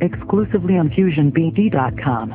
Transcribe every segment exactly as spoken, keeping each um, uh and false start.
exclusively on fusion b d dot com.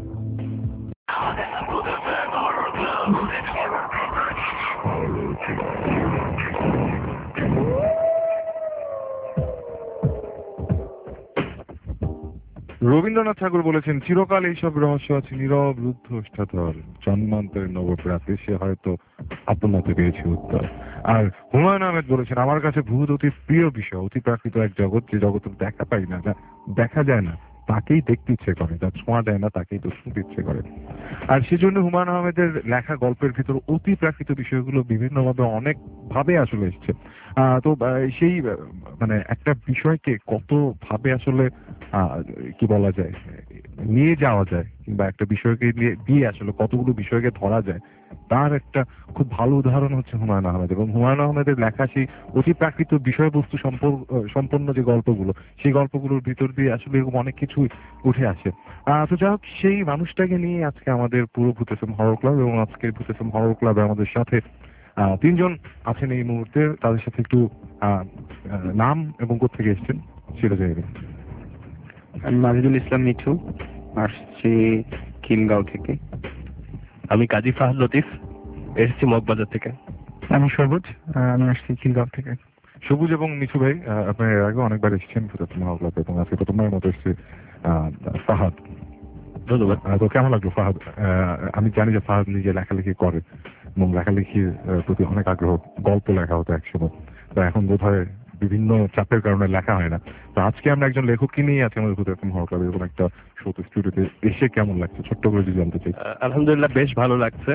Rabindranath ঠাকুর বলেছেন, চিরকাল এইসব রহস্য আছে নীরব রুদ্ধ ওষ্ঠাধর, জন্মান্তরের নবপ্রাতে সে হয়তো আপনাতে পেয়েছে উত্তর। আর হুমায়ুন আহমেদ বলেছেন, আমার কাছে ভূত অতি প্রিয় বিষয়, অতি প্রাকৃত এক জগৎ, যে জগৎ দেখা পাই না, যা দেখা যায় না তাকেই দেখতে ইচ্ছে করে, যা ছোঁয়া যায় না তাকেই তো শুনতে ইচ্ছে করে। আর সেজন্য হুমায়ুন আহমেদের লেখা গল্পের ভিতর অতি প্রাকৃত বিষয়গুলো বিভিন্নভাবে অনেক ভাবে আসলে এসছে। আহ তো সেই মানে একটা বিষয়কে কত ভাবে আসলে আহ কি বলা যায় নিয়ে যাওয়া যায়, কিংবা একটা বিষয়কে নিয়ে দিয়ে আসলে কতগুলো বিষয়কে ধরা যায়, তার একটা খুব ভালো উদাহরণ হচ্ছে হুমায়ুন আহমেদ। এবং হুমায়ুন আহমেদের লেখা সেই অতি প্রাকৃত বিষয়বস্তু সম্পন্ন যে গল্পগুলো, সেই গল্পগুলোর ভিতর দিয়ে আসলে এরকম অনেক কিছু উঠে আসে। আহ তো যাই হোক, সেই মানুষটাকে নিয়ে আজকে আমাদের পুরো ভূত এফ এম হরর ক্লাব, এবং আজকের ভূত এফ এম হরর ক্লাবে আমাদের সাথে আহ তিনজন আছেন এই মুহূর্তে। তাদের সাথে একটু আহ নাম এবং কোথেকে এসেছেন সেটা জানি। আমি মাজিদুল ইসলাম মিঠু, আসছি খিলগাঁও থেকে। আমি কাজী ফাহাদ লতিফ, এসেছি মগবাজার থেকে। আমি সবুজ, আমি আসছি খিলগাঁও থেকে। সবুজ এবং মিঠু ভাই, আপনার এর আগে অনেকবার এসেছেন মহাক্লাবে, এবং আজকে প্রথমবারের মতো এসছে ফাহাদ। ধন্যবাদ। তো কেমন লাগলো ফাহাদ? আমি জানি যে ফাহাদ নিজে লেখালেখি করে এবং লেখালেখির প্রতি অনেক আগ্রহ, গল্প লেখা হতো একসময়, তো এখন বোধ হয় বিভিন্ন চাপের কারণে লেখা হয় না। তো আজকে আমরা একজন লেখককে নিয়ে আছি আমাদের ভূত এফ এম হরর ক্লাবে, এরকম একটা শো স্টুডিওতে এসে কেমন লাগছে ছোট্ট করে যদি জানতে চাই। আলহামদুলিল্লাহ বেশ ভালো লাগছে,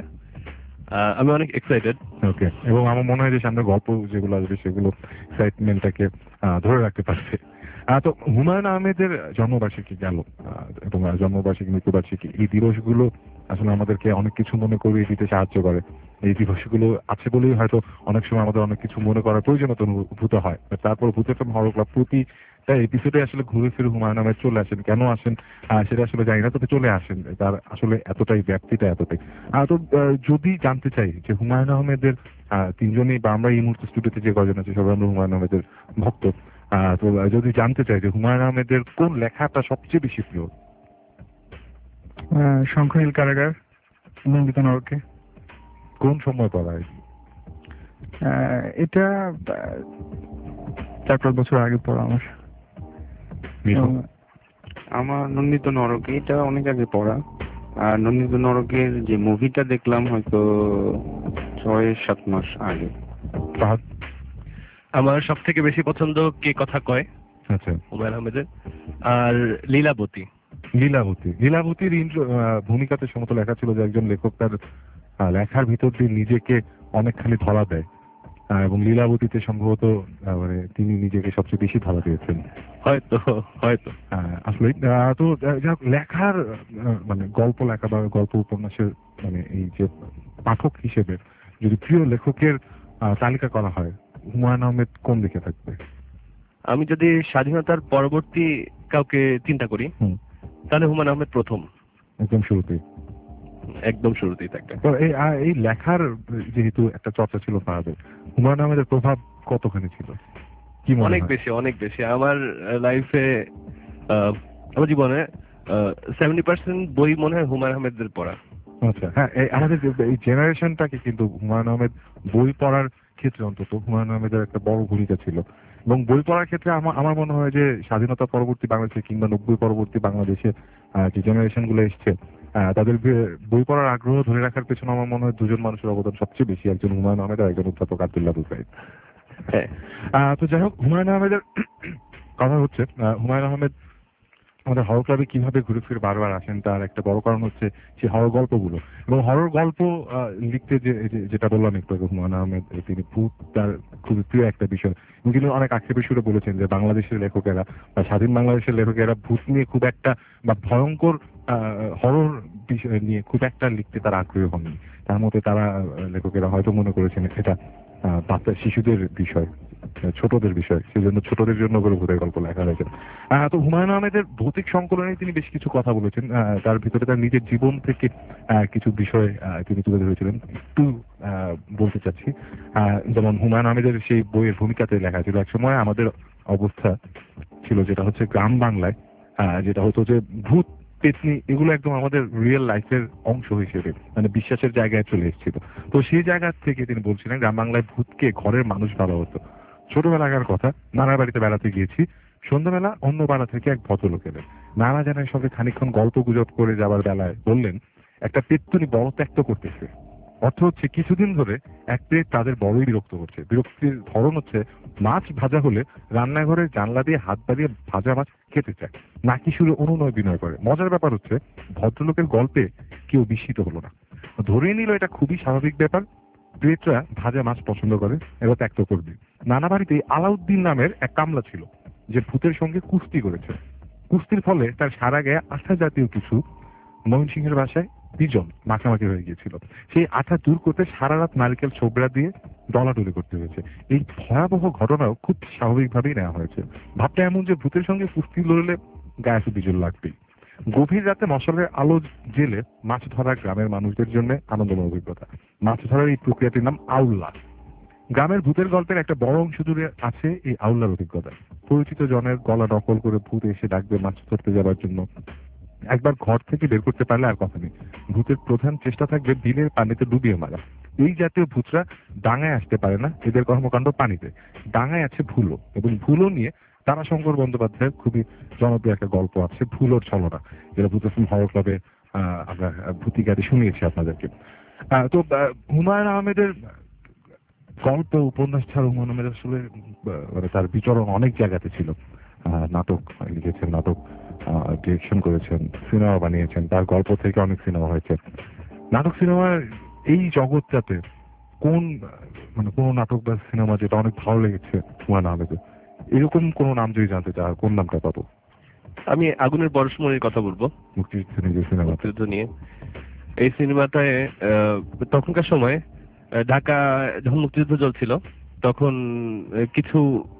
আমি অনেক এক্সাইটেড। ওকে, এবং আমার মনে হয় যে সামনে গল্প যেগুলো আসবে সেগুলো এক্সাইটমেন্টটাকে ধরে রাখতে পারছে। তো হুমায়ুন আহমেদের জন্মবার্ষিকী গেল, এবং জন্মবার্ষিকী মৃত্যুবার্ষিকী এই দিবসগুলো আসলে আমাদেরকে অনেক কিছু মনে করিয়ে দিতে সাহায্য করে। এই দিবসগুলো আছে বলেই হয়তো অনেক সময় আমাদের অনেক কিছু মনে করার প্রয়োজনীয়তা অনুভূত হয়। তারপর ভূত এফ এম হরর ক্লাব প্রতি এপিসোডে আসলে ঘুরে ফিরে হুমায়ুন আহমেদ চলে আসেন, কেন আসেন সেটা আসলে জানি না, তবে চলে আসেন, তার আসলে এতটাই ব্যাপ্তিটা এতটাই। তো যদি জানতে চাই যে হুমায়ুন আহমেদের তিনজনই, বা আমরা এই মুহূর্তে স্টুডিওতে যে কজন আছে সবাই আমরা হুমায়ুন আহমেদের ভক্ত, তো যদি জানতে চাই যে হুমায়ুন আহমেদের কোন লেখাটা সবচেয়ে বেশি প্রিয়? শঙ্খনীল কারাগার, নন্দিত নরকে। কোন সময় পড়া? এটা চার পাঁচ বছর আগে পড়া আমার। আমার নন্দিত নরকে, এটা অনেক আগে পড়া। আর নন্দিত নরকের যে মুভিটা দেখলাম হয়তো ছয় সাত মাস আগে। আমার সব থেকে বেশি পছন্দ কে কথা কয়, আচ্ছা, হুমায়ুন আহমেদের। আর লীলাবতী। লীলাবতী লীলাবতীর ভূমিকাতে সমস্ত লেখা ছিল যে একজন লেখক তার লেখার ভিতর দিয়ে নিজেকে অনেকখানি ধরা দেয়, এবং লীলাবতীতে সম্ভবত মানে তিনি নিজেকে সবচেয়ে বেশি ধরা দিয়েছেন হয়তো হয়তো আসলে। তো লেখার মানে গল্প লেখা বা গল্প উপন্যাসের মানে এই যে পাঠক হিসেবে যদি প্রিয় লেখকের তালিকা করা হয়, হুমায়ুন আহমেদ কোন দিকে থাকবে? আমি যদি স্বাধীনতার পরবর্তী কাউকে চিন্তা করি তাহলে হুমায়ুন আহমেদ প্রথম, একদম শুরুতেই একদম শুরুতেই থাকবে। এই লেখার যেহেতু একটা চর্চা ছিল ফাহাদের, হুমায়ুন আহমেদের প্রভাব কতখানি ছিল? কি অনেক বেশি, অনেক বেশি। আমার লাইফে, আমার জীবনে সেভেন্টি পার্সেন্ট বই মনে হয় হুমায়ুন আহমেদের পড়া। আচ্ছা, হ্যাঁ, আমাদের এই জেনারেশনটাকে কিন্তু হুমায়ুন আহমেদ বই পড়ার ক্ষেত্রে অন্তত হুমায়ুন আহমেদের একটা বড় ভূমিকা ছিল। এবং বই পড়ার ক্ষেত্রে আমার আমার মনে হয় যে স্বাধীনতা পরবর্তী বাংলাদেশে কিংবা নব্বই পরবর্তী বাংলাদেশে যে জেনারেশন গুলো এসছে তাদের বই পড়ার আগ্রহ ধরে রাখার পেছনে আমার মনে হয় দুজন মানুষের অবদান সবচেয়ে বেশি, একজন হুমায়ুন আহমেদ আর একজন অধ্যাপক আব্দুল্লাহ বুসাইদ। হ্যাঁ, তো যাই হোক, হুমায়ুন আহমেদের কথা হচ্ছে, হুমায়ুন আহমেদ আমাদের হরর ক্লাবে কিভাবে ঘুরে ফিরে বারবার আসেন তার একটা বড় কারণ হচ্ছে সেই হরর গল্পগুলো। এবং হরর গল্প লিখতে যে যেটা বললাম একটু আগে, হুমায়ুন আহমেদ তিনি ভূত তার খুবই প্রিয় একটা বিষয়। তিনি অনেক আক্ষেপের সুরে বলেছেন যে বাংলাদেশের লেখকেরা বা স্বাধীন বাংলাদেশের লেখকেরা ভূত নিয়ে খুব একটা বা ভয়ঙ্কর হরর বিষয় নিয়ে খুব একটা লিখতে তারা আগ্রহী হননি। তার মধ্যে তারা লেখকেরা হয়তো মনে করেছেন এটা বাচ্চা শিশুদের বিষয়, ছোটদের বিষয়, সেই জন্য ছোটদের জন্য করে ভূতের গল্প লেখা হয়েছে। তো হুমায়ুন আহমেদের ভৌতিক সংকলনে তিনি বেশ কিছু কথা বলেছেন, তার ভিতরে তার নিজের জীবন থেকে কিছু বিষয় তিনি তুলে ধরেছিলেন, একটু বলতে চাচ্ছি। যেমন হুমায়ুন আহমেদের সেই বইয়ের ভূমিকাতে লেখা ছিল, এক সময় আমাদের অবস্থা ছিল যেটা হচ্ছে গ্রাম বাংলায় আহ, যেটা হতো যে ভূত পেতনি এগুলো একদম আমাদের রিয়েল লাইফের অংশ হিসেবে মানে বিশ্বাসের জায়গায় চলে এসেছিল। তো সেই জায়গা থেকে তিনি বলছিলেন গ্রাম বাংলায় ভূতকে ঘরের মানুষ ভালো হতো। ছোটবেলাকার কথা, নানার বাড়িতে বেড়াতে গিয়েছি। সন্ধ্যাবেলা অন্য পাড়া থেকে এক ভদ্রলোক এলেন। নানা জানার সঙ্গে খানিকক্ষণ গল্প গুজব করে যাবার বেলায় বললেন একটা পেত্তুনি বড় ত্যাক্ত করতেছে। অর্থ হচ্ছে কিছুদিন ধরে এক প্লেট তাদের বড়ই বিরক্ত করছে। বিরক্তির ধরন হচ্ছে মাছ ভাজা হলে রান্নাঘরের জানলা দিয়ে হাত বাড়িয়ে ভাজা মাছ খেতে চায়, নাকি সুরে অনুনয় বিনয় করে। মজার ব্যাপার হচ্ছে ভদ্রলোকের গল্পে কেউ বিস্মিত হলো না, ধরে নিল এটা খুবই স্বাভাবিক ব্যাপার। প্লেটরা ভাজা মাছ পছন্দ করে, এবার ত্যাক্ত করবে। নানা বাড়িতে আলাউদ্দিন নামের এক কামলা ছিল যে ভূতের সঙ্গে কুস্তি করেছে। কুস্তির ফলে তার সারা গায়ে আঠা জাতীয় কিছু, ময়মনসিংহের ভাষায় বিজন, মাখামাখি হয়ে গিয়েছিল। সেই আঠা দূর করতে সারা রাত নারকেল ছোবড়া দিয়ে ডলাডলি করতে হয়েছে। এই ভয়াবহ ঘটনাও খুব স্বাভাবিকভাবেই নেওয়া হয়েছে। ভাবটা এমন যে ভূতের সঙ্গে কুস্তি লড়লে গায়ে একটু বিজন লাগবেই। গভীর রাতে মশালের আলো জেলে মাছ ধরা গ্রামের মানুষদের জন্য আনন্দময় অভিজ্ঞতা। মাছ ধরার এই প্রক্রিয়াটির নাম আউল্লা। গ্রামের ভূতের গল্পের একটা বড় অংশ জুড়ে আছে এই আউল্লার অভিজ্ঞতা। পরিচিত জনের গলা নকল করে ভূত এসে ডাকবে মাছ ধরতে যাবার জন্য। একবার ঘর থেকে বের করতে পারলে আর কথা নেই। ভূতের প্রধান চেষ্টা থাকবে বিলের পানিতে ডুবিয়ে মারা। এই জাতীয় ভূতরা ডাঙায় আসতে পারে না, এদের কর্মকাণ্ড পানিতে। ডাঙায় আছে ভুলো, এবং ভুলো নিয়ে তারাশঙ্কর বন্দ্যোপাধ্যায়ের খুবই জনপ্রিয় একটা গল্প আছে, ভুলোর ছলনা, যেটা ভূত হরর ক্লাবে আহ আমরা ভূতিকারি শুনিয়েছি আপনাদেরকে। আহ, তো আহ, হুমায়ুন আহমেদের গল্প উপন্যাস ছাড়া হুমায়ুন আহমেদ আসলে আহ, মানে তার বিচরণ অনেক জায়গাতে ছিল। আহ, নাটক লিখেছেন, নাটক ডিরেকশন করেছেন, সিনেমা বানিয়েছেন, তার গল্প থেকে অনেক সিনেমা হয়েছে। নাটক সিনেমার এই জগৎটাতে কোন মানে কোন নাটক বা সিনেমা যেটা অনেক ভালো লেগেছে হুমায়ুন আহমেদের, এরকম কোন নাম যদি জানতে চান কোন নামটা পাবো? আমি আগুনের পরশমণির কথা বলবো, মুক্তিযুদ্ধ নিজের সিনেমা। মুক্তিযুদ্ধ নিয়ে। এই সিনেমাটায় আহ, তখনকার সময় আহ, ঢাকা যখন মুক্তিযুদ্ধ চলছিল তখন আহ, কিছু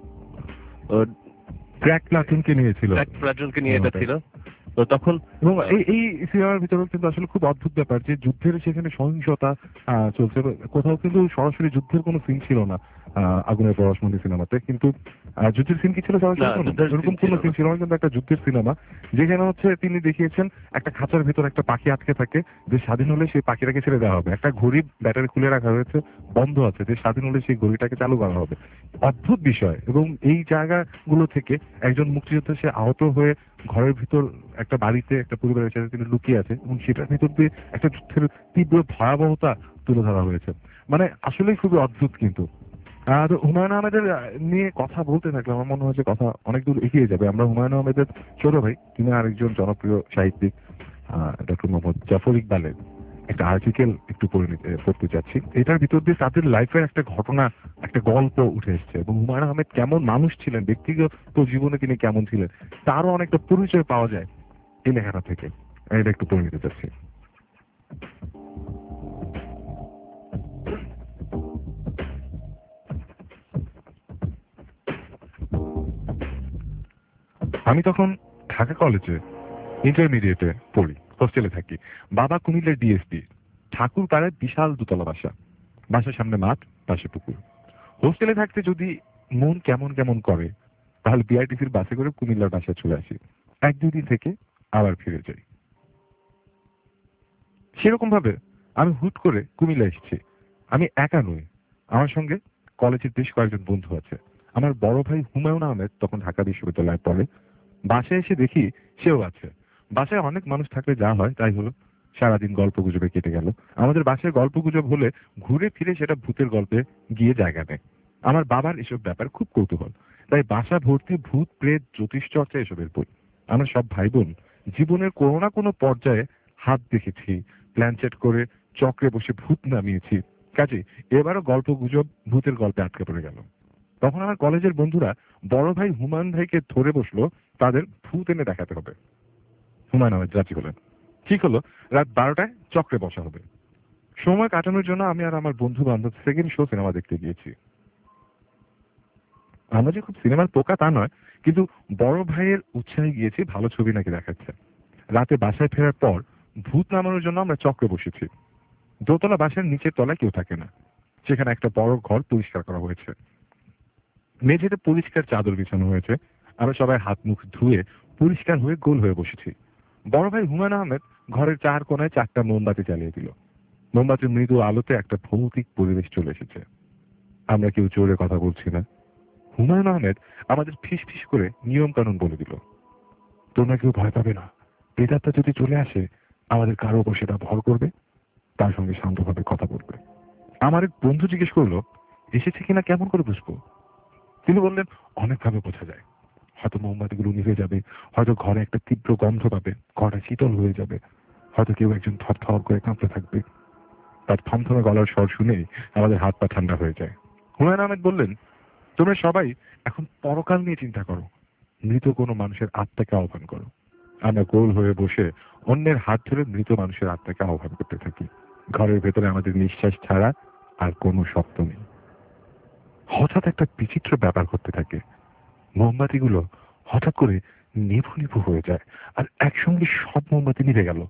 ক্র্যাক প্লাটুনকে নিয়েছিল, প্লাটুনকে নিয়ে এটা ছিল। তো তখন এবং এই এই সিনেমার ভিতরে কিন্তু আসলে খুব অদ্ভুত ব্যাপার যে যুদ্ধের সেখানে সহিংসতা আহ, চলছে, কোথাও কিন্তু সরাসরি যুদ্ধের কোনো সিন ছিল না আহ, আগুনের পরশমণি সিনেমাতে। কিন্তু আহ, যুদ্ধের সিন কি ছিল সরাসরি? না, যুদ্ধের এরকম scene কোনো ছিল সিন না। ছিল না, কিন্তু একটা যুদ্ধের সিনেমা যেখানে হচ্ছে তিনি দেখিয়েছেন একটা খাঁচার ভিতর একটা পাখি আটকে থাকে, যে স্বাধীন হলে সেই পাখিটাকে ছেড়ে দেওয়া হবে। একটা ঘড়ি ব্যাটারি খুলে রাখা হয়েছে, বন্ধ আছে, যে স্বাধীন হলে সেই ঘড়িটাকে চালু করা হবে। অদ্ভুত বিষয়। এবং এই জায়গাগুলো থেকে একজন মুক্তিযোদ্ধা সে আহত হয়ে ঘরের ভিতর একটা বাড়িতে একটা পরিবারের সাথে তিনি লুকিয়ে আছে, এবং সেটার ভিতর দিয়ে একটা যুদ্ধের তীব্র ভয়াবহতা তুলে ধরা হয়েছে। মানে আসলেই খুবই অদ্ভুত। কিন্তু আর হুমায়ুন আহমেদের নিয়ে কথা বলতে থাকলে আমার মনে হয় যে কথা অনেক দূর এগিয়ে যাবে। আমরা হুমায়ুন আহমেদের ছোট ভাই, তিনি আরেকজন জনপ্রিয় সাহিত্যিক ডক্টর মোহাম্মদ জাফর ইকবালের একটা আর্টিকেল একটু পড়ে নিতে পড়তে চাচ্ছি। এটার ভিতর দিয়ে তাদের লাইফের একটা ঘটনা, একটা গল্প উঠে এসছে, এবং হুমায়ুন আহমেদ কেমন মানুষ ছিলেন, ব্যক্তিগত জীবনে তিনি কেমন ছিলেন, তারও অনেকটা পরিচয় পাওয়া যায় এই লেখাটা থেকে। এটা একটু পড়ে নিতে চাচ্ছি। আমি তখন ঢাকা কলেজে ইন্টারমিডিয়েটে পড়ি, হোস্টেলে থাকি। বাবা কুমিল্লার ডিএসপি, ঠাকুর পাড়ায় বিশাল দুতলা বাসা, বাসার সামনে মাঠ, পাশে পুকুর। হোস্টেলে থাকতে যদি মন কেমন কেমন করে তাহলে বিআরটিসির বাসে করে কুমিল্লার বাসায় চলে আসি, এক দুই দিন থেকে আবার ফিরে যাই। সেরকম ভাবে আমি হুট করে কুমিল্লা এসেছি। আমি একা নই, আমার সঙ্গে কলেজের বেশ কয়েকজন বন্ধু আছে। আমার বড় ভাই হুমায়ুন আহমেদ তখন ঢাকা বিশ্ববিদ্যালয়ে পড়ে। বাসায় এসে দেখি সেও আছে। বাসায় অনেক মানুষ থাকলে যা হয় তাই হলো, সারাদিন গল্প গুজবে কেটে গেল। আমাদের বাসায় গল্প গুজব হলে ঘুরে ফিরে সেটা ভূতের গল্পে গিয়ে জায়গা নেয়। আমার বাবার এসব ব্যাপার খুব কৌতূহল, তাই বাসা ভর্তি ভূত প্রেত জ্যোতিষ চর্চা এসবের বই। আমরা সব ভাই বোন জীবনের কোনো না কোনো পর্যায়ে হাত দেখেছি, প্ল্যানচেট করে চক্রে বসে ভূত নামিয়েছি। কাজে এবারও গল্প গুজব ভূতের গল্পে আটকে পড়ে গেল। তখন আমার কলেজের বন্ধুরা বড় ভাই হুমায়ুন ভাইকে ধরে বসলো, তাদের ভূত এনে দেখাতে হবে। হুমায়ুন আহমেদ রাজি হলেন। ঠিক হলো, রাত বারোটায় চক্রে বসা হবে। সময় কাটানোর জন্য আমি আর আমার বন্ধু বান্ধব সেকেন্ড শো সিনেমা দেখতে গিয়েছি। আমরা যে খুব সিনেমার পোকা তা নয়, কিন্তু বড় ভাইয়ের উৎসাহে গিয়েছি, ভালো ছবি নাকি দেখাচ্ছে। রাতে বাসায় ফেরার পর ভূত নামানোর জন্য আমরা চক্রে বসেছি। দোতলা বাসার নিচের তলায় কেউ থাকে না, সেখানে একটা বড় ঘর পরিষ্কার করা হয়েছে। মেঝেতে পরিষ্কার চাদর বিছানো হয়েছে। আমরা সবাই হাত মুখ ধুয়ে পরিষ্কার হয়ে গোল হয়ে বসেছি। বড় ভাই হুমায়ুন আহমেদ ঘরের চার কোনায় চারটা মোমবাতি জ্বালিয়ে দিল। মোমবাতির মৃদু আলোতে একটা ভৌতিক পরিবেশ চলে এসেছে। আমরা কেউ জোরে কথা বলছি না। হুমায়ুন আহমেদ আমাদের ফিস ফিস করে নিয়ম কানুন বলে দিল, তোমরা কেউ ভয় পাবে না। প্রেতাত্মা যদি চলে আসে আমাদের কারো ওপর সেটা ভর করবে, তার সঙ্গে শান্তভাবে কথা বলবে। আমার এক বন্ধু জিজ্ঞেস করলো, এসেছে কিনা কেমন করে বুঝবো? তিনি বললেন, অনেকভাবে বোঝা যায়। হয়তো মোমবাতিগুলো নিভে যাবে, হয়তো ঘরে একটা তীব্র গন্ধ পাবে, ঘরটা শীতল হয়ে যাবে, হয়তো কেউ একজন থর থর করে কাঁপতে থাকবে। তার থমথমে গলার স্বর শুনেই আমাদের হাত পা ঠান্ডা হয়ে যায়। হুমায়ুন আহমেদ বললেন, তোমরা সবাই এখন পরকাল নিয়ে চিন্তা করো, মৃত কোনো মানুষের আত্মাকে আহ্বান করো। আমরা গোল হয়ে বসে অন্যের হাত ধরে মৃত মানুষের আত্মাকে আহ্বান করতে থাকি। ঘরের ভেতরে আমাদের নিঃশ্বাস ছাড়া আর কোনো শব্দ নেই। হঠাৎ একটা বিচিত্র ব্যাপার করতে থাকে। মোমবাতিগুলো হঠাৎ করে নিভু নিভু হয়ে যায়, আর একসঙ্গে সব মোমবাতি নিভে গেল।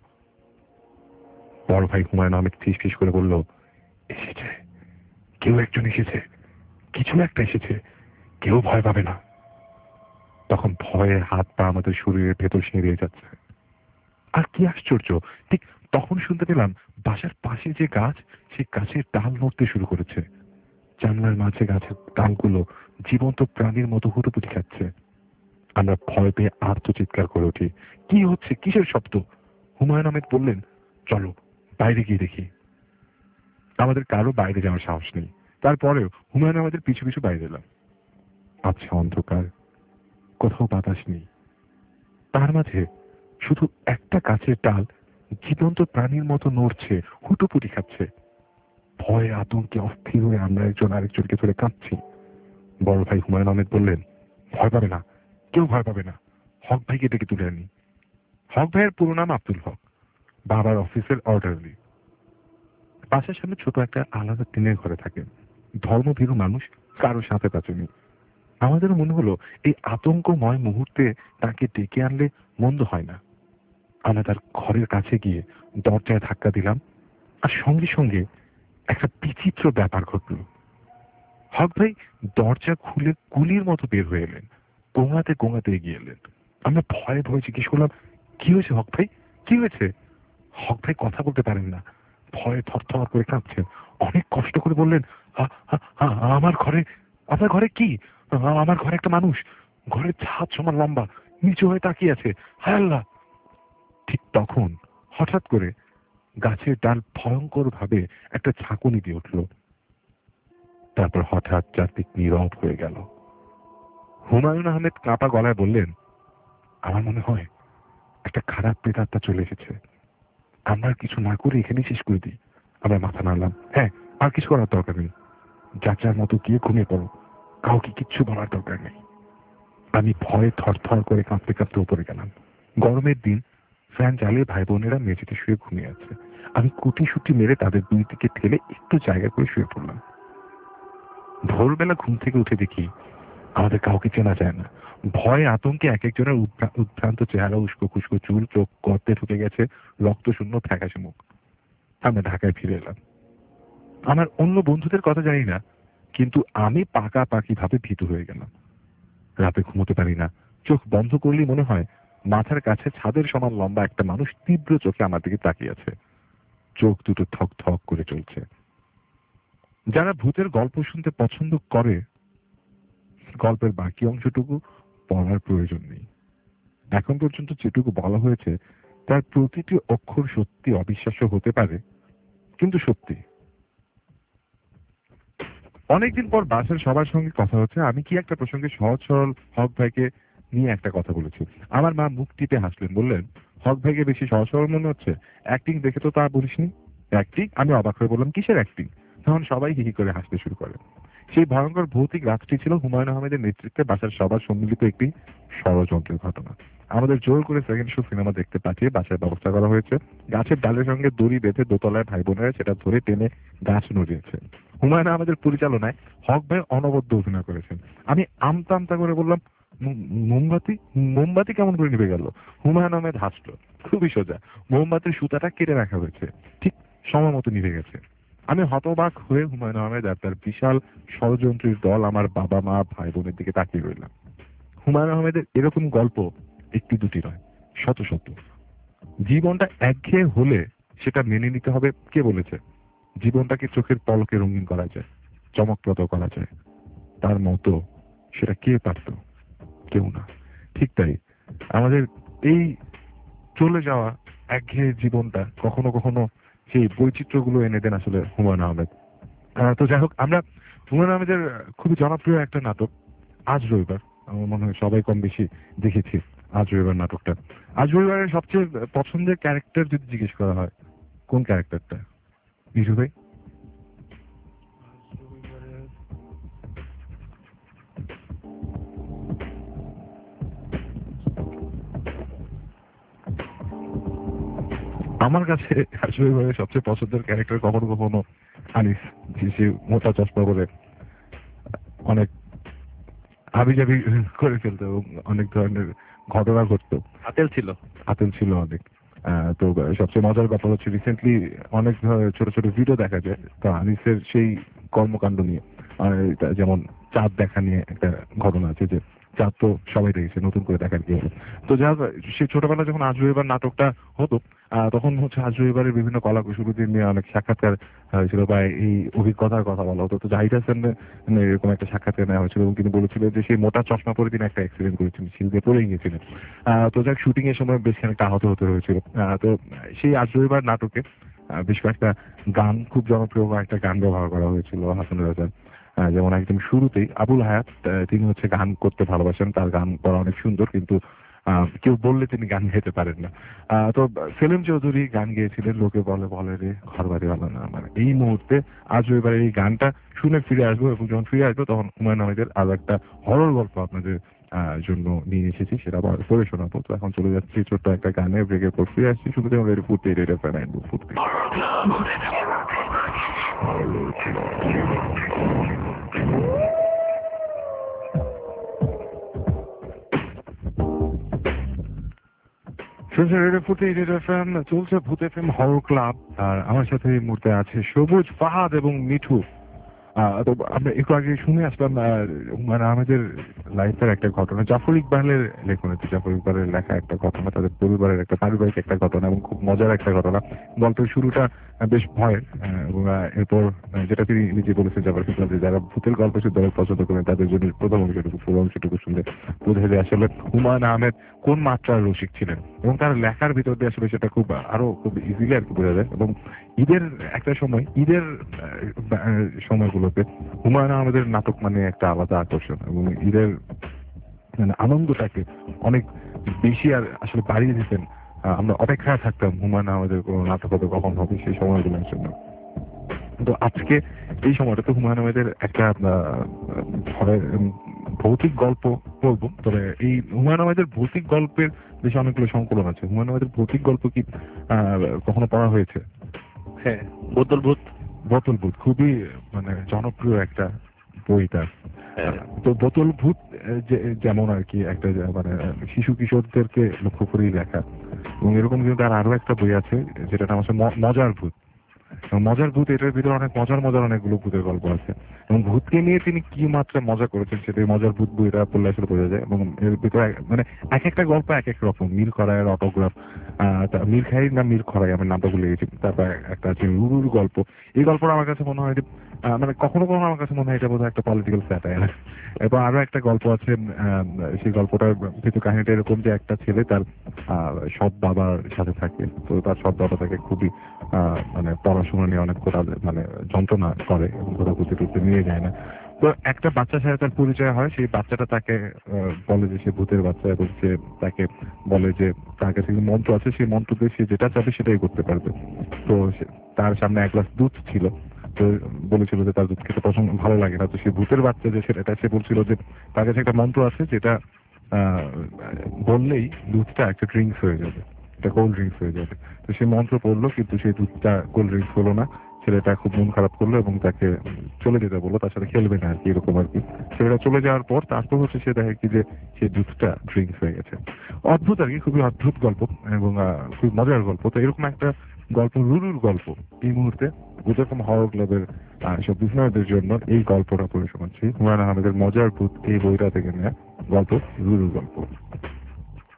বড় ভাই হুমায়ুন আহমেদ ফিস ফিস করে বলল, এসেছে, কেউ একজন এসেছে, কিছু একটা এসেছে, কেউ ভয় পাবে না। তখন ভয়ে হাত পা আমাদের শরীরের ভেতর সিঁড়িয়ে যাচ্ছে। আর কি আশ্চর্য, ঠিক তখন শুনতে পেলাম বাসার পাশে যে গাছ, সেই গাছের ডাল নড়তে শুরু করেছে। জানলার মাঝে গাছের ডালগুলো জীবন্ত প্রাণীর মতো হুটোপুটি খাচ্ছে। আমরা ভয় পেয়ে আর্ত চিৎকার করে উঠি, কি হচ্ছে, কিসের শব্দ? হুমায়ুন আহমেদ বললেন, চলো বাইরে গিয়ে দেখি। আমাদের কারো বাইরে যাওয়ার সাহস নেই। তারপরেও হুমায়ুন আমাদের পিছু পিছু বাইরে এলাম। আচ্ছা অন্ধকার, কোথাও বাতাস নেই। তার মাঝে শুধু একটা গাছের ডাল জীবন্ত প্রাণীর মতো নড়ছে, হুটোপুটি খাচ্ছে। ভয়ে আতঙ্কে অস্থির হয়ে আমরা একজন আরেকজনকে ধরে কাঁদছি। বড় ভাই হুমায়ুন আহমেদ বললেন, ভয় পাবে না, কেউ ভয় পাবে না, হক ভাইকে ডেকে তুলে আনি। হক ভাইয়ের পুরো নাম আব্দুল হক, বাবার অফিসের অর্ডারলি। বাসার সামনে ছোট একটা আলাদা টিনের ঘরে থাকেন। ধর্মভীরু মানুষ, কারো সাথে কাছে নেই। আমাদের মনে হলো এই আতঙ্কময় মুহূর্তে তাকে ডেকে আনলে মন্দ হয় না। আমরা তার ঘরের কাছে গিয়ে দরজায় ধাক্কা দিলাম, আর সঙ্গে সঙ্গে একটা বিচিত্র ব্যাপার ঘটল। হক ভাই দরজা খুলে গুলির মতো বের হয়ে এলেন, গোঙাতে গোঙাতে এগিয়ে এলেন। আমরা ভয়ে ভয়ে জিজ্ঞেস করলাম, কি হয়েছে হক ভাই, কি হয়েছে? হক ভাই কথা বলতে পারেন না, ভয়ে থরথর করে কাঁপছেন। অনেক কষ্ট করে বললেন, "আ- আ- আ- আমার ঘরে, আপনার ঘরে কি? আ- আমার ঘরে একটা মানুষ, ঘরের ছাদ সমান লম্বা, নিচু হয়ে তাকিয়ে আছে, হায় আল্লাহ!" ঠিক তখন হঠাৎ করে গাছের ডাল ভয়ঙ্কর ভাবে একটা ঝাঁকুনি দিয়ে উঠল। তারপর হঠাৎ চারদিক নীরব হয়ে গেল। হুমায়ুন আহমেদ কাঁপা গলায় বললেন, আমার মনে হয় একটা খারাপ প্রেতাত্মা চলে এসেছে। আমরা কিছু না করে এখানে শেষ করে দিই। আমরা মাথা নাড়লাম, হ্যাঁ, আর কিছু করার দরকার নেই, যার যার মতো গিয়ে ঘুমিয়ে পড়ো, কাউকে কিচ্ছু বলার দরকার নেই। আমি ভয়ে থরথর করে কাঁপতে কাঁপতে উপরে গেলাম। গরমের দিন, ফ্যান চালিয়ে ভাই বোনেরা মেঝেতে শুয়ে ঘুমিয়ে আছে। আমি কুটি সুটি মেরে তাদের দুই দিকে ঠেলে একটু জায়গা করে শুয়ে পড়লাম। ভোরবেলা ঘুম থেকে উঠে দেখি আমাদের কাউকে চেনা যায় না। ভয়ে আতঙ্কে এক একজনের উদ্ভ্রান্ত চেহারা, উস্কো খুস্কো চুল, চোখ গর্তে ঢুকে গেছে, রক্ত শূন্য ফ্যাকাশে মুখ। আমরা ঢাকায় ফিরে এলাম। আমার অন্য বন্ধুদের কথা জানি না, কিন্তু আমি পাকাপাকি ভাবে ভীতু হয়ে গেলাম। রাতে ঘুমোতে পারি না। চোখ বন্ধ করলেই মনে হয় মাথার কাছে ছাদের সমান লম্বা একটা মানুষ তীব্র চোখে আমার দিকে তাকিয়ে আছে। চোখ দুটো থক থক করে চলছে। যারা ভূতের গল্প শুনতে পছন্দ করে, গল্পের বাকি অংশটুকু পড়ার প্রয়োজন নেই। এখন পর্যন্ত যেটুকু বলা হয়েছে তার প্রতিটি অক্ষর সত্যি অবিশ্বাস্য হতে পারে, কিন্তু সত্যি। অনেকদিন পর বাসার সবার সঙ্গে কথা হচ্ছে। আমি কি একটা প্রসঙ্গে সহজ সরল হক ভাইকে নিয়ে একটা কথা বলেছি। আমার মা মুখ টিপে হাসলেন, বললেন, হক ভাইকে বেশি সহজ সরল মনে হচ্ছে, অ্যাক্টিং দেখে তো তা বলিসনি। অ্যাক্টিং? আমি অবাক হয়ে বললাম, কিসের অ্যাক্টিং? তখন সবাই হিহি করে হাসতে শুরু করে। সেই ভয়ঙ্কর ভৌতিক রাতটি ছিল হুমায়ুন আহমেদের নেতৃত্বে বাসার সবার সম্মিলিত একটি ষড়যন্ত্রের ঘটনা। আমাদের জোর করে সেকেন্ড শো সিনেমা দেখতে পাঠিয়ে বাসার ব্যবস্থা করা হয়েছে। গাছের ডালের সঙ্গে দড়ি বেঁধে দোতলায় ভাই বোনেরা সেটা ধরে টেনে গাছ নড়িয়েছে। হুমায়ুন আহমেদের পরিচালনায় হক ভাই অনবদ্য অভিনয় করেছেন। আমি আমতা আমতা করে বললাম, মোমবাতি মোমবাতি কেমন করে নিভে গেল? হুমায়ুন আহমেদ হাসল, খুবই সোজা, মোমবাতির সুতাটা কেটে রাখা হয়েছে, ঠিক সময় মতো নিভে গেছে। আমি হতবাক হয়ে হুমায়ুন আহমেদ আর তার বিশাল ষড়যন্ত্রীর দল, আমার বাবা মা ভাই বোনের দিকে তাকিয়ে রইলাম। হুমায়ুন আহমেদের এরকম গল্প একটি দুটি নয়, শত শত। জীবনটা একঘেয়ে হলে সেটা মেনে নিতে হবে। কে বলেছে? জীবনটাকে চোখের পলকে রঙিন করা যায়, চমকপ্রদ করা যায়, তার মতো সেটা কে পারত? কেউ না। ঠিক তাই আমাদের এই চলে যাওয়া একঘেয়ে জীবনটা কখনো কখনো সেই বৈচিত্র্যগুলো এনে দেন আসলে হুমায়ুন আহমেদ। আহ, তো যাই হোক, আমরা হুমায়ুন আহমেদের খুবই জনপ্রিয় একটা নাটক আজ রবিবার, আমার মনে হয় সবাই কম বেশি দেখেছি আজ রবিবার নাটকটা। আজ রবিবারের সবচেয়ে পছন্দের ক্যারেক্টার যদি জিজ্ঞেস করা হয়, কোন ক্যারেক্টারটা? বিশু ভাই? আমার কাছে আজ রবিবারের সবচেয়ে পছন্দের ক্যারেক্টার কখনো কখনো আনিস, যে সে মোটা চশমা করে অনেক হাবিজাবি করে ফেলতো এবং অনেক ধরনের ঘটনা ঘটতো। আতেল ছিল। আতেল ছিল অনেক। আহ, তো সবচেয়ে মজার ব্যাপার হচ্ছে রিসেন্টলি অনেক ধরনের ছোট ছোট ভিডিও দেখা যায় তো আনিসের সেই কর্মকাণ্ড নিয়ে। আর এটা যেমন চাঁদ দেখা নিয়ে একটা ঘটনা আছে, যে চাঁদ তো সবাই দেখেছে, নতুন করে দেখার কি হলো। তো যা সে ছোটবেলা যখন আজ রবিবার নাটকটা হতো, আহ, তখন হচ্ছে আজ রবিবারের বিভিন্ন কলা কুশলীদের নিয়ে অনেক সাক্ষাৎকার হয়েছিল বা এই অভিজ্ঞতার কথা বলা হতো। তো জাহিদ হাসান এরকম একটা সাক্ষাৎকার নেওয়া হয়েছিল এবং তিনি বলেছিলেন যে সেই মোটা চশমা পরে তিনি একটা অ্যাক্সিডেন্ট করেছিলেন, সিল দিয়ে পড়ে গিয়েছিলেন। আহ, তো যাক, শুটিং এর সময় বেশ খানিকটা আহত হতে হয়েছিল। আহ, তো সেই আজ রবিবার নাটকে আহ, বেশ কয়েকটা গান, খুব জনপ্রিয় কয়েকটা গান ব্যবহার করা হয়েছিল হাসানুর রাজার। আহ, যেমন একদম শুরুতেই আবুল হায়াত, আহ, তিনি হচ্ছে গান করতে ভালোবাসেন, তার গান করা অনেক সুন্দর, কিন্তু আহ, কেউ বললে তিনি গান গাইতে পারেন না। আহ, তো সেলিম চৌধুরী গান গেয়েছিলেন লোকে বলে বলে রে ঘর বাড়ি ভালো না। মানে এই মুহূর্তে আজ রবিবারের এই গানটা শুনে ফিরে আসবো, এবং যখন ফিরে আসবো তখন হুমায়ুন আহমেদের আরো একটা হরর গল্প আপনাদের আহ, জন্য নিয়ে এসেছি, সেটা আবার পড়ে শোনাবো। তো এখন চলে যাচ্ছি ছোট্ট একটা গানে, ব্রেকের পর ফিরে আসছি। শুধু যেমন রেডি ফুটতে রেডি ফেরাই ফুটতে। চলছে ভূত এফ এম হরর ক্লাব, আর আমার সাথে এই মুহূর্তে আছে সবুজ, ফাহাদ এবং মিঠু। আহ, তো আমরা একটু আগে শুনে আসলাম হুমায়ুন আহমেদের লাইফের একটা ঘটনা, জাফর ইকবালের লেখনে, জাফর ইকবালের লেখা একটা ঘটনা, তাদের পরিবারের একটা পারিবারিক একটা ঘটনা এবং খুব মজার একটা ঘটনা। গল্পের শুরুটা বেশ ভয়ের, এবং এরপর যেটা তিনি নিজে বলেছেন জাফর ইকবাল, যে যারা ভূতের গল্প শুনতে অনেক পছন্দ করেন তাদের জন্য প্রথম অংশটুকু পুরো অংশটুকু শুনলে বোঝা যায় আসলে হুমায়ুন আহমেদ কোন মাত্রার রসিক ছিলেন, এবং তার লেখার ভিতর দিয়ে আসলে সেটা খুব আরো খুব ইজিলি আর কি বোঝা যায়। এবং ঈদের একটা সময়, ঈদের সময়গুলোতে হুমায়ুন আহমেদের নাটক মানে একটা আলাদা আকর্ষণ, এবং ঈদের মানে আনন্দটাকে অনেক বেশি আর আসলে বাড়িয়ে দিতেন। আমরা অপেক্ষায় থাকতাম হুমায়ুন আহমেদের কোনো নাটক হতে কখন হবে সেই সময়গুলোর জন্য। তো আজকে এই সময়টাতে হুমায়ুন আহমেদের একটা ভৌতিক গল্প বলবো, তবে এই হুমায়ুন আহমেদের ভৌতিক গল্পের বেশি অনেকগুলো সংকলন আছে। হুমায়ুন আহমেদের ভৌতিক গল্প কি আহ কখনো পড়া হয়েছে? হ্যাঁ, বোতল ভূত। বোতল ভূত খুবই মানে জনপ্রিয় একটা বই তার। তো বোতল ভূত যেমন আর কি একটা মানে শিশু কিশোরদেরকে লক্ষ্য করেই লেখা, এবং এরকম কিন্তু তার আরো একটা বই আছে যেটা নাম আছে মজার ভূত। মজার ভূত, এটার ভিতরে অনেক মজার মজার অনেকগুলো ভূতের গল্প আছে, এবং ভূতকে নিয়ে তিনি কি মাত্রা মজা করেছেন সেটা মজার ভূত বইটা পড়লে আসলে বোঝা যায়। এবং এর ভিতরে মানে এক একটা গল্প এক এক রকম, মীর খরাইয়ের অটোগ্রাফ, আহ মীর খাই না মীর খরাই, আমি নামটা ভুলে গেছি। তারপর একটা আছে রুরুর গল্প। এই গল্পটা আমার কাছে মনে হয় যে মানে কখনো কখনো আমার কাছে মনে হয় এটা বোধহয় একটা পলিটিক্যাল স্যাটায়ার। এবং আরো একটা গল্প আছে, সেই গল্পটার ভিতর কাহিনীটা এরকম যে একটা ছেলে তার সৎ বাবার সাথে থাকে, তো তার সৎ বাবা তাকে খুবই মানে পড়াশোনা নিয়ে অনেক কোথাও মানে যন্ত্রণা করে এবং কোথাও ঘুরতে টুরতে নিয়ে যায় না। তো একটা বাচ্চার সাথে তার পরিচয় হয়, সেই বাচ্চাটা তাকে বলে যে সে ভূতের বাচ্চা, এবং সে তাকে বলে যে তার কাছে মন্ত্র আছে, সেই মন্ত্র দিয়ে সে যেটা চাবে সেটাই করতে পারবে। তো তার সামনে এক গ্লাস দুধ ছিল, তো বলেছিল যে তার দুধ খেতে পছন্দ ভালো লাগে না। তো সে ভূতের বাচ্চা যে সেটা সে বলছিল যে তার কাছে একটা মন্ত্র আছে যেটা আহ বললেই দুধটা একটা ড্রিঙ্কস হয়ে যাবে, একটা কোল্ড ড্রিঙ্কস হয়ে যাবে। তো সে মন্ত্র পড়লো, কিন্তু সেই দুধটা কোল্ড ড্রিঙ্কস হলো না। ছেলেটা খুব মন খারাপ করলো এবং তাকে চলে যেতে বললো, তার সাথে খেলবে না আর কি, এরকম আর কি। ছেলেটা চলে যাওয়ার পর তারপর হচ্ছে সে দেখে কি যে সেই দুধটা ড্রিঙ্কস হয়ে গেছে। অদ্ভুত আর কি, খুবই অদ্ভুত গল্প এবং খুবই মজার গল্প। তো এরকম একটা গল্প, রুরুর গল্প, এই মুহূর্তে যেরকম হরর ক্লাবের সব বিজনেসদের জন্য এই গল্পটা পড়ে শোনাচ্ছি। হুমায়ুন আহমেদের মজার ভূত এই বইটা থেকে নেওয়া গল্প, রুরুর গল্প।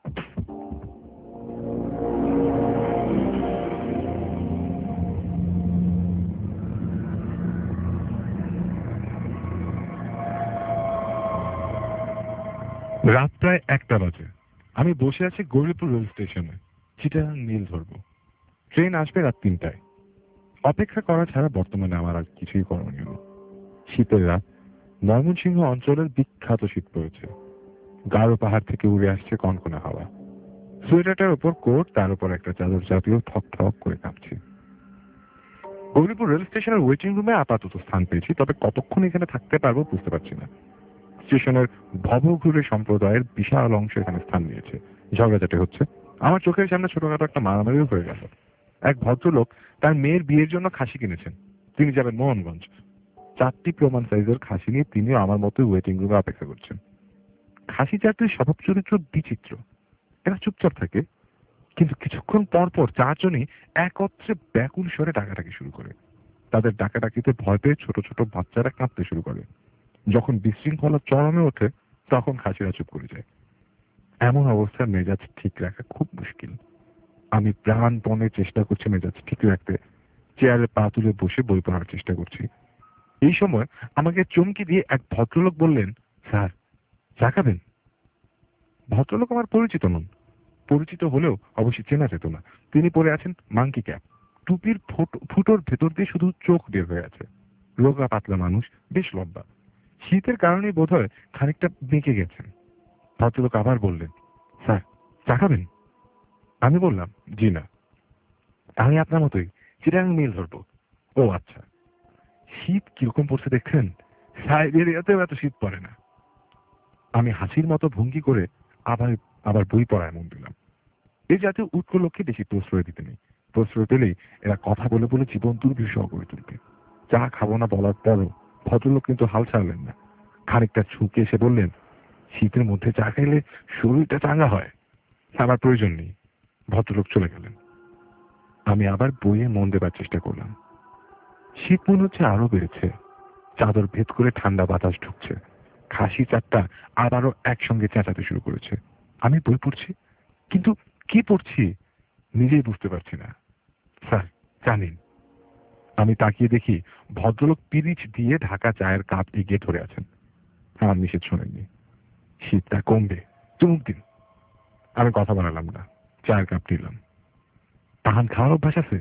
রাত প্রায় একটা বাজে। আমি বসে আছি গৌরীপুর রেল স্টেশনে, চিটাগাং মেল ধরবো। ট্রেন আসবে রাত তিনটায়। অপেক্ষা করা ছাড়া বর্তমানে আমার আর কিছুই করণীয় নেই। শীতের রাত, ময়মনসিংহ অঞ্চলের বিখ্যাত শীত পড়েছে। গাঢ় পাহাড় থেকে উড়ে আসছে কনকনে হাওয়া। সোয়েটারটার উপর কোট, তার উপর একটা চাদর চাপিয়েও ঠক ঠক করে কাঁপছি। গৌরীপুর রেল স্টেশনের ওয়েটিং রুমে আপাতত স্থান পেয়েছি, তবে কতক্ষণ এখানে থাকতে পারবো বুঝতে পারছি না। স্টেশনের ভবঘুরে সম্প্রদায়ের বিশাল অংশ এখানে স্থান নিয়েছে। ঝগড়াঝাটি হচ্ছে। আমার চোখের সামনে ছোটখাটো একটা মারামারিও হয়ে গেল। এক ভদ্রলোক তার মেয়ের বিয়ের জন্য খাসি কিনেছেন। তিনি যাবেন মোহনগঞ্জ। চারটি প্রমাণ সাইজের খাসি নিয়ে তিনিও আমার মতো ওয়েটিং রুমে অপেক্ষা করছেন। খাসি চারটির স্বভাব চরিত্র বিচিত্র। এরা চুপচাপ থাকে, কিন্তু কিছুক্ষণ পর পর চারজনই একত্রে ব্যাকুল স্বরে ডাকাডাকি শুরু করে। তাদের ডাকাডাকিতে ভয় পেয়ে ছোট ছোট বাচ্চারা কাঁদতে শুরু করে। যখন বিশৃঙ্খলা চরমে ওঠে তখন খাসিরা চুপ করে যায়। এমন অবস্থায় মেজাজ ঠিক রাখা খুব মুশকিল। আমি প্রাণপণে চেষ্টা করছি মেজাজ ঠিক রাখতে। চেয়ারে পা তুলে বসে বই পড়ার চেষ্টা করছি। এই সময় আমাকে চমকি দিয়ে এক ভদ্রলোক বললেন, স্যার চা খাবেন? ভদ্রলোক আমার পরিচিত নন। পরিচিত হলেও অবশ্যই চেনা যেত না। তিনি পরে আছেন মাংকি ক্যাপ। টুপির ফুটোর ভেতর দিয়ে শুধু চোখ বের হয়ে আছে। রোগা পাতলা মানুষ, বেশ লম্বা। শীতের কারণে বোধ হয় খানিকটা বেঁকে গেছেন। ভদ্রলোক আবার বললেন, স্যার চা খাবেন? আমি বললাম, জি না, আমি আপনার মতোই চিটাগাং মেল ধরবো। ও আচ্ছা, শীত কিরকম পড়ছে দেখছেন? সাইবেরিয়াতেও এত শীত পড়ে না। আমি হাসির মতো ভঙ্গি করে আবার আবার বই পড়ায় মন দিলাম। এই জাতীয় উৎকট লোককে বেশি প্রশ্রয় দিতে নেই। প্রশ্রয় পেলেই এরা কথা বলে বলে জীবন দুর্বিষহ করে তুলবে। চা খাবো না বলার পরও ভদ্রলোক কিন্তু হাল ছাড়লেন না। খানিকটা ঝুঁকে এসে বললেন, শীতের মধ্যে চা খাইলে শরীরটা চাঙ্গা হয়। আমার প্রয়োজন নেই। ভদ্রলোক চলে গেলেন। আমি আবার বইয়ে মন দেবার চেষ্টা করলাম। শীত মনে হচ্ছে আরো বেড়েছে। চাদর ভেদ করে ঠান্ডা বাতাস ঢুকছে। খাসি চারটা আবারও একসঙ্গে চেঁচাতে শুরু করেছে। আমি বই পড়ছি, কিন্তু কি পড়ছি নিজেই বুঝতে পারছি না। স্যার জানেন, আমি তাকিয়ে দেখি ভদ্রলোক পিরিচ দিয়ে ঢাকা চায়ের কাপ এগিয়ে ধরে আছেন। আমার নিষেধ শোনেননি। শীতটা কমবে, চুমুক দিন। আমি কথা বানালাম না, চায়ের কাপ নিলাম। পান খাওয়ার অভ্যাস আছে?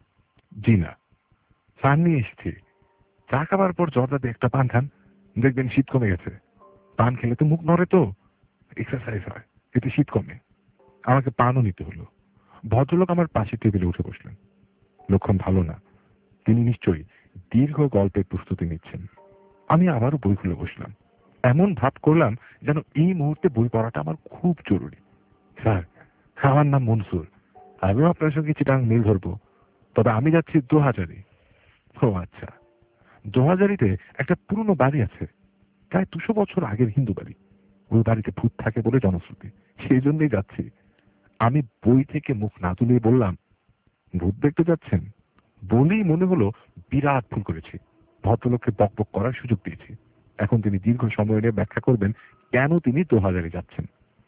জি না। পান নিয়ে এসেছি। চা খাবার পর জর্দা দিয়ে একটা পান খান, দেখবেন শীত কমে গেছে। পান খেলে তো মুখ নড়ে, তো এক্সারসাইজ হয়, এতে শীত কমে। আমাকে পানও নিতে হলো। ভদ্রলোক আমার পাশের টেবিলে উঠে বসলেন। লক্ষণ ভালো না। তিনি নিশ্চয়ই দীর্ঘ গল্পের প্রস্তুতি নিচ্ছেন। আমি আবারও বই খুলে বসলাম। এমন ভাব করলাম যেন এই মুহূর্তে বই পড়াটা আমার খুব জরুরি। স্যার, আমার নাম মনসুর। আমিও আপনার সঙ্গে চিটাগাং মেল ধরবো, তবে আমি যাচ্ছি দোহাজারি। ও আচ্ছা। দোহাজারিতে একটা পুরনো বাড়ি আছে, প্রায় দুশো বছর আগের হিন্দু বাড়ি। ওই বাড়িতে ভূত থাকে বলে জনশ্রুতি, সেই জন্যই যাচ্ছি। আমি বই থেকে মুখ না তুলে বললাম, ভূত দেখতে যাচ্ছেন? বলেই মনে হলো বিরাট ভুল করেছি। ভদ্রলোককে বকবক করার সুযোগ দিয়েছি। এখন তিনি দীর্ঘ সময় নিয়ে ব্যাখ্যা করবেন কেন তিনি দোহাজারি যাচ্ছেন।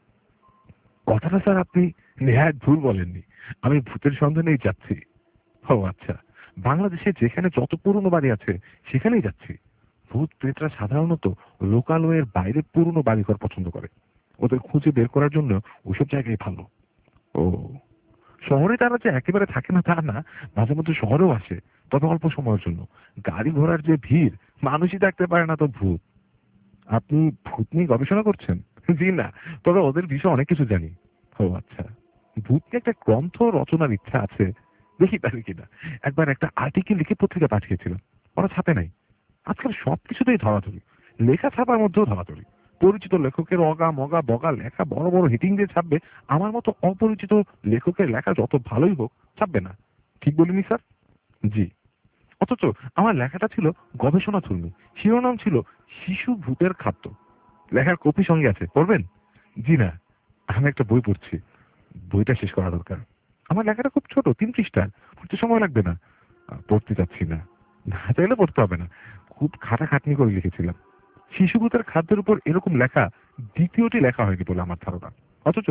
কথাটা স্যার আপনি নেহাত ভুল বলেননি। আমি ভূতের সন্ধানেই যাচ্ছি। ও আচ্ছা, বাংলাদেশে যেখানে যত পুরনো বাড়ি আছে সেখানেই যাচ্ছি। ভূত প্রেতরা সাধারণত লোকালয়ের বাইরে পুরনো বাড়িঘর পছন্দ করে। ওদের খুঁজে বের করার জন্য ওইসব জায়গায় ভালো। ও, শহরে তারা যে একেবারে থাকে না তা না, মাঝে মধ্যে শহরেও আসে, তবে অল্প সময়ের জন্য। গাড়ি ঘোড়ার যে ভিড়, মানুষই থাকতে পারে না তো ভূত। আপনি ভূত নিয়ে গবেষণা করছেন? জি না, তবে ওদের বিষয়ে অনেক কিছু জানি। ও আচ্ছা, ভূত নিয়ে একটা গ্রন্থ রচনার ইচ্ছা আছে, দেখি পারি কিনা। একবার একটা আর্টিকেল লিখে পত্রিকা পাঠিয়েছিলাম, ওরা ছাপে নাই। আজকাল সবকিছুতেই ধরাধরি, লেখা ছাপার মধ্যেও ধরাধরি। পরিচিত লেখকের অগা মগা বগা লেখা বড় বড় হিটিং দিয়ে ছাপবে, আমার মতো অপরিচিত লেখকের লেখা যত ভালোই হোক ছাপবে না। ঠিক বলিনি স্যার? জি। অথচ আমার লেখাটা ছিল গবেষণা ধর্মী। শিরোনাম ছিল শিশু ভূতের খাদ্য। লেখার কপি সঙ্গে আছে, পড়বেন? জি না, আমি একটা বই পড়ছি, বইটা শেষ করা দরকার। আমার লেখাটা খুব ছোট, তিন পৃষ্ঠার, পড়তে সময় লাগবে না। পড়তে চাচ্ছি না। না চাইলে পড়তে হবে না, খুব খাটাখাটনি করে লিখেছিলাম। শিশু ভূতের খাদ্যের উপর এরকম লেখা দ্বিতীয়টি লেখা হয়নি বলে আমার ধারণা। অথচ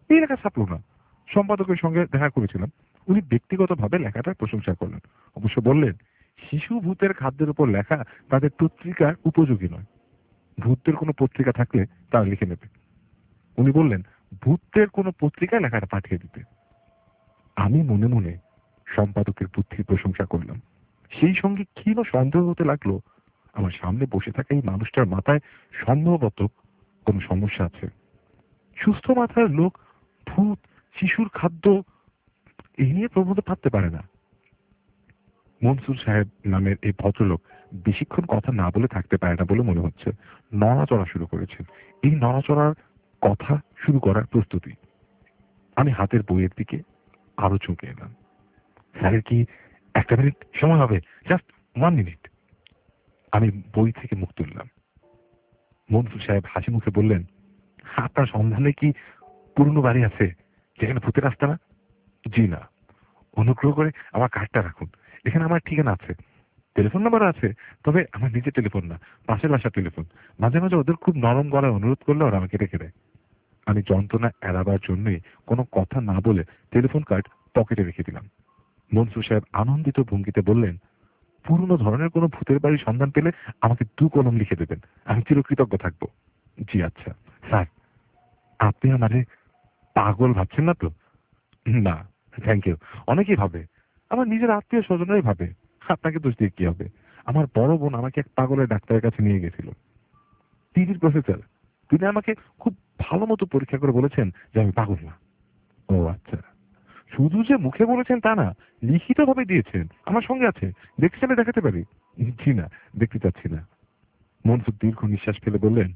এই লেখা ছাপলো না। সম্পাদকের সঙ্গে দেখা করেছিলাম, উনি ব্যক্তিগতভাবে লেখাটার প্রশংসা করলেন, অবশ্য বললেন শিশু ভূতের খাদ্যের উপর লেখা তাদের পত্রিকার উপযোগী নয়, ভূতের কোনো পত্রিকা থাকলে তা লিখে নেবে। উনি বললেন ভূতের কোনো পত্রিকায় লেখাটা পাঠিয়ে দিতে। আমি মনে মনে সম্পাদকের বুদ্ধির প্রশংসা করলাম। সেই সঙ্গে ক্ষীণ সন্দেহ হতে লাগলো আমার সামনে বসে থাকা এই মানুষটার মাথায় সম্ভবত কোনো সমস্যা আছে। সুস্থ মাথার লোক ভূত, শিশুর খাদ্য এই নিয়ে প্রবন্ধ পারতে পারে না। মনসুর সাহেব নামের এই ভদ্রলোক বেশিক্ষণ কথা না বলে থাকতে পারে না বলে মনে হচ্ছে। নড়াচড়া শুরু করেছেন। এই নড়াচড়ার কথা শুরু করার প্রস্তুতি। আমি হাতের বইয়ের দিকে আরো চুঁকে এলাম। স্যারের কি একটা মিনিট সময় হবে? Just one minute. আমি বই থেকে মুখ তুললাম। মনসুর সাহেব হাসি মুখে বললেন, আপনার সন্ধানে কি পুরনো বাড়ি আছে যেখানে ভূতের রাস্তা না? জি না। অনুগ্রহ করে আমার কার্ডটা রাখুন, এখানে আমার ঠিকানা আছে, টেলিফোন নাম্বার আছে, তবে আমার নিজের টেলিফোন না, পাশের বাসার টেলিফোন। মাঝে মাঝে ওদের খুব নরম গলায় অনুরোধ করলে ওরা আমাকে রেখে দেয়। আমি যন্ত্রণা এড়াবার জন্যই কোনো কথা না বলে টেলিফোন কার্ড পকেটে রেখে দিলাম। মনসুর সাহেব আনন্দিত ভঙ্গিতে বললেন, পুরনো ধরনের কোনো ভূতের বাড়ির সন্ধান পেলে আমাকে দু কলম লিখে দেবেন, আমি চিরকৃতজ্ঞ থাকবো। জি আচ্ছা। স্যার, আপনি আমারে পাগল ভাবছেন না তো? না, থ্যাংক ইউ। অনেকেই ভাবে, আমার নিজের আত্মীয় স্বজনরাই ভাবে। আপনাকে দোষ দিয়ে কি হবে? আমার বড় বোন আমাকে এক পাগলের ডাক্তারের কাছে নিয়ে গেছিল, টিভির প্রফেসর। তিনি আমাকে খুব ভালো মতো পরীক্ষা করে বলেছেন যে আমি পাগল না। ও আচ্ছা। শুধু যে মুখে বলেছেন তা না, লিখিত ভাবে দিয়েছেন, আমার সঙ্গে আছে, দেখতে চাইলে দেখাতে পারি। জি না, দেখতে চাচ্ছি না। মনসুর দীর্ঘ নিঃশ্বাস ফেলে বললেন,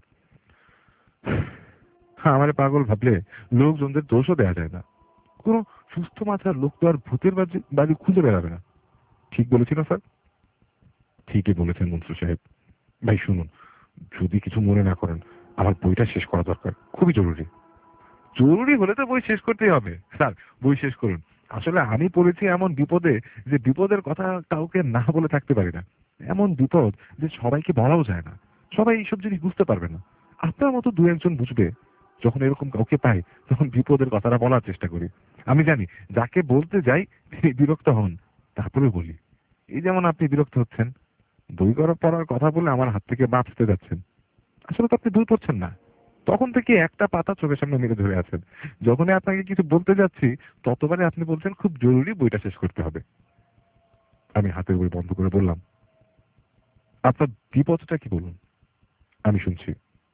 আমার পাগল ভাবলে লোকজনদের দোষও দেওয়া যায় না। কোন সুস্থ মাথার লোক তো আর ভূতের বাড়ি খুঁজে বেড়াবে না। ঠিক বলেছি না স্যার? ঠিকই বলেছেন মনসুর সাহেব। ভাই শুনুন, যদি কিছু মনে না করেন, আমার বইটা শেষ করা দরকার, খুবই জরুরি। জরুরি হলে তো বই শেষ করতেই হবে। স্যার, বই শেষ করুন। আসলে আমি পড়েছি এমন বিপদে যে বিপদের কথা কাউকে না বলে থাকতে পারি না। এমন বিপদ যে সবাইকে বলাও যায় না, সবাই এইসব জিনিস বুঝতে পারবে না। আপনার মতো দু একজন বুঝবে। যখন এরকম কাউকে পাই তখন বিপদের কথাটা বলার চেষ্টা করি। আমি জানি যাকে বলতে যাই তিনি বিরক্ত হন, তারপরে বলি। এই যেমন আপনি বিরক্ত হচ্ছেন, বই করা পড়ার কথা বলে আমার হাত থেকে বাঁচতে যাচ্ছেন। আসলে তো আপনি বই পড়ছেন না, তখন থেকে একটা পাতা চোখের সামনে মেরে ধরে আছেন। যখনই আপনাকে কিছু বলতে যাচ্ছি ততবারে আপনি বলছেন খুব জরুরি, বইটা শেষ করতে হবে। আমি হাতের বই বন্ধ করে বললাম, আপনার বিপদটা কি বলুন, আমি শুনছি।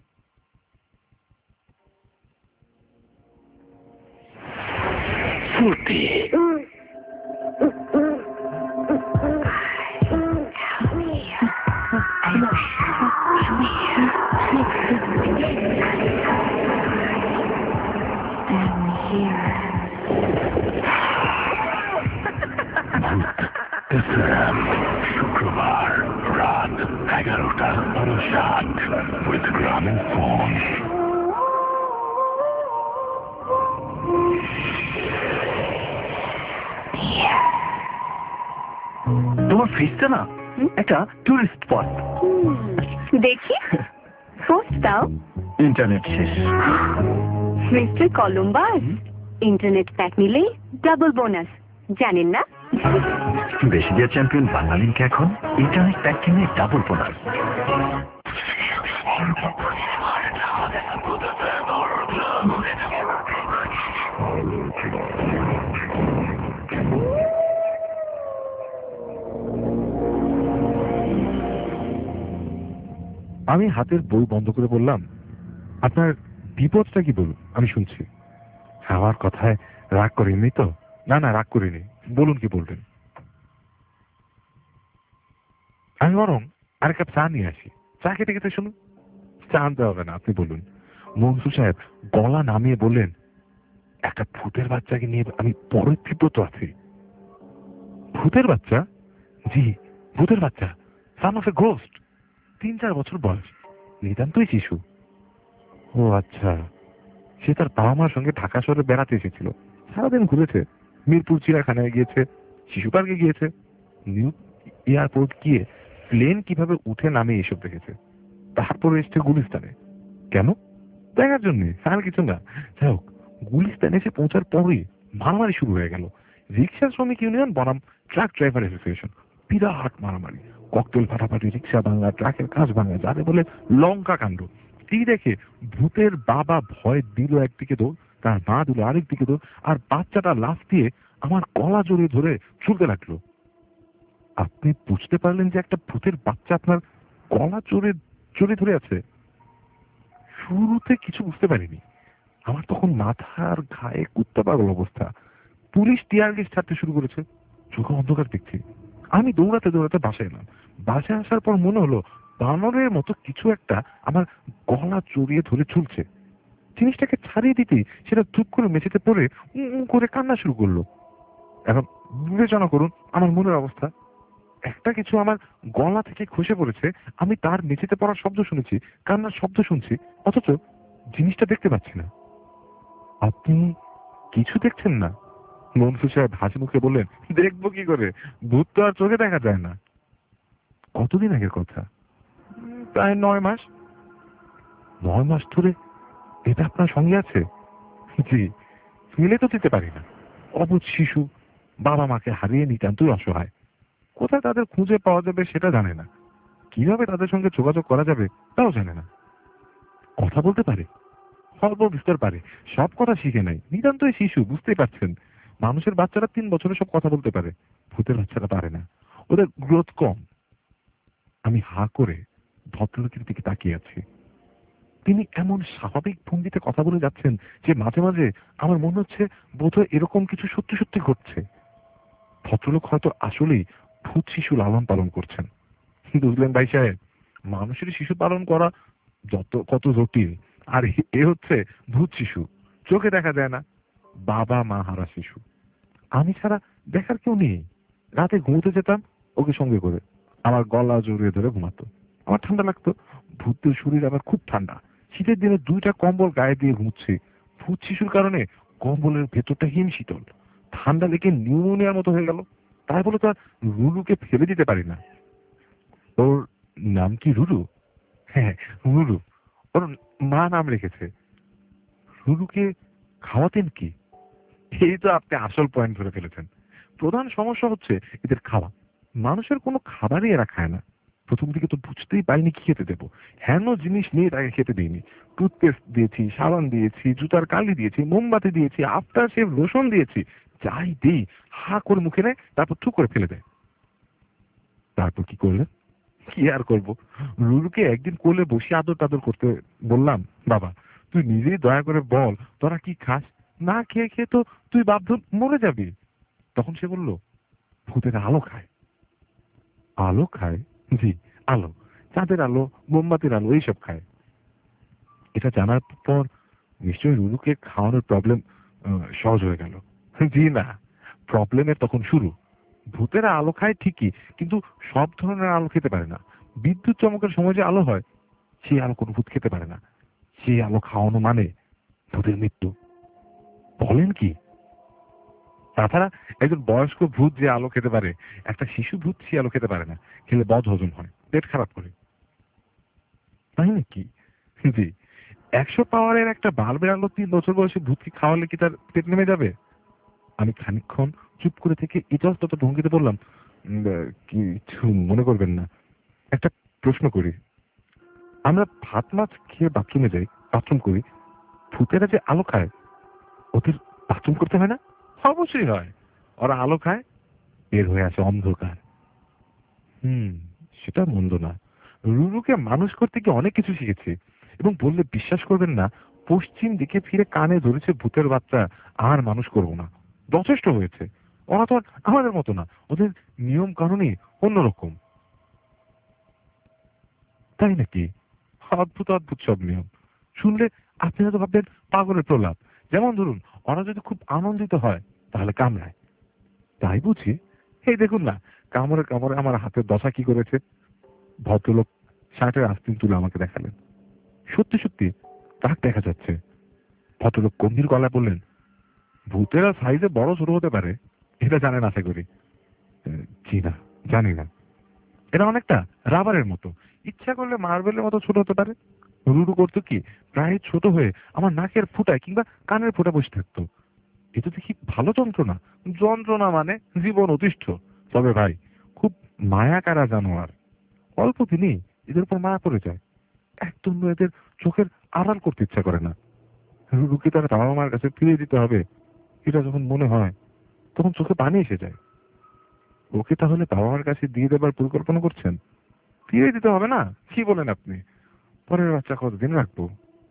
শুক্রবার রাত এগারোটা উনষাট উইথ গ্রামীণ ফোন। তোমার ফেসটা না একটা টুরিস্ট স্পট। দেখি পোস্ট দাও। ইন্টারনেট শেষ। মিস্টার কলম্বাস, ইন্টারনেট প্যাক নিলেই ডাবল বোনাস, জানেন না? বেশি দিয়ে চ্যাম্পিয়ন বাঙালিকে এখন ইন্টারনেট প্যাক কিনে ডাবল বোনাস। আমি হাতের বই বন্ধ করে বললাম, আপনার বিপদটা কি বলুন, আমি শুনছি। আমার কথায় রাগ করেননি তো? না না, রাগ করিনি, বলুন কি বলবেন। আমি বরং আর কাপ চা নিয়ে আসি, চা খেতে খেতে শুনুন। চা আনতে হবে না, আপনি বলুন। মনসুর সাহেব গলা নামিয়ে বললেন, একটা ভূতের বাচ্চাকে নিয়ে আমি বড় বিব্রত আছি। ভূতের বাচ্চা? জি, ভূতের বাচ্চা, সান অফ এ গোস্ট। তিন চার বছর বয়স, নিতান্তই শিশু। ও আচ্ছা। সে তার বাবা মার সঙ্গে ঢাকা শহরে বেড়াতে এসেছিল, সারাদিন ঘুরেছে, মিরপুর চিড়িয়াখানায় গিয়েছে, শিশু পার্কে গিয়েছে, নিউ এয়ারপোর্ট গিয়ে প্লেন কিভাবে উঠে নামে এসব দেখেছে। তারপর এসছে গুলিস্তানে। কেন? দেখার জন্য, আর কিছু না। যাই হোক, গুলিস্তান এসে পৌঁছার পরই মারামারি শুরু হয়ে গেল। রিক্সা শ্রমিক ইউনিয়ন বনাম ট্রাক ড্রাইভার অ্যাসোসিয়েশন, বিরাট মারামারি, ককটেল ফাটাফাটি, রিক্সা ভাঙা, ট্রাকের কাজ ভাঙা, যাতে বলে লঙ্কা কাণ্ড। এই দেখে ভূতের বাবা ভয় দিল একদিকে দৌড়, তার মা দিল আরেক দিকে দৌড়, আর বাচ্চাটা লাফ দিয়ে আমার গলা জড়িয়ে ধরে চলতে লাগলো। আপনি বুঝতে পারলেন যে একটা ভূতের বাচ্চা আপনার গলা জড়িয়ে জড়িয়ে ধরে আছে? শুরুতে কিছু বুঝতে পারিনি। আমার তখন মাথার ঘায়ে কুত্তা পাগল অবস্থা। পুলিশ টিয়ার গ্যাস ছাড়তে শুরু করেছে, চোখে অন্ধকার দেখছি। আমি দৌড়াতে দৌড়াতে বাসায় এলাম। বাসায় আসার পর মনে হলো বানরের মতো কিছু একটা আমার গলা জড়িয়ে ধরে ঝুলছে। জিনিসটাকে ছাড়িয়ে দিতেই সেটা ধূপ করে মেঝেতে পড়ে উঁ উঁ করে কান্না শুরু করলো। এখন বিবেচনা করুন আমার মনের অবস্থা। একটা কিছু আমার গলা থেকে খসে পড়েছে, আমি তার মেঝেতে পড়ার শব্দ শুনেছি, কান্নার শব্দ শুনছি, অথচ জিনিসটা দেখতে পাচ্ছি না। আপনি কিছু দেখছেন না? মনসুর সাহেব হাসি মুখে বললেন, দেখবো কি করে, ভূত তো আর চোখে দেখা যায় না। কতদিন আগের কথা? প্রায় নয় মাস। নয় মাস ধরে এটা আপনার সঙ্গে আছে? জি, ফেলে তো দিতে পারি না। অবুঝ শিশু, বাবা মাকে হারিয়ে নিতান্তই অসহায়। কোথায় তাদের খুঁজে পাওয়া যাবে সেটা জানে না, কিভাবে তাদের সঙ্গে যোগাযোগ করা যাবে তাও জানে না। কথা বলতে পারে, অল্প বিস্তর পারে, সব কথা শিখে নাই, নিতান্তই শিশু, বুঝতেই পারছেন। মানুষের বাচ্চারা তিন বছরে সব কথা বলতে পারে, ভূতের বাচ্চারা পারে না, ওদের গ্রোথ কম। আমি হা করে ভদ্রলোকের দিকে তাকিয়ে আছি। তিনি এমন স্বাভাবিক ভঙ্গিতে কথা বলে যাচ্ছেন যে মাঝে মাঝে আমার মনে হচ্ছে বোধহয় এরকম কিছু সত্যি সত্যি ঘটছে। ভদ্রলোক হয়তো আসলেই ভূত শিশু লালন পালন করছেন। বুঝলেন ভাই সাহেব, মানুষের শিশু পালন করা যত কত জটিল, আর এ হচ্ছে ভূত শিশু, চোখে দেখা যায় না, বাবা মা হারা শিশু। আমি ছাড়া দেখার কেউ নেই। রাতে ঘুমোতে যেতাম ওকে সঙ্গে করে, আমার গলা জড়িয়ে ধরে ঘুমাতো। আমার ঠান্ডা লাগতো, ভূতের শরীর আবার খুব ঠান্ডা। শীতের দিনে দুইটা কম্বল গায়ে দিয়ে ঘুমছি। ভূত শিশুর কারণে কম্বলের ভেতরটা হিম শীতল, ঠান্ডা লেগে নিউমোনিয়ার মতো হয়ে গেল। তাই বলে তো আর রুলুকে ফেলে দিতে পারি না। ওর নাম কি রুলু? হ্যাঁ, রুলু। ওর মা নাম রেখেছে। রুলুকে খাওয়াতেন কি? এই তো আপনি আসল পয়েন্ট ধরে ফেলেছেন। প্রধান সমস্যা হচ্ছে এদের খাওয়া। মানুষের কোনো খাবারই এরা খায় না। প্রথম দিকে তো বুঝতেই পারিনি কি খেতে দেবো। হেন জিনিস নিয়ে তাকে খেতে দিইনি। টুথপেস্ট দিয়েছি, সাবান দিয়েছি, জুতার কালি দিয়েছি, মোমবাতি দিয়েছি, আফটার শেভ লোশন দিয়েছি, যাই দিই হা করে মুখে নেয়, তারপর থু করে ফেলে দেয়। তারপর কি করলেন? কি আর করবো, রুলুকে একদিন কোলে বসে আদর টাদর করতে বললাম, বাবা তুই নিজেই দয়া করে বল তোরা কি খাস, না খেয়ে খেয়ে তো তুই বাধ্য মরে যাবি। তখন সে বলল, ভূতের আলো খায়। আলো খায়? জি, আলো, চাঁদের আলো, মোমবাতির আলো, এইসব খায়। এটা জানার পর নিশ্চয়ই রুলুকে খাওয়ানোর প্রবলেম সহজ হয়ে গেল। জি না, প্রবলেমের তখন শুরু। ভূতেরা আলো খায় ঠিকই, কিন্তু সব ধরনের আলো খেতে পারে না। বিদ্যুৎ চমকের সময় যে আলো হয়, সেই আলো কোনো ভূত খেতে পারে না। সেই আলো খাওয়ানো মানে ভূতের মৃত্যু। বলেন কি? তাছাড়া একজন বয়স্ক ভূত যে আলো খেতে পারে, একটা শিশু ভূত সে আলো খেতে পারে না। খেলে বদ হজম হয়, পেট খারাপ করে। তাই নাকি? জি। একশো পাওয়ারের একটা বাল্বের আলো তিন বছর বয়সে ভূতকে খাওয়ালে কি তার পেট নেমে যাবে? আমি খানিকক্ষণ চুপ করে থেকে ইতস্তত ভঙ্গিতে বললাম, কিছু মনে করবেন না, একটা প্রশ্ন করি। আমরা ভাত মাছ খেয়ে বাথরুমে যাই, বাথরুম করি, ভূতেরা যে আলো খায়, ওদের বাথরুম করতে হয় না? অবশ্যই হয়। ওরা আলো খায়, বের হয়ে আসে অন্ধকার। হুম, সেটা মন্দ না। রুরুকে মানুষ করতে গিয়ে অনেক কিছু শিখেছি, এবং বললে বিশ্বাস করবেন না, পশ্চিম দিকে ফিরে কানে ধরেছে ভূতের বাচ্চা আর মানুষ করবো না, যথেষ্ট হয়েছে। ওরা তো আর আমাদের মতো না, ওদের নিয়ম কানুনই অন্যরকম। তাই নাকি? অদ্ভুত অদ্ভুত সব নিয়ম। শুনলে আপনি হয়তো ভাববেন পাগলের প্রলাপ। যেমন ধরুন, ওরা যদি খুব আনন্দিত হয় তাহলে কামড়ায়। তাই বুঝি? এই দেখুন না, কামড়ে কামড়ে আমার হাতের দশা কি করেছে। ভদ্রলোক শার্টের আস্তিন তুলে আমাকে দেখালেন। সত্যি সত্যি দাগ দেখা যাচ্ছে। ভদ্রলোক গম্ভীর গলায় বললেন, ভূতেরা সাইজে বড় ছোট হতে পারে, এটা জানেন আশা করি? জি না, জানি না। এটা অনেকটা রাবারের মতো, ইচ্ছা করলে মার্বেলের মতো ছোট হতে পারে, রুরু করতো কি, প্রায় ছোট হয়ে আমার নাকের ফুটায় কিংবা কানের ফুটা বসে থাকতো। এটা দেখি ভালো যন্ত্রণা, যন্ত্রণা মানে জীবন অতিষ্ঠ। তবে ভাই খুব মায়া কারা জানোয়ার, অল্প দিনই এদের উপর মায়া পড়ে যায়, একদম এদের চোখের আড়াল করতে ইচ্ছা করে না। রুরুকে তার বাবা মার কাছে ফিরিয়ে দিতে হবে এটা যখন মনে হয় তখন চোখে পানি এসে যায়। ওকে তাহলে বাবা মার কাছে দিয়ে দেবার পরিকল্পনা করছেন? ফিরিয়ে দিতে হবে না, কি বলেন আপনি? পরের বাচ্চা কতদিন রাখবো?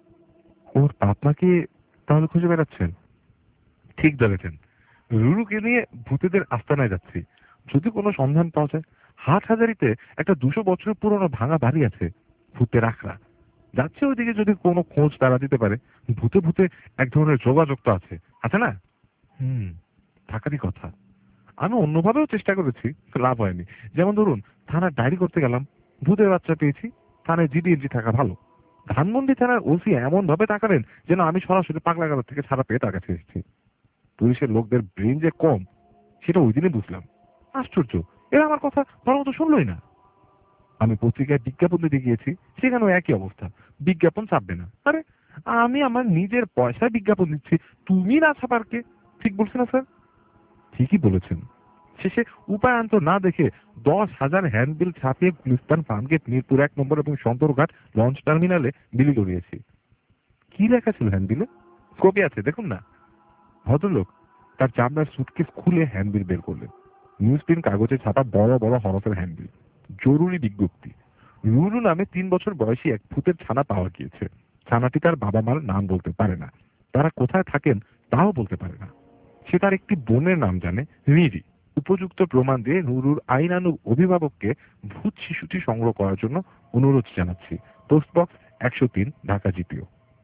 ওর বাপ মাকে তাহলে খুঁজে বেড়াচ্ছেন? ঠিক ধরেছেন, রুরুকে নিয়ে ভূতেদের আস্তানায় যাচ্ছি। যদি কোনো সন্ধান পাওয়া যায়, হাট হাজারিতে একটা দুশো বছরের পুরনো ভাঙা বাড়ি আছে, ভূতের আখড়া। যাচ্ছে ওইদিকে, যদি কোনো খোঁজ তারা দিতে পারে। ভূতে ভূতে এক ধরনের যোগাযোগ তো আছে, আছে না? হুম, থাকারই কথা। আমি অন্যভাবেও চেষ্টা করেছি, লাভ হয়নি। যেমন ধরুন, থানার ডায়েরি করতে গেলাম, ভূতের বাচ্চা পেয়েছি। থানায় জিডি এন্ট্রি থাকা ভালো। ধানমন্ডি থানার ওসি এমন ভাবে তাকালেন যেন আমি সরাসরি পাগলাগারদ থেকে ছাড়া পেয়ে তার কাছে এসেছি। পুলিশের লোকদের ব্রেন যে কম সেটা ওই দিনে বুঝলাম। আশ্চর্য, এরা আমার কথা ভালো মতো শুনলই না। আমি পত্রিকায় বিজ্ঞাপন দিতে গিয়েছি, সেখানেও একই অবস্থা, বিজ্ঞাপন ছাপবে না। আরে আমি আমার নিজের পয়সায় বিজ্ঞাপন দিচ্ছি, তুমি না ছাপার কে? ঠিক বলছি না স্যার? ঠিকই বলেছেন। শেষে উপায়ান্তর না দেখে দশ হাজার হ্যান্ডবিল ছাপিয়ে গুলিস্তান ফার্মগেট, মিরপুর এক নম্বর এবং সন্তরঘাট লঞ্চ টার্মিনালে বিলি করিয়েছি। কি লেখা ছিল হ্যান্ডবিলে? কপি আছে, দেখুন না। ভদ্রলোক তার চামড়ার সুটকেস খুলে হ্যান্ডবিল বের করলেন। নিউজ প্রিন্ট কাগজে ছাপা বড় বড় হরফের হ্যান্ডবিল। জরুরি বিজ্ঞপ্তি, রুরু নামে তিন বছর বয়সী এক ভূতের ছানা পাওয়া গিয়েছে। ছানাটি তার বাবা মার নাম বলতে পারে না, তারা কোথায় থাকেন তাও বলতে পারে না। সে তার একটি বোনের নাম জানে, রিরি। উপযুক্ত প্রমাণ দিয়ে রুরুর আইনানুগ অভিভাবককে ভূত শিশুটি সংগ্রহ করার জন্য অনুরোধ জানাচ্ছি। পোস্ট বক্স একশো তিন, ঢাকা জিপিও।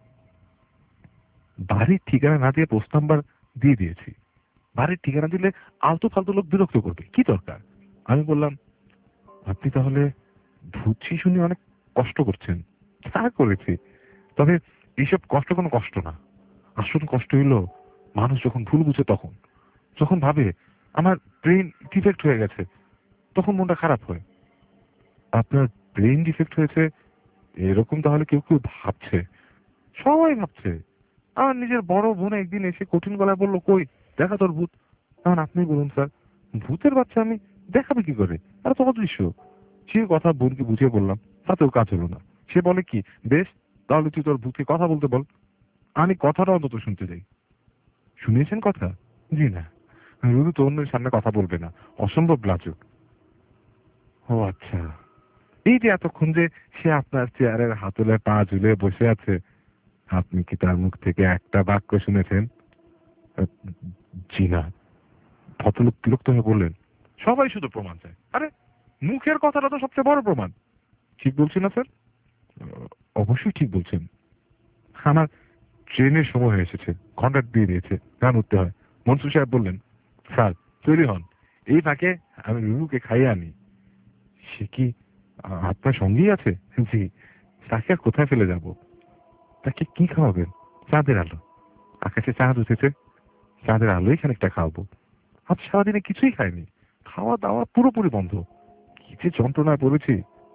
বাড়ির ঠিকানা না দিয়ে পোস্ট নাম্বার দিয়ে দিয়েছি। বাড়ির ঠিকানা দিলে আলতু ফালতু লোক বিরক্ত করবে, কি দরকার? আমি বললাম, আপনি তাহলে ভূত শিশু নিয়ে অনেক কষ্ট করছেন। তা করেছি, তবে এইসব কষ্ট কোনো কষ্ট না। আসল কষ্ট হইল মানুষ যখন ভুল বুঝে, তখন যখন ভাবে আমার ব্রেন ডিফেক্ট হয়ে গেছে, তখন মনটা খারাপ হয়। আপনার ব্রেন ডিফেক্ট হয়েছে এরকম তাহলে কেউ কেউ ভাবছে, সবাই ভাবছে। আমার নিজের বড় বোন একদিন এসে কঠিন গলায় বললো, কই দেখা তোর ভূত। এখন আপনি বলুন স্যার, ভূতের বাচ্চা আমি দেখাবে কি করে? আর তো অদৃশ্য। সে কথা বোনকে বুঝিয়ে বললাম, তাতেও কাজ হলো না। সে বলে কি, বেশ তাহলে তুই তোর ভূতকে কথা বলতে বল। আমি কথাটা অন্তত শুনতে যাই। শুনিয়েছেন কথা? জি না, রুরু তো অন্যের সামনে কথা বলবে না, অসম্ভব লাজুক। ও আচ্ছা, এই যে এতক্ষণ যে সে আপনার চেয়ারের হাতলে পা ঝুলে বসে আছে, আপনি কি তার মুখ থেকে একটা বাক্য শুনেছেন? জি না। ভদ্রলোক বিরক্ত হয়ে বললেন, সবাই শুধু প্রমাণ চায়। আরে মুখের কথাটা তো সবচেয়ে বড় প্রমাণ। ঠিক বলছি না স্যার? অবশ্যই ঠিক বলছেন। আমার ট্রেনের সময় হয়ে এসেছে, কন্ট্রাক্ট দিয়ে দিয়েছে, গান উঠতে হয়। মনসুর সাহেব বললেন, স্যার তৈরি হন, এই ফাঁকে আমি রুরুকে খাইয়ে আনি। সে কি আপনার সঙ্গেই আছে? জি। তাকে আর কোথায় ফেলে যাব? তাকে কি খাওয়াবেন? চাঁদের আলো। আকাশে চাঁদ উঠেছে, চাঁদের আলোই খানিকটা খাওয়াবো। আজ সারাদিনে কিছুই খাইনি, খাওয়া দাওয়া পুরোপুরি বন্ধ। কি যে যন্ত্রণায় পড়েছি।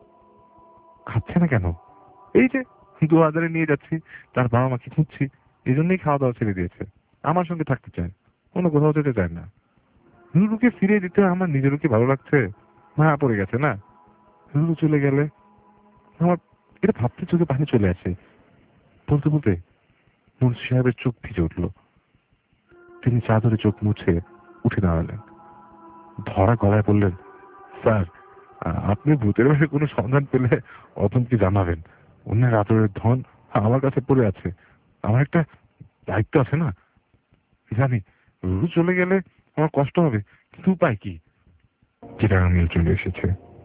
খাচ্ছে না কেন? এই যে দু হাজারে নিয়ে যাচ্ছি, তার বাবা মাকে খুঁজছি, এই জন্যই খাওয়া দাওয়া ছেড়ে দিয়েছে। আমার সঙ্গে থাকতে চায়, কোনো কোথাও যেতে চায় না। রুরুকে ফিরিয়ে দিতে আমার নিজেরও কি ভালো লাগছে? মায়া পড়ে গেছে না? রুরু চলে গেলে আমার এটা ভাবতে চোখে পানি চলে আসে। বলতে বলতে মুন্সি সাহেবের চোখ ভিজে উঠল। তিনি চাদরে চোখ মুছে উঠে দাঁড়ালেন, ধরা গলায় বললেন, স্যার আপনি ভূতের বাড়ি কোনো সন্ধান পেলে অতনকে জানাবেন। অন্যের আদরের ধন আমার কাছে পড়ে আছে, আমার একটা দায়িত্ব আছে না? জানি রুরু চলে গেলে আমার কষ্ট হবে, কিন্তু উপায় কি? চিটাগাং মেল চলে এসেছে।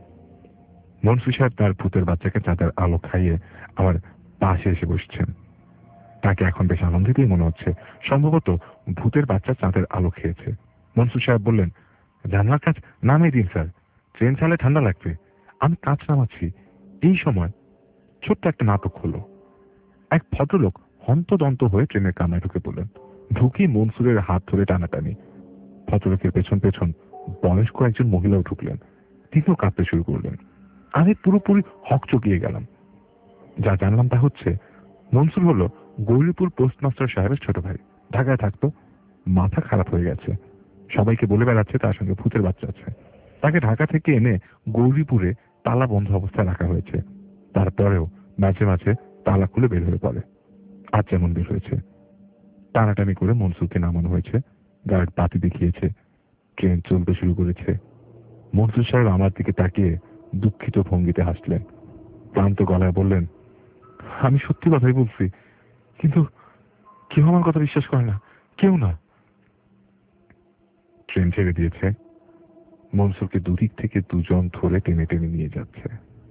মনসুর সাহেব তার ভূতের বাচ্চাকে চাঁদের আলো খাইয়ে আমার পাশে এসে বসছেন। তাকে এখন বেশ আনন্দিতই মনে হচ্ছে, সম্ভবত ভূতের বাচ্চা চাঁদের আলো খেয়েছে। মনসুর সাহেব বললেন, জানলার কাজ নামিয়ে দিন স্যার, ট্রেন চালে ঠান্ডা লাগবে। আমি কাজ নামাচ্ছি। এই সময় ছোট্ট একটা নাটক হলো। এক ভদ্রলোক হন্তদন্ত হয়ে ট্রেনের কামরায় ঢুকে পড়লেন। ঢুকি মনসুরের হাত ধরে টানাটানি। ভদ্রলোকের পেছন পেছন বয়স্ক একজন মহিলাও ঢুকলেন, তিনিও কাঁদতে শুরু করলেন। আমি পুরোপুরি হকচকিয়ে গেলাম। যা জানলাম তা হচ্ছে মনসুর হলো গৌরীপুর পোস্টমাস্টার সাহেবের ছোট ভাই। ঢাকায় থাকতো, মাথা খারাপ হয়ে গেছে, সবাইকে বলে বেড়াচ্ছে তার সঙ্গে ভূতের বাচ্চা আছে। তাকে ঢাকা থেকে এনে গৌরীপুরে তালা বন্ধ অবস্থায় রাখা হয়েছে। তারপরেও মাঝে মাঝে তালা খুলে বের হয়ে পড়ে। আজ যেমন বের হয়েছে। টানাটানি করে মনসুরকে নামানো হয়েছে, গার্ড বাতি দেখিয়েছে, ট্রেন চলতে শুরু করেছে। মনসুর সাহেব আমার দিকে তাকিয়ে দুঃখিত ভঙ্গিতে হাসলেন, ক্লান্ত গলায় বললেন, আমি সত্যি কথাই বলছি, কিন্তু কেউ আমার কথা বিশ্বাস করে না, কেউ না। ট্রেন ছেড়ে দিয়েছে, মনসুরকে দুদিক থেকে দুজন ধরে টেনে টেনে নিয়ে যাচ্ছে।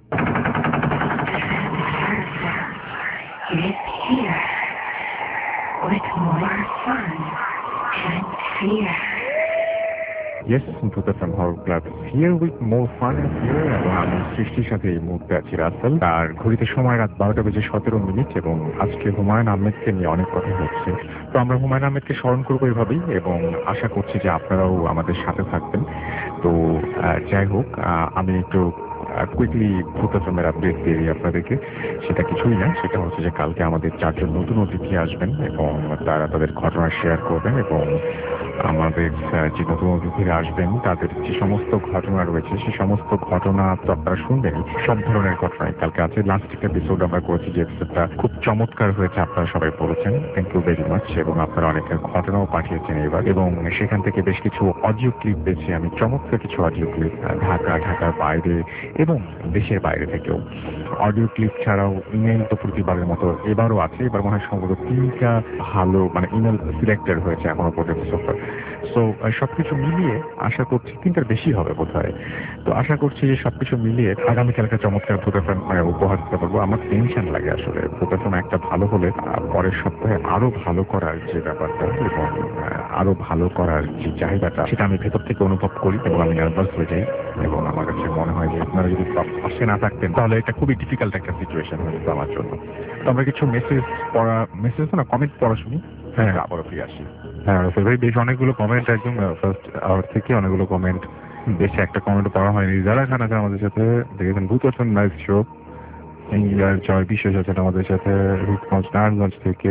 Yes, Bhuta from Horror Club here with more fun and fear এবং আমি সৃষ্টির সাথে এই মুহূর্তে আছি রাসেল। আর ঘড়িতে সময় রাত বারোটা বেজে সতেরো মিনিট এবং আজকে হুমায়ুন আহমেদকে নিয়ে অনেক কথা হচ্ছে। তো আমরা হুমায়ুন আহমেদকে স্মরণ করবো এভাবেই এবং আশা করছি যে আপনারাও আমাদের সাথে থাকবেন। তো যাই হোক, আমি একটু কুইকলি ভূতা ফিল্মের আপডেট দিয়ে দিই আপনাদেরকে। সেটা কিছুই না, সেটা হচ্ছে যে কালকে আমাদের চারজন নতুন অতিথি আসবেন এবং তারা তাদের ঘটনা শেয়ার করবেন এবং আমাদের যে নতুন অতিথিরা আসবেন তাদের যে সমস্ত ঘটনা রয়েছে সে সমস্ত ঘটনা তো আপনারা শুনবেন। সব ধরনের ঘটনাই কালকে আছে। লাস্ট একটা এপিসোড আমরা করেছি, যে এপিসোডটা খুব চমৎকার হয়েছে, আপনারা সবাই বলেছেন, থ্যাংক ইউ ভেরি মাচ। এবং আপনারা অনেকের ঘটনাও পাঠিয়েছেন এবার, এবং সেখান থেকে বেশ কিছু অডিও ক্লিপ পেয়েছি আমি, চমৎকার কিছু অডিও ক্লিপ, ঢাকা, ঢাকার বাইরে এবং দেশের বাইরে থেকেও। অডিও ক্লিপ ছাড়াও ইমেল তো প্রতিবারের মতো এবারও আছে। এবার মনে হয় সম্ভবত তিনটা ভালো মানে ইমেল সিলেক্টেড হয়েছে এখনো পর্যন্ত। সো সবকিছু মিলিয়ে আশা করছি তিনটার বেশি হবে বোধ হয়। তো আশা করছি যে সবকিছু মিলিয়ে আগামীকাল একটা চমৎকার ভূতাফোন মানে উপহার দিতে পারবো। আমার টেনশন লাগে আসলে, ভূতাফোন একটা ভালো হলে পরের সপ্তাহে আরো ভালো করার যে ব্যাপারটা এবং আরো ভালো করার যে চাহিদাটা, সেটা আমি ভেতর থেকে অনুভব করি এবং আমি নার্ভাস হয়ে যাই। এবং আমার কাছে মনে হয় যে আপনারা যদি পাশে না থাকতেন তাহলে এটা খুবই ডিফিকাল্ট একটা সিচুয়েশন হয়ে যেত আমার জন্য। তো আমরা কিছু মেসেজ পড়া, মেসেজ না কমেন্ট পড়া শুনি, হ্যাঁ আবারও ফিরে আসি। হ্যাঁ ভাই, বেশ অনেকগুলো কমেন্ট, একদম ফার্স্ট আওয়ার থেকে অনেকগুলো কমেন্ট, বেশি একটা কমেন্ট পড়া হয়নি। যারা খান আছে আমাদের সাথে দেখেছেন, ভূত আছেন নাইস শো, ইন্ডিয়ার জয় বিশ্বাস আছেন আমাদের সাথে, রূপগঞ্জ নারায়ণগঞ্জ থেকে,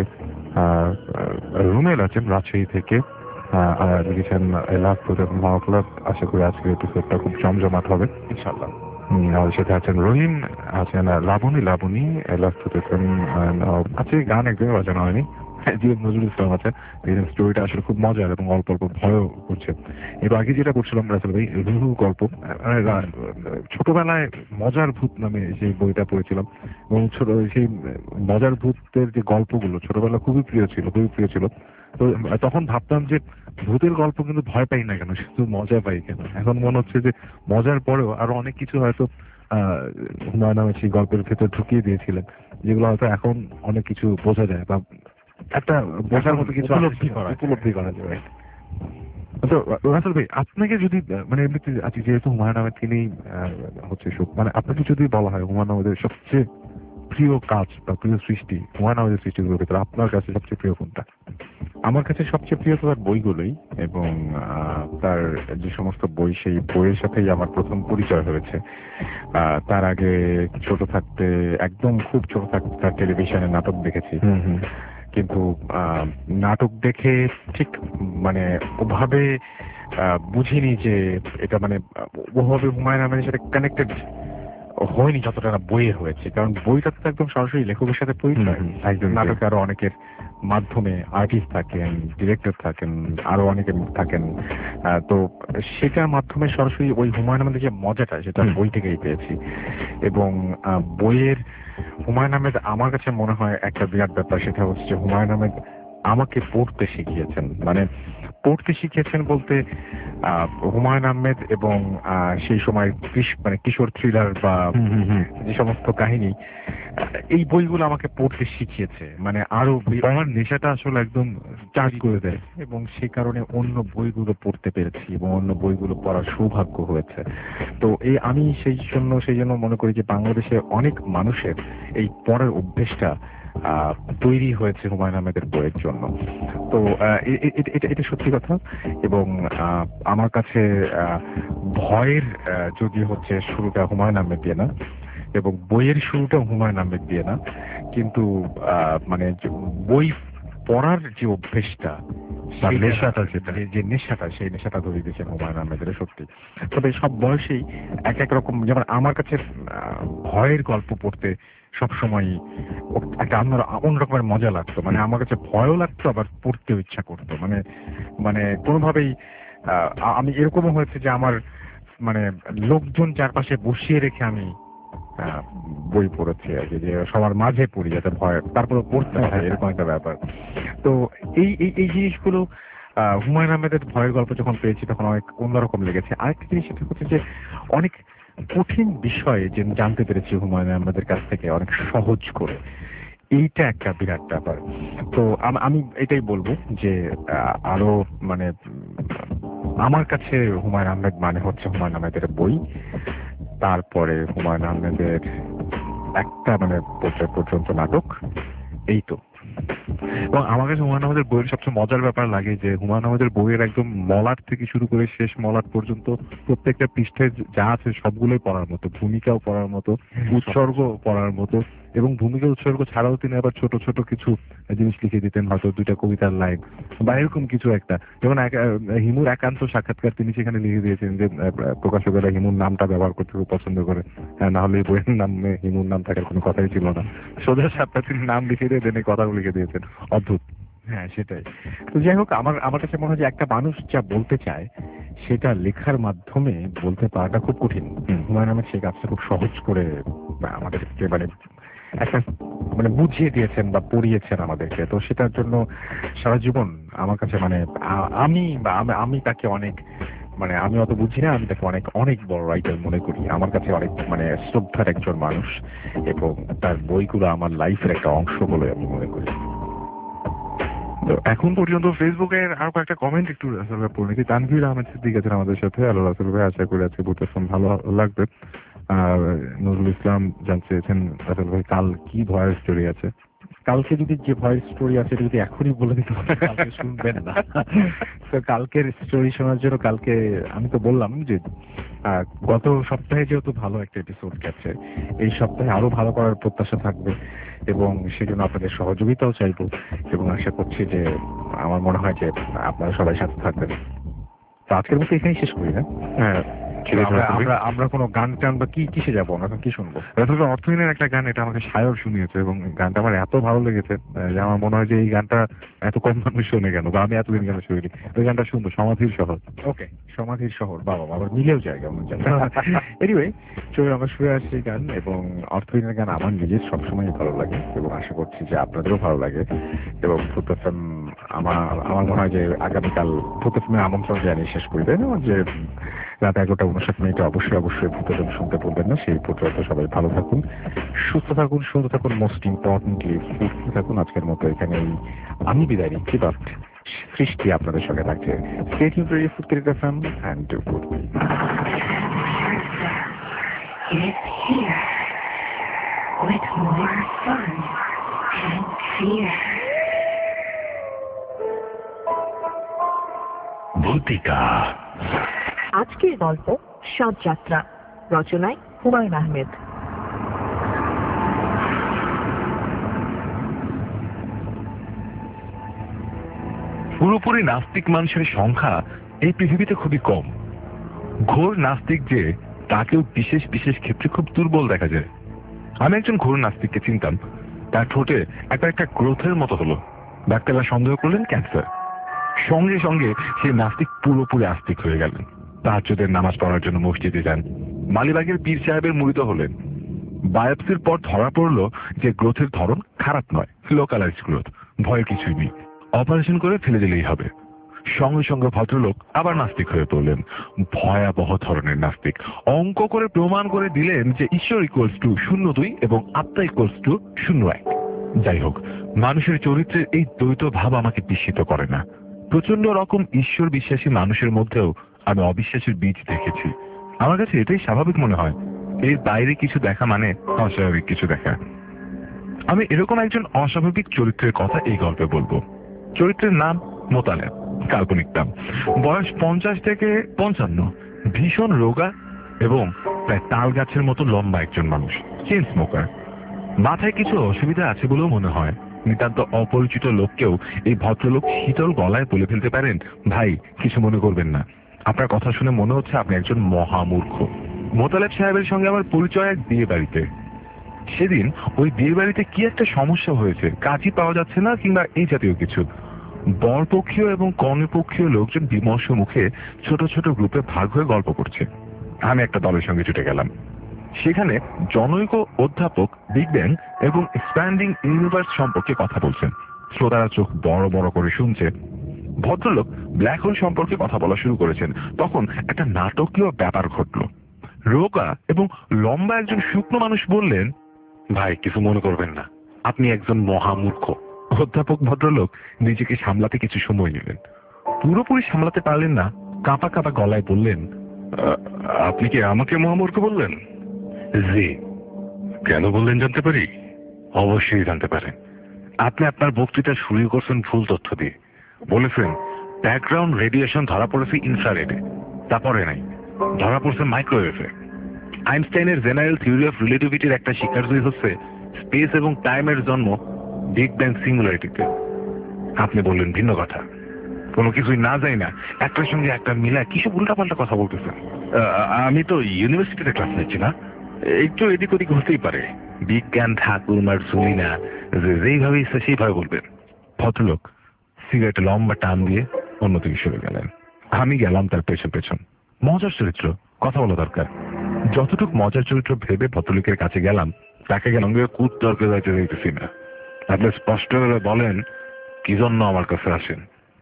রুমেল আছেন রাজশাহী থেকে, আর লিখেছেন লাভ মহাক্লাব। আশা করি আজকের এপিসোডটা খুব জমজমাট হবে ইনশাল্লাহ। আমাদের সাথে আছেন রহিম, আছেন লাবণী, লাবণী লাভ আছে, গান একদমই বাজানো হয়নি। জীবন নজরুল ইসলাম আছে, স্টোরিটা আসলে খুব মজার এবং অল্প অল্প ভয়ও করছে। এবার আগে যেটা করছিলাম রাসেল ভাই, রুহু গল্প, ছোটবেলায় মজার ভূত নামে সেই বইটা পড়েছিলাম এবং ছোট সেই মজার ভূতের যে গল্পগুলো ছোটবেলা খুবই প্রিয় ছিল, খুবই প্রিয় ছিল। তো তখন ভাবতাম যে ভূতের গল্প কিন্তু ভয় পাই না কেন, শুধু মজা পাই কেন। এখন মনে হচ্ছে যে মজার পরেও আরো অনেক কিছু হয়তো আহ হুমায়ুন আহমেদ সেই গল্পের ভেতর ঢুকিয়ে দিয়েছিলেন, যেগুলো হয়তো এখন অনেক কিছু বোঝা যায় বা একটা বোঝার মতো কিছু উপলব্ধি করা উপলব্ধি করা যায়। তো রাসেল ভাই, আপনাকে যদি মানে এমনিতে আজকে যেহেতু হুমায়ুন আহমেদকে নিয়েই হচ্ছে মানে আপনাকে যদি বলা হয় হুমায়ুন আহমেদের সবচেয়ে প্রিয় কাজ বা প্রিয় সৃষ্টি, হুমায়ুন আহমেদের সৃষ্টিগুলোর ভিতরে আপনার কাছে সবচেয়ে প্রিয় কোনটা? আমার কাছে সবচেয়ে প্রিয় তো তার বইগুলোই, এবং তার যে সমস্ত বই, সেই বইয়ের সাথেই আমার প্রথম পরিচয় হয়েছে। তার আগে ছোট থাকতে, একদম খুব ছোট থাকতে তার টেলিভিশনে নাটক দেখেছি, কিন্তু নাটক দেখে ঠিক মানে ওভাবে বুঝিনি যে এটা মানে ওভাবে হুমায়ুন আহমেদের সাথে কানেক্টেড হয়নি যতটা না বইয়ে হয়েছে। কারণ বইটা তো একদম সরাসরি লেখকের সাথে পরিচয়, একদম নাটকে আরো অনেকের মাধ্যমে আর্টিস্ট থাকেন, ডিরেক্টর থাকেন, আরো অনেকে থাকেন। তো সেটার মাধ্যমে সরাসরি ওই হুমায়ুন আহমেদের যে মজাটা সেটা বই থেকেই পেয়েছি। এবং বইয়ের হুমায়ুন আহমেদ আমার কাছে মনে হয় একটা বিরাট ব্যাপার, সেটা হচ্ছে হুমায়ুন আহমেদ আমাকে পড়তে শিখিয়েছেন। মানে পড়তে শিখিয়েছেন বলতে হুমায়ুন আহমেদ এবং সেই সময় মানে কিশোর থ্রিলার বা যে সমস্ত কাহিনী, এই বইগুলো আমাকে পড়তে শিখিয়েছে, মানে আরো পড়ার নেশাটা আসলে একদম চার্জ করে দেয়। এবং সেই কারণে অন্য বইগুলো পড়তে পেরেছি এবং অন্য বইগুলো পড়ার সৌভাগ্য হয়েছে। তো এই আমি সেই জন্য সেই জন্য মনে করি যে বাংলাদেশে অনেক মানুষের এই পড়ার অভ্যেসটা তৈরি হয়েছে হুমায়ুন আহমেদের বইয়ের জন্য। তো এটা এটা সত্যি কথা। এবং আমার কাছে ভয়ের যদি হচ্ছে শুরুটা হুমায়ুন আহমেদ দিয়ে না, এবং বইয়ের শুরুটা হুমায়ুন আহমেদ দিয়ে না, কিন্তু আহ, মানে যে বই পড়ার যে অভ্যেসটা, তার সেইটা- নেশাটা যেটা। যে- যে নেশাটা, সেই নেশাটা ধরে দিয়েছেন হুমায়ুন আহমেদের সত্যি। তবে সব বয়সেই এক এক রকম, যেমন আমার কাছে আহ, ভয়ের গল্প পড়তে সবসময় একটা অন্য অন্য রকমের মজা লাগতো, মানে আমার কাছে ভয়ও লাগতো আবার পড়তেও ইচ্ছা করতো, মানে মানে কোনোভাবেই আহ, আমি এরকমও হয়েছে যে আমার মানে লোকজন চারপাশে বসিয়ে রেখে আমি আহ, বই পড়েছি আর কি, যে সবার মাঝে পড়ি যাতে ভয়, তারপরে পড়তে হয়, এরকম একটা ব্যাপার। তো এই এই এই জিনিসগুলো আহ, হুমায়ুন আহমেদের ভয়ের গল্প যখন পেয়েছি তখন অনেক অন্যরকম লেগেছে। আরেকটা জিনিস সেটা হচ্ছে যে অনেক কঠিন বিষয়ে যে জানতে পেরেছি হুমায়ুন আহমেদের কাছ থেকে অনেক সহজ করে, এইটা একটা বিরাট ব্যাপার। তো আম- আমি এটাই বলবো যে আহ, আরো মানে উম, আমার কাছে হুমায়ুন আহমেদ মানে হচ্ছে হুমায়ুন আহমেদের বই, তারপরে হুমায়ুন আহমেদের একটা মানে পর্যায় পর্যন্ত নাটক, এই তো। এবং আমার কাছে হুমায়ুন আহমেদের বইয়ের সবচেয়ে মজার ব্যাপার লাগে যে হুমায়ুন আহমেদের বইয়ের একদম মলাট থেকে শুরু করে শেষ মলাট পর্যন্ত প্রত্যেকটা পৃষ্ঠায় যা আছে সবগুলোই পড়ার মতো, ভূমিকাও পড়ার মতো, উৎসর্গ পড়ার মতো, এবং ভূমিকা উৎসর্গ ছাড়াও তিনি আবার ছোট ছোট কিছু জিনিস লিখে দিতেন, হয়তো দুইটা কবিতার লাইন বা এরকম কিছু একটা। যেমন এক- আহ, হিমুর একান্ত সাক্ষাৎকার তিনি সেখানে লিখে দিয়েছেন যে আহ, প্রকাশকেরা হিমুর নামটা ব্যবহার করতে খুব পছন্দ করে, হ্যাঁ, না হলে এই বইয়ের নামে হিমুর নাম থাকার কোনো কথাই ছিল না। সোজা সাপটা তিনি নাম লিখে দিয়ে দেন, এই কথাগুলো লিখে দিয়েছেন, অদ্ভুত। হ্যাঁ, সেটাই। তো যাই হোক, আমার আমার কাছে মনে হয় যে একটা মানুষ যা বলতে চায় সেটা লেখার মাধ্যমে বলতে পারাটা খুব কঠিন। হুমায়ুন আহমেদ সেই কাজটা খুব সহজ করে আমাদেরকে মানে একটা মানে বুঝিয়ে দিয়েছেন বা পড়িয়েছেন আমাদেরকে। তো সেটার জন্য সারা জীবন আমার কাছে মানে আ- আমি বা আমি- আমি তাকে অনেক মানে আমি অত বুঝি না, আমি তাকে অনেক অনেক বড় রাইটার মনে করি। আমার কাছে অনেক মানে শ্রদ্ধার একজন মানুষ, এবং তার বইগুলো আমার লাইফের একটা অংশ বলে আমি মনে করি। তো এখন পর্যন্ত ফেসবুকের আরো কয়েকটা কমেন্ট একটু রাসেল ভাই পড়ে নিচ্ছি। তানভীর আহমেদ সিদ্দিক আছেন আমাদের সাথে। হ্যালো রাসেল ভাই, আশা করি আজকে বুঝতেছেন ভালো লাগবে। আর নজরুল ইসলাম জানতে চেয়েছেন রাসেল ভাই কাল কি ভয়ের স্টোরি আছে। কালকে যদি যে ভয়ের স্টোরি আছে এটা যদি এখনই বলে দিতে পারে কালকে শুনবেন না। তো কালকের স্টোরি শোনার জন্য কালকে আমি তো বললাম যে আহ, গত সপ্তাহে যেহেতু ভালো একটা এপিসোড গেছে, এই সপ্তাহে আরো ভালো করার প্রত্যাশা থাকবে, এবং সেজন্য আপনাদের সহযোগিতাও চাইবো, এবং আশা করছি যে আমার মনে হয় যে আপনারা সবাই সাথে থাকবেন। তো আজকের মতো এখানেই শেষ করি না? হ্যাঁ, ঠিক আছে আমরা রাসেল ভাই। আমরা আমরা কোনো গান টান বা কি কিসে যাবো, আমরা এখন কি শুনবো? রাসেল ভাই অর্থহীনের একটা গান, এটা আমাকে সায়র শুনিয়েছে এবং গানটা আমার এত ভালো লেগেছে আহ, যে আমার মনে হয় যে এই গানটা এত কম মানুষ শোনে কেন, বা আমি এতদিন কেন শুনিনি। ওই গানটা শুনবো, সমাধির শহর। ওকে, সমাধির শহর, বাবা আবার মিলেও যায় কেমন জানি। এনিওয়ে, চলো আমরা শুনে আসছি গান, এবং অর্থহীনের গান আমার নিজের সবসময় ভালো লাগে, এবং আশা করছি যে আপনাদেরও ভালো লাগে। এবং ভূত এফএম আমার আমার মনে হয় যে আগামীকাল ভূত এফএমের আমন্ত্রণ জানিয়ে শেষ করি, তাই না? যে রাত এগারোটা উনষাট মিনিটে অবশ্যই অবশ্যই ভূত এফএম শুনতে ভুলবেন না। সেই পর্যন্ত সবাই ভালো থাকুন, সুস্থ থাকুন, সুন্দর থাকুন, মোস্ট ইম্পর্টেন্টলি সুস্থ থাকুন। আজকের মতো এখানেই আমি বিদায় নিচ্ছি, বাট সৃষ্টি আপনাদের সঙ্গে থাকছে। স্টে টিউনড টু ফুটকিরিট FM and do good. It's here with more fun and fear. ভূতিকা আজকের গল্প সাতযাত্রা, রচনায় হুমায়ুন আহমেদ। পুরোপুরি নাস্তিক মানুষের সংখ্যা এই পৃথিবীতে খুবই কম। ঘোর নাস্তিক যে, তাকেও বিশেষ বিশেষ ক্ষেত্রে খুব দুর্বল দেখা যায়। আমি একজন ঘোর নাস্তিককে চিনতাম। তার ঠোঁটে একটা একটা গ্রোথের মতো হলো। ডাক্তাররা সন্দেহ করলেন ক্যান্সার। সঙ্গে সঙ্গে সেই নাস্তিক পুরোপুরি আস্তিক হয়ে গেলেন। তাহাজ্জুদের নামাজ পড়ার জন্য মসজিদে যান। মালিবাগের পীর সাহেবের মুরিদ হলেন। বায়োপসির পর ধরা পড়লো যে গ্রোথের ধরন খারাপ নয়, লোকালাইজ গ্রোথ, ভয়ের কিছুই নেই, অপারেশন করে ফেলে দিলেই হবে। সঙ্গে সঙ্গে ভদ্রলোক আবার নাস্তিক হয়ে পড়লেন, ভয়াবহ ধরনের নাস্তিক। অঙ্ক করে প্রমাণ করে দিলেন যে ঈশ্বর ইকুয়ালস টু শূন্য দুই এবং আত্মা ইকুয়ালস টু শূন্য এক। যাই হোক, মানুষের চরিত্রের এই দ্বৈত ভাব আমাকে বিস্মিত করে না। প্রচন্ড রকম ঈশ্বর বিশ্বাসী মানুষের মধ্যেও আমি অবিশ্বাসের বীজ দেখেছি। আমার কাছে এটাই স্বাভাবিক মনে হয়। এর বাইরে কিছু দেখা মানে অস্বাভাবিক কিছু দেখা। আমি এরকম একজন অস্বাভাবিক চরিত্রের কথা এই গল্পে বলবো। চরিত্রের নাম মোতালেব, কাল্পনিক নাম। বয়স পঞ্চাশ থেকে পঞ্চান্ন, ভীষণ রোগা এবং প্রায় তাল গাছের মতো লম্বা একজন মানুষ, চেইন স্মোকার। মাথায় কিছু অসুবিধা আছে বলেও মনে হয়। নিতান্ত অপরিচিত লোককেও এই ভদ্রলোক শীতল গলায় বলে ফেলতে পারেন, ভাই কিছু মনে করবেন না, আপনার কথা শুনে মনে হচ্ছে আপনি একজন মহামূর্খ। মোতালেব সাহেবের সঙ্গে আমার পরিচয় এক বিয়ে বাড়িতে। সেদিন ওই বিয়ে বাড়িতে কি একটা সমস্যা হয়েছে, কাজই পাওয়া যাচ্ছে না কিংবা এই জাতীয় কিছু। বরপক্ষীয় এবং কর্ণপক্ষীয় লোকজন বিমর্ষ মুখে ছোট ছোট গ্রুপে ভাগ হয়ে গল্প করছে। আমি একটা দলের সঙ্গে ছুটে গেলাম। সেখানে জনৈক অধ্যাপক বিগ ব্যাং এবং এক্সপ্যান্ডিং ইউনিভার্স সম্পর্কে কথা বলছেন। শ্রোতারা চোখ বড় বড় করে শুনছে। ভদ্রলোক ব্ল্যাক হোল সম্পর্কে কথা বলা শুরু করেছেন। তখন একটা নাটকীয় ব্যাপার ঘটল। রোগা এবং লম্বা একজন শুকনো মানুষ বললেন, ভাই কিছু মনে করবেন না, আপনি একজন মহামূর্খ। অধ্যাপক ভদ্রলোক নিজেকে সামলাতে কিছু সময় নিলেন। পুরোপুরি সামলাতে পারলেন না, কাঁপা কাঁপা গলায় বললেন, আপনি কি আমাকে মহামূর্খ বললেন? জি। কেন বললেন জানতে পারি? অবশ্যই জানতে পারেন। আপনি আপনার বক্তৃতা শুরু করছেন ভুল তথ্য দিয়ে। বলেছেন ব্যাকগ্রাউন্ড রেডিয়েশন ধরা পড়েছে ইনফ্রারেডে, তা পড়ে নাই, ধরা পড়ছে মাইক্রোওয়েভে। আইনস্টাইনের জেনারেল থিওরি অফ রিলেটিভিটির একটা স্বীকারোক্তি হচ্ছে স্পেস এবং টাইমের জন্ম বিগ ব্যাং সিঙ্গুলারিটিতে। আপনি বললেন ভিন্ন কথা। কোনো কিছুই না যাই না একটার সঙ্গে একটা মিলা কিসব উল্টাপাল্টা কথা বলতেছেন। আমি তো ইউনিভার্সিটিতে ক্লাস নিচ্ছি না, একটু এদিক ওদিক হতেই পারে। বিজ্ঞান ঠাকুরমার শুনি না, যেইভাবে ইচ্ছা সেইভাবে বলবেন। ভদ্রলোক সিগারেটে লম্বা টান দিয়ে অন্যদিকে সরে গেলেন। আমি গেলাম তার পেছন পেছন। মজার চরিত্র, কথা বলা দরকার। যতটুক মজার চরিত্র ভেবে ভদ্রলোকের কাছে গেলাম, তাকে গেলাম কুত তর্কে যাইতে যাইতেছি না। আপনি স্পষ্ট করে বলেন কি জন্য আমার কাছে আসেন?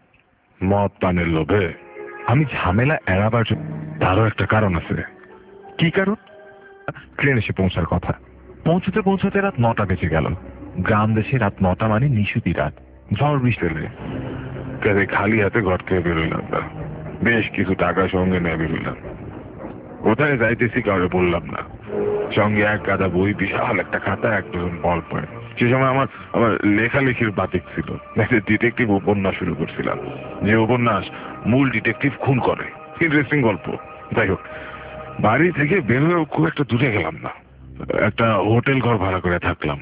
মদ পানের লোভে? আমি ঝামেলা এড়াবার জন্য। তারও একটা কারণ আছে। কি কারণ? ট্রেন এসে পৌঁছার কথা। পৌঁছতে পৌঁছতে রাত নটা বেজে গেল। গ্রাম দেশে রাত নটা মানে নিশুতি রাত, ঝড় বৃষ্টি এলে। কাজে খালি হাতে ঘর থেকে বেরোইলাম না, বেশ কিছু টাকা সঙ্গে নিয়ে বেরোইলাম। কোথায় যাইতেছি কাউকে বললাম না। সঙ্গে এক গাদা বই, বিশাল একটা খাতা, এক ডজন বল পয়েন্ট। সে সময় আমার আমার লেখালেখির বাতিক ছিল। একটা ডিটেকটিভ উপন্যাস শুরু করছিলাম, যে উপন্যাস মূল ডিটেকটিভ খুন করে। ইন্টারেস্টিং গল্প। যাই হোক, বাড়ি থেকে বের হয়ে খুব একটা দূরে গেলাম না, একটা হোটেল ঘর ভাড়া করে থাকলাম।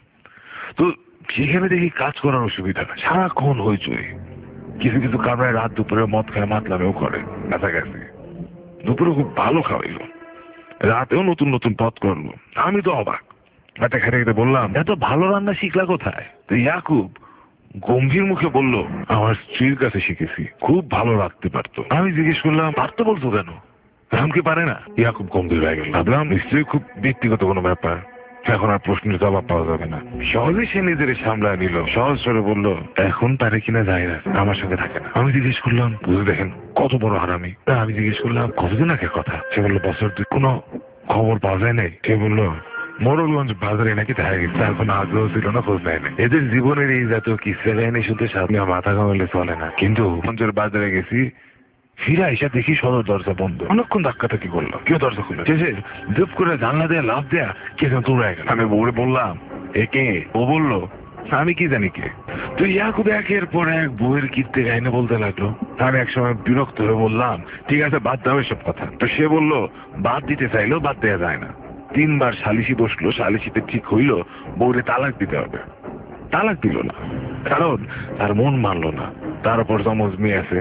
তো সেখানে দেখি কাজ করার অসুবিধা, সারাক্ষণ হইচই। কিছু কিছু কামরায় রাত দুপুরে মদ খায় মাতলামেও করে, কাছাকাছি। দুপুরে খুব ভালো খাওয়াইল, রাতেও নতুন নতুন পথ করলো। আমি তো অবাক। একটা খেতে খেতে বললাম, এত ভালো রান্না শিখলা কোথায়? তো ইয়াকুব গম্ভীর মুখে বলল, আমার স্ত্রীর কাছে শিখেছি, খুব ভালো রাখতে পারতো। আমি জিজ্ঞেস করলাম, পারতো বলছো কেন? রাম কি পারে না? ইয়াকুব গম্ভীর হয়ে গেল। ভাবলাম নিশ্চয়ই খুব ব্যক্তিগত কোনো ব্যাপার, এখন আর প্রশ্নের জবাব পাওয়া যাবে না। সহজেই সে নিজের সামলায় নিল, সহজ স্বরে বলল, এখন পারে কিনা যায় না, আমার সঙ্গে থাকে না। আমি জিজ্ঞেস করলাম, বুঝে দেখেন কত বড় হারামি। আমি জিজ্ঞেস করলাম, কতদিন আগের কথা? সে বললো, বছর দুই। কোনো খবর পাওয়া যায় নাই? সে বললো, মোড়লগঞ্জ বাজারে নাকি দেখা গেছে, তার কোনো আগ্রহ ছিল না, খোঁজ নেয় না। এদের জীবনের এই জাতীয় কিসা কাহিনী শুনতে সামনে মাথা ঘামালে চলে না। কিন্তু গঞ্জের বাজারে গেছি, ফিরে আইসা দেখি সদর দরজা বন্ধ। অনেকক্ষণ ধাক্কাধাক্কি করলো, কেউ দরজা খুলে। শেষে জুপ করে জানলা দিয়ে লাভ দেয়া কে যেন দৌড়ায় গেল। আমি বউরে বললাম, এ কে? ও বললো, আমি কি জানি কে। তো ইয়াকুব একের পর এক বউয়ের কীর্তি কাহিনী বলতে লাগলো। আমি একসময় বিরক্ত হয়ে বললাম, ঠিক আছে বাদ দাও এসব কথা। তো সে বললো, বাদ দিতে চাইলেও বাদ দেওয়া যায় না। তিনবার সালিশি বসলো, সালিশিতে ঠিক হইলো বউরে তালাক দিতে হবে। তালাক দিল না, কারণ তার মন মানলো না। তার উপর জমজ মেয়ে আছে।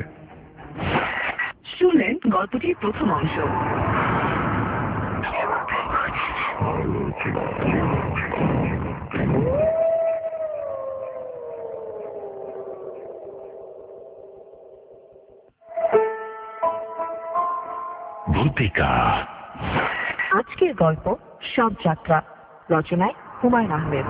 শুনলেন গল্পটির প্রথম অংশ। ভূতিকা। আজকের গল্প সব যাত্রা, রচনায় হুমায়ুন আহমেদ।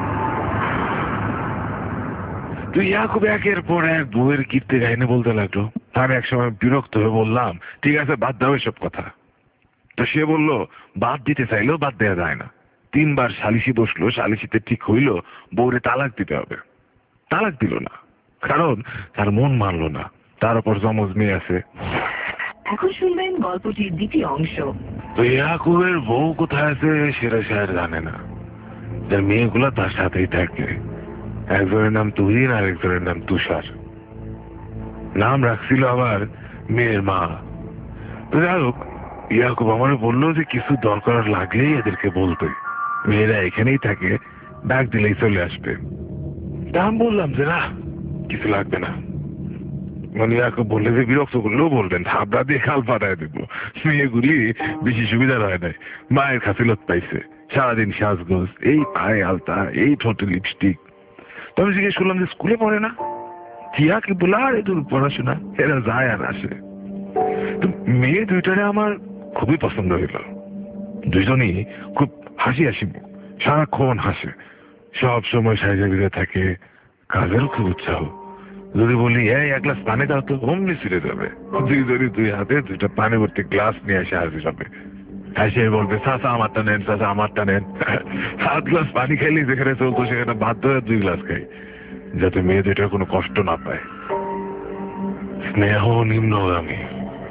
তুই ইয়াকুব একের পর এক বউয়ের কীর্তি কাহিনী বলতে লাগলো। আমি একসময় বিরক্ত হয়ে বললাম, ঠিক আছে বাদ দাও এসব কথা। তো সে বললো, বাদ দিতে চাইলেও বাদ দেওয়া যায় না। তিনবার সালিশি বসলো, সালিশিতে ঠিক হইলো বউরে তালাক দিতে হবে। তালাক দিল না, কারণ তার মন মানলো না। তার উপর জমজ মেয়ে আছে। এখন শুনবেন গল্পটির দ্বিতীয় অংশ। তো ইয়াকুবের বউ কোথায় আছে সেটা সে আর জানে না। যার মেয়েগুলা তার সাথেই থাকে। একজনের নাম তুহিন আর একজনের নাম তুষার। নাম রাখছিল আবার মেয়ের মা। তো যাই হোক, ইয়াকুব আমারে বললো যে কিছু দরকার লাগলেই এদেরকে বলতে, মেয়েরা এখানেই থাকে, ডাক দিলেই চলে আসবে। তা আমি বললাম যে না, কিছু লাগবে না। মানে ইয়াকুব বললে যে বিরক্ত করলেও বলবেন, থাবড়া দিয়ে খাল পাঠায় দেবো। মেয়েগুলি বেশি সুবিধার হয় নাই, মায়ের খাসিলত পাইছে, সারাদিন সাজগোজ, এই পায়ে আলতা, এই ঠোঁটে লিপস্টিক। তবে জিজ্ঞেস করলাম যে স্কুলে পড়ে না? জিয়া কি বলে, আর এদের পড়াশোনা, এরা যায় আর আসে। তো মেয়ে দুইটারে আমার খুবই পছন্দ হইল। দুজনই খুব হাসি হাসি মুখ, সারাক্ষণ হাসে, সব সময় সাইজা থাকে, কাজেরও খুব উৎসাহ। যদি বলি এই এক গ্লাস পানি দাও তো অমনি ছিঁড়ে যাবে। দুইজনই দুই হাতে দুইটা পানি ভর্তি গ্লাস নিয়ে এসে হাসি যাবে, হাসে বলবে চাচা আমারটা নেন, চাচা আমারটা নেন। সাত গ্লাস পানি খাইলে যেখানে চলতো সেখানে বাধ্য হয়ে দুই গ্লাস খাই, যাতে মেয়ে দুইটার কোনো কষ্ট না পায়। স্নেহ নিম্নগামী।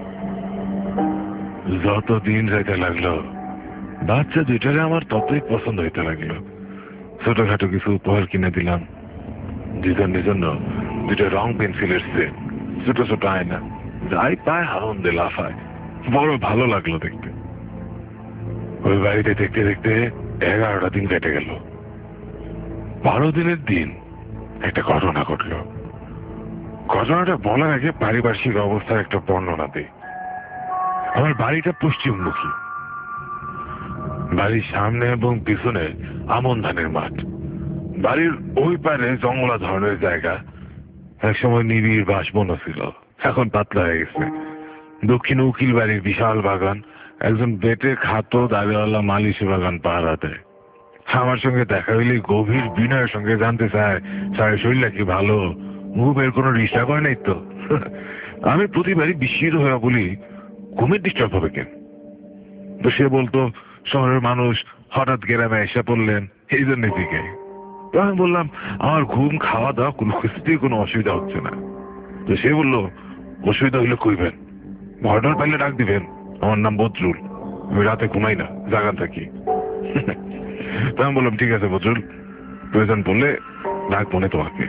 যত দিন যাইতে লাগলো বাচ্চা দুইটারে আমার ততই পছন্দ হইতে লাগলো। ছোটখাটো কিছু উপহার কিনে দিলাম, দুজনের জন্য দুটো রং পেন্সিলের সেট, ছোট ছোট আয়না, যাই পায় আনন্দে লাফায়। বড় ভালো লাগলো দেখতে। ওই বাড়িতে দেখতে দেখতে এগারোটা দিন কেটে গেল। বারো দিনের দিন একটা ঘটনা ঘটলো। ঘটনাটা বলার আগে পারিপার্শ্বিক অবস্থার একটা বর্ণনা দেই। আমার বাড়িটা পশ্চিমমুখী, বাড়ির সামনে এবং পিছনে আমন ধানের মাঠ, বাড়ির ওই পারে জঙ্গলা ধরনের জায়গা। একসময় নিবিড় বাঁশবন ছিল, এখন পাতলা হয়ে গেছে। দক্ষিণ উকিল বাড়ির বিশাল বাগান, একজন বেটে খাতো দাড়িওয়ালা মালি সে বাগান পাহারা দেয়। আমার সঙ্গে দেখা হইলে গভীর বিনয়ের সঙ্গে জানতে চায় স্যার শরীরটা কি ভালো, ঘুমের কোনো রিসা করে নাই তো। আমি প্রতিবারই বিস্মিত হয়ে বলি ঘুমের ডিস্টার্ব হবে কেন? তো সে বলতো শহরের মানুষ হঠাৎ গ্রামে এসে পড়লেন, এই জন্য দিকে। তো আমি বললাম আমার ঘুম খাওয়া দাওয়া কোনো কিছুতেই কোনো অসুবিধা হচ্ছে না। তো সে বললো অসুবিধা হইলে কইবেন, ঘটনার পাইলে ডাক দিবেন, আমার নাম বদরুল, আমি রাতে ঘুমাই না, জাগান থাকি। তো আমি বললাম ঠিক আছে বদরুল, প্রয়োজন পড়লে ডাক মনে তোমাকে।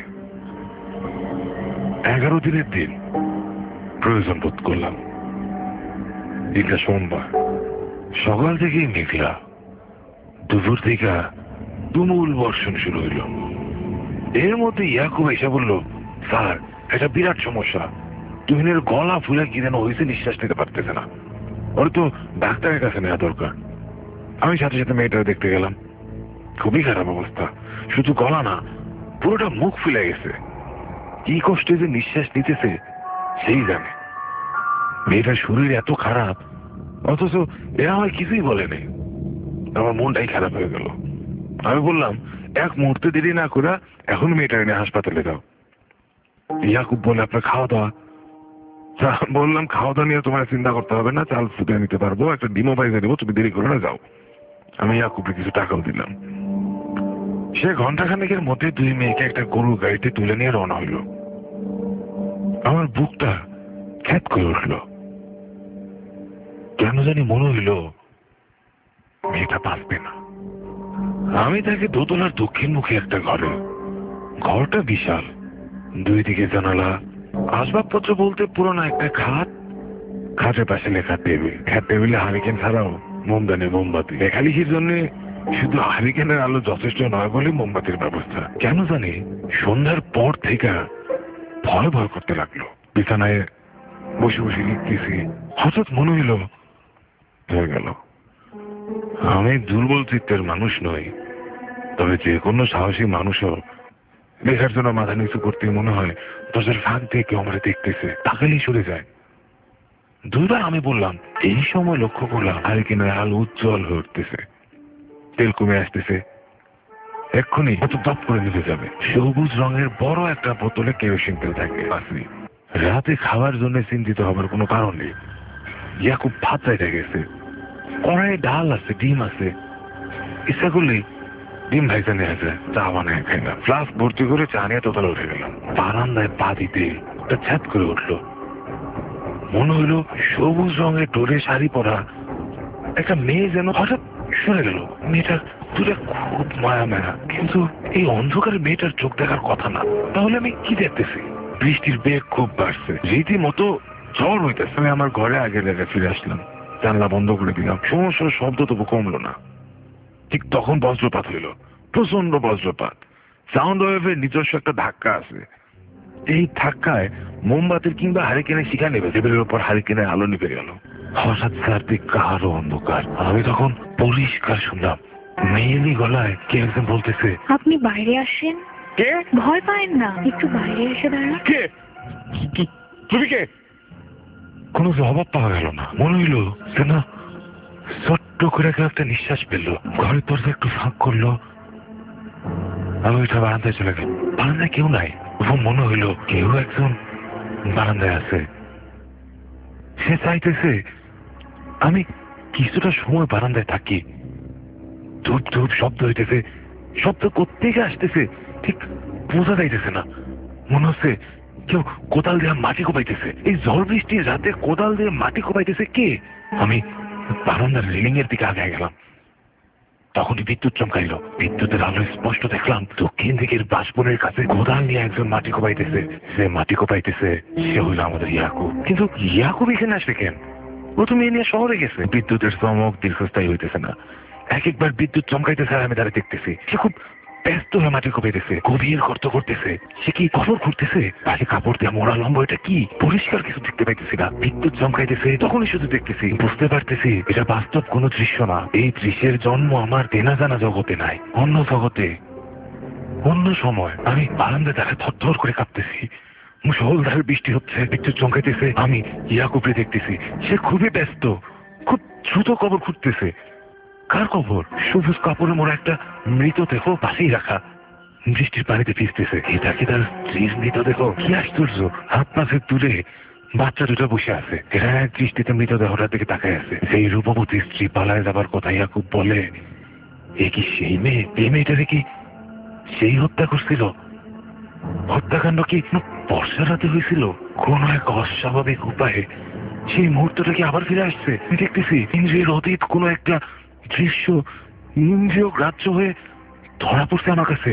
এগারো দিনের দিন প্রয়োজন বোধ করলাম। এটা সোমবার, সকাল থেকেই মেঘলা, দুপুর থেকে তুমুল বর্ষণ শুরু হইল। এর মধ্যে ইয়াকুব এসে বলল স্যার একটা বিরাট সমস্যা, তুহিনের গলা ফুলে কি যেন হয়েছে, নিঃশ্বাস নিতে পারতেছে না, ওর তো ডাক্তারের কাছে নেওয়া দরকার। আমি সাথে সাথে মেয়েটা দেখতে গেলাম, খুবই খারাপ অবস্থা, শুধু গলা না পুরোটা মুখ ফুলে গেছে, কি কষ্টে যে নিঃশ্বাস নিতেছে সেই জানে। মেয়েটার শরীর এত খারাপ, অথচ এরা আমায় কিছুই বলেনি। আমার মনটাই খারাপ হয়ে গেল। আমি বললাম এক মুহূর্তে দেরি না করে এখন মেয়েটা এনে হাসপাতালে দাও। ইয়াকুব বলে আপনার খাওয়া দাওয়া? বললাম খাওয়া দাওয়া নিয়ে তোমার চিন্তা করতে হবে না, চাল ফুটে নিতে পারবো, একটা ডিমও পাইজা দেবো, তুমি দেরি করে না যাও। আমি ইয়াকুবকে কিছু টাকাও দিলাম। সে ঘন্টাখানেকের মধ্যে দুই মেয়েকে একটা গরু গাড়িতে তুলে নিয়ে রওনা হইল। আমার বুকটা খ্যাত করে উঠল, কেন জানি মনে হইল মেয়েটা বাঁচবে না। আমি তাকে দোতলার দক্ষিণ মুখে একটা ঘরে, ঘরটা বিশাল, দুই দিকে জানালা, আসবাবপত্র বলতে পুরোনো একটা খাট, খাটের পাশে লেখা টেবিল, খাট টেবিলে হারিকেন ছাড়াও মোমদানি মোমবাতি। লেখালেখির জন্য শুধু হারিকেনের আলো যথেষ্ট নয় বলে মোমবাতির ব্যবস্থা। কেন জানি সন্ধ্যার পর থেকে ভয় ভয় করতে লাগলো। বিছানায় বসে বসে লিখতেছি, হঠাৎ মনে হইল হয়ে গেল। আমি দুর্বল চিত্তের মানুষ নই, তবে যে কোনো সাহসী মানুষও লেখার জন্য মাথা নিচু করতে মনে হয় দরজার ফাঁক দিয়ে কেউ আমরা দেখতেছে, তাকালেই সরে যায়। দুইবার আমি বললাম, এই সময় লক্ষ্য করলাম হারিকেনের আলো উজ্জ্বল হয়ে উঠতেছে, তেল কমে আসতেছে, এক্ষুনি হয়তো দপ করে নিভে যাবে। সবুজ রঙের বড় একটা বোতলে কেরোসিন তেল থাকে। রাতে খাওয়ার জন্য চিন্তিত হবার কোনো কারণ নেই। ইয়াকুব ভাত চাইতে গেছে, কড়াইয়ে ডাল আছে, ডিম আছে, ইচ্ছা করলে ডিম ভাইজা নিয়ে আসে, চা বানায় খাইলাম। ফ্লাস্ক ভর্তি করে চা নিয়ে তোতলা উঠে গেলাম। বারান্দায় পা দিতে একটা ছ্যাদ করে উঠলো। মনে হইল সবুজ রঙের ডোরে শাড়ি পরা একটা মেয়ে যেন হঠাৎ সরে গেল। মেয়েটার দুটা খুব মায়া মায়া, কিন্তু এই অন্ধকারে মেয়েটার চোখ দেখার কথা না। তাহলে আমি কি দেখতেছি? বৃষ্টির বেগ খুব বাড়ছে, রীতিমতো ঝড় হইতেছে। আমি আমার ঘরে আগে লেগে ফিরে আসলাম। জানলা বন্ধ করে দিলাম, সমস্যার শব্দ তবু কমলো না। ঠিক তখন বজ্রপাত হইল, প্রচন্ড বজ্রপাত। সাউন্ড ওয়েভের নিজস্ব একটা ধাক্কা আছে, এই ধাক্কায় মোমবাতির কিংবা হারিকেনের শিখা নেবে, টেবিলের উপর হারিকেনের আলো নিভে গেল। হঠাৎ চারদিক কারো অন্ধকার। আমি তখন পরিষ্কার শুনলাম মেয়েলি গলায় কে একজন বলতেছে, আপনি বাইরে আসেন। কে? ভয় পায়েন না, একটু বাইরে এসে দাঁড়ান। কে? তুমি কে? কোনো জবাব পাওয়া গেল না। মনে হইল যেন ছোট্ট করে কেউ একটা নিঃশ্বাস পেল, ঘরের দরজা একটু ফাঁক করলো। আমি ওইটা বারান্দায় চলে গেলাম। বারান্দায় কেউ নাই, এবং মনে হইল কেউ একজন বারান্দায় আছে। সে চাইতেছে আমি কিছুটা সময় বারান্দায় থাকি। ধূপ ধূপ শব্দ হইতেছে, শব্দ কোত্থেকে আসতেছে ঠিক বোঝা যাইতেছে না। মনে হচ্ছে কেউ কোদাল দিয়ে মাটি কোপাইতেছে। এই ঝড় বৃষ্টির রাতে কোদাল দিয়ে মাটি কোপাইতেছে কে? আমি বারান্দার রেলিং এর দিকে আগে গেলাম। তখনই বিদ্যুৎ চমকাইল। বিদ্যুতের আলোয় স্পষ্ট দেখলাম দক্ষিণ দিকের বাঁশবনের কাছে কোদাল নিয়ে একজন মাটি কোপাইতেছে। সে মাটি কোপাইতেছে সে হইল আমাদের ইয়াকুব। কিন্তু ইয়াকুব এখানে আসবে কেন? ও তো মেয়ে নিয়ে শহরে গেছে। বিদ্যুতের চমক দীর্ঘস্থায়ী হইতেছে না। এক একবার বিদ্যুৎ চমকাইতেছে আর আমি দাঁড়িয়ে দেখতেছি সে খুব ব্যস্ত হয়ে মাটি কোপাইতেছে, গভীর গর্ত করতেছে। সে কি কাপড় খুঁড়তেছে? পাশে কাপড় দিয়ে মোড়া লম্বা, এটা কি? পরিষ্কার কিছু দেখতে পাইতেছি না। বিদ্যুৎ চমকাইতেছে, তখনই শুধু দেখতেছি, বুঝতে পারতেছি এটা বাস্তব কোনো দৃশ্য না। এই দৃশ্যের জন্ম আমার চেনা জানা জগতে নাই, অন্য জগতে, অন্য সময়। আমি বারান্দা দ্বারা থরথর করে কাঁপতেছি। মুষলধারে বৃষ্টি হচ্ছে, বিদ্যুৎ চমকাইতেছে। আমি ইয়াকুবকে দেখতেছি, সে খুবই ব্যস্ত, খুব দ্রুত কবর খুঁড়তেছে। কার কবর? সবুজ কাপড়ে মোড়া একটা মৃতদেহ পাশেই রাখা, বৃষ্টির পানিতে ভিজতেছে। এটা কি তার স্ত্রীর মৃতদেহ? কি আশ্চর্য! হাত পাশে তুলে বাচ্চা দুটো বসে আছে, এরা এক দৃষ্টিতে মৃতদেহটার দিকে তাকায় আছে। সেই রূপবতী স্ত্রী পালায় যাবার কথা ইয়াকুব বলে, এ কি সেই মেয়ে? এই মেয়েটারে কি সেই হত্যা করছিল? হত্যাকাণ্ড কি বর্ষা রাতে হয়েছিল? কোন এক অস্বাভাবিক উপায়ে সেই মুহূর্তটা কি আবার ফিরে আসছে? আমি দেখতেছি ইন্দ্রিয়ের অতীত কোন একটা দৃশ্য ইন্দ্রিয় গ্রাহ্য হয়ে ধরা পড়ছে আমার কাছে।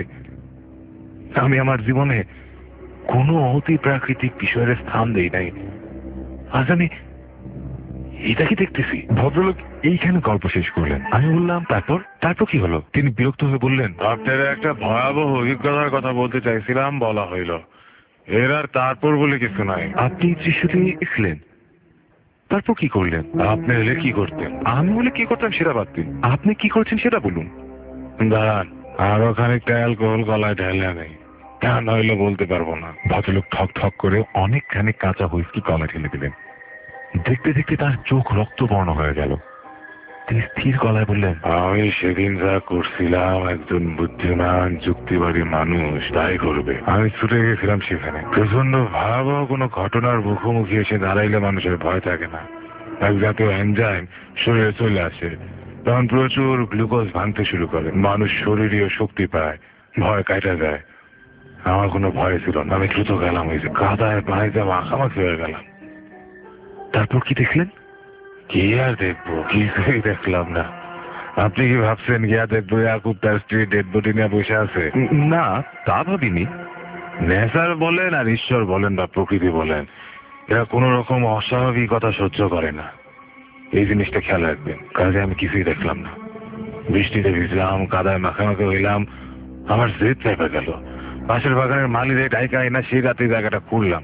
আমি আমার জীবনে কোনো অতি প্রাকৃতিক বিষয়ের স্থান দেই নাই, আজ আমি এটা কি দেখতেছি? ভদ্রলোক এইখানে গল্প শেষ করলেন। আমি বললাম তারপর তারপর কি হলো? তিনি বিরক্ত হয়ে বললেন, আপনার একটা ভয়াবহ অভিজ্ঞতার কথা বলতে চাইছিলাম, বলা হইল। এর আর তারপর বলে কিছু নাই। আপনি এই দৃশ্যটি দেখলেন, তারপর কি করলেন? আপনি হলে কি করতেন? আমি বলে কি করতাম সেটা বাদ দিন, আপনি কি করছেন সেটা বলুন। দাঁড়ান, আরো খানিকটা অ্যালকোহল গলায় ঢেলে নেই, তা নইলে বলতে পারবো না। ভদ্রলোক ঠক ঠক করে অনেকখানি কাঁচা হুইস্কি গলায় ঢেলে দিলেন। দেখতে দেখতে তার চোখ রক্তবর্ণ হয়ে গেল। তিনি স্থির গলায় বললেন, আমি সেদিন যা করছিলাম একজন বুদ্ধিমান যুক্তিবাদী মানুষ তাই করবে। আমি ছুটে গেছিলাম সেখানে। প্রচন্ড ভয়াবহ কোনো ঘটনার মুখোমুখি এসে দাঁড়াইলে মানুষের ভয় থাকে না, এক জাতীয় এনজাইম শরীরে চলে আসে, তখন প্রচুর গ্লুকোজ ভাঙতে শুরু করে, মানুষ শরীরীয় শক্তি পায়, ভয় কাটা যায়। আমার কোনো ভয় ছিল না। আমি দ্রুত গেলাম, ওই যে কাদায় পানিতে মাখামাখি হয়ে গেলাম। তারপর কি দেখলেন? কি আর দেখবো? কিছুই দেখলাম না। আপনি কি ভাবছেন গিয়া দেখবো ইয়াকুব তার স্ত্রী ডেড বডি নিয়ে বসে আছে? না, তা ভাবিনি। নেচার বলেন আর ঈশ্বর বলেন বা প্রকৃতি বলেন, এরা কোন রকম অস্বাভাবিকতা সহ্য করে না। এই জিনিসটা খেয়াল রাখবেন। কাজে আমি কিছুই দেখলাম না। বৃষ্টিতে ভিজলাম, কাদায় মাখামাখি হইলাম, আমার জেদ চেপে গেল। পাশের বাগানের মালিদের ডাইকা না সেই রাতে জায়গাটা খুঁড়লাম,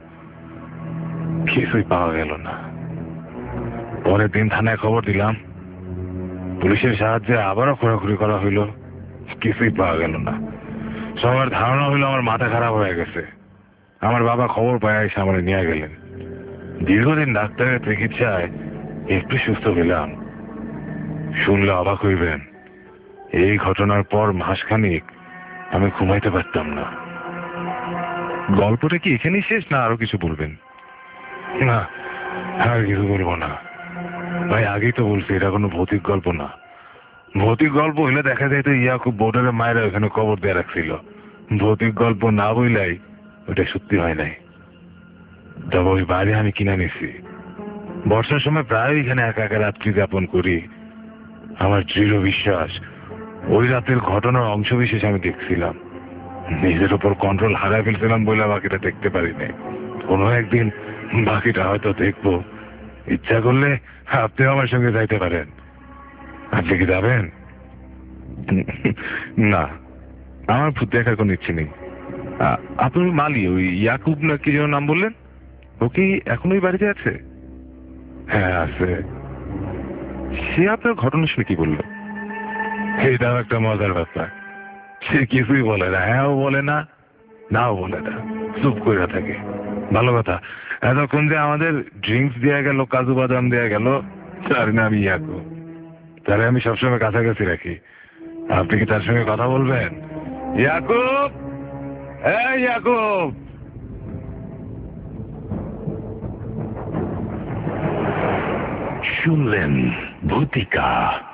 কিছুই পাওয়া গেল না। পরের দিন থানায় খবর দিলাম, পুলিশের সাহায্যে আবারও খোঁড়াখুড়ি করা হইল, কিছুই পাওয়া গেল না। সবার ধারণা হইল আমার মাথা খারাপ হয়ে গেছে। আমার বাবা খবর পায় এসে আমার নিয়ে গেলেন। দীর্ঘদিন ডাক্তারের চিকিৎসায় একটু সুস্থ পেলাম। শুনলে অবাক হইবেন, এই ঘটনার পর মাসখানিক আমি ঘুমাইতে পারতাম না। গল্পটা কি এখানেই শেষ, না আরো কিছু বলবেন? না, আর কিছু বলবো না ভাই। আগেই তো বলছি এটা কোনো ভৌতিক গল্প না। ভৌতিক গল্প হইলে দেখা যায় তো ইয়াকুব বোর্ডারের মায়েরা ওখানে কবর দিয়ে রাখছিল। ভৌতিক গল্প না বইলাই ওটা সত্যি হয় নাই। তবে ওই বাড়ি আমি কিনে নিছি। বর্ষার সময় প্রায় এখানে একা একা রাত্রি যাপন করি। আমার দৃঢ় বিশ্বাস ওই রাতের ঘটনার অংশ বিশেষ আমি দেখছিলাম। নিজের উপর কন্ট্রোল হারাই ফেলছিলাম বলে বাকিটা দেখতে পারি নাই। কোনো একদিন বাকিটা হয়তো দেখবো, ইচ্ছা করলে আপনি আমার সঙ্গে যাইতে পারেন। আপনি কি যাবেন? না, আমার ভূত দেখার কোনো ইচ্ছে নেই। আ- আপনার ওই মালি, ওই ইয়াকুব না কি যেন নাম বললেন, ও কি এখন ওই বাড়িতে আছে? হ্যাঁ আছে। সে আপনার ঘটনা শুনে কি বললো? এইটাও একটা মজার ব্যাপার। সে কিছুই বলে না, হ্যাঁও বলে না, নাও বলে না, চুপ করে থাকে। ভালো কথা, এতক্ষণ যে আমাদের ড্রিঙ্কস দেয়া গেল, কাজু বাদাম দেয়া গেল, তার নাম ইয়াকুব। তারে আমি সবসময় কাছাকাছি রাখি। আপনি কি তার সঙ্গে কথা বলবেন? ইয়াকুব, এই ইয়াকুব। শুনলেন ভূতিকা।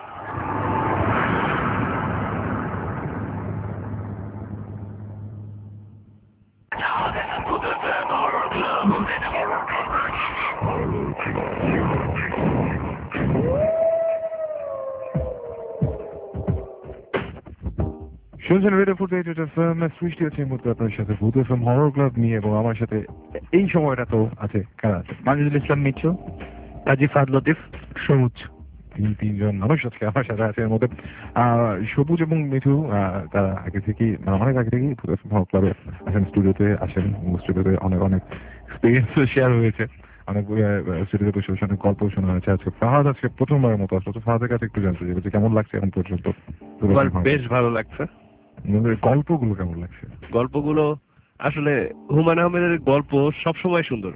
শুনছেন রেডিও ফুটেজ, এটা ফিল্ম সৃষ্টি হচ্ছে এই মুহূর্তে আপনার সাথে ভূত এফএম হরর ক্লাব নিয়ে, এবং আমার সাথে এই সময়টা তো আছে কারা আছে? মাজুদুল ইসলাম মিঠু, কাজী ফাদ লতিফ, সবুজ। তিন তিনজন মানুষ আজকে আমার সাথে আছে। এর মধ্যে আহ, সবুজ এবং মিঠু আহ, তারা আগে থেকেই মানে অনেক আগে থেকেই ভূত এফএম হরর ক্লাবে আসেন, স্টুডিওতে আসেন, স্টুডিওতে অনেক অনেক এক্সপিরিয়েন্স শেয়ার হয়েছে, অনেক স্টুডিওতে বসে বসে অনেক গল্প শোনা হয়েছে। আজকে ফাহাদ আজকে প্রথমবারের মতো আসলে, ফাহাদের কাছে একটু জানতে চাই যে কেমন লাগছে এখন পর্যন্ত বেশ ভালো লাগছে। গল্পগুলো কেমন লাগছে? গল্পগুলো আসলে হুমায়ুন আহমেদের গল্প সবসময় সুন্দর।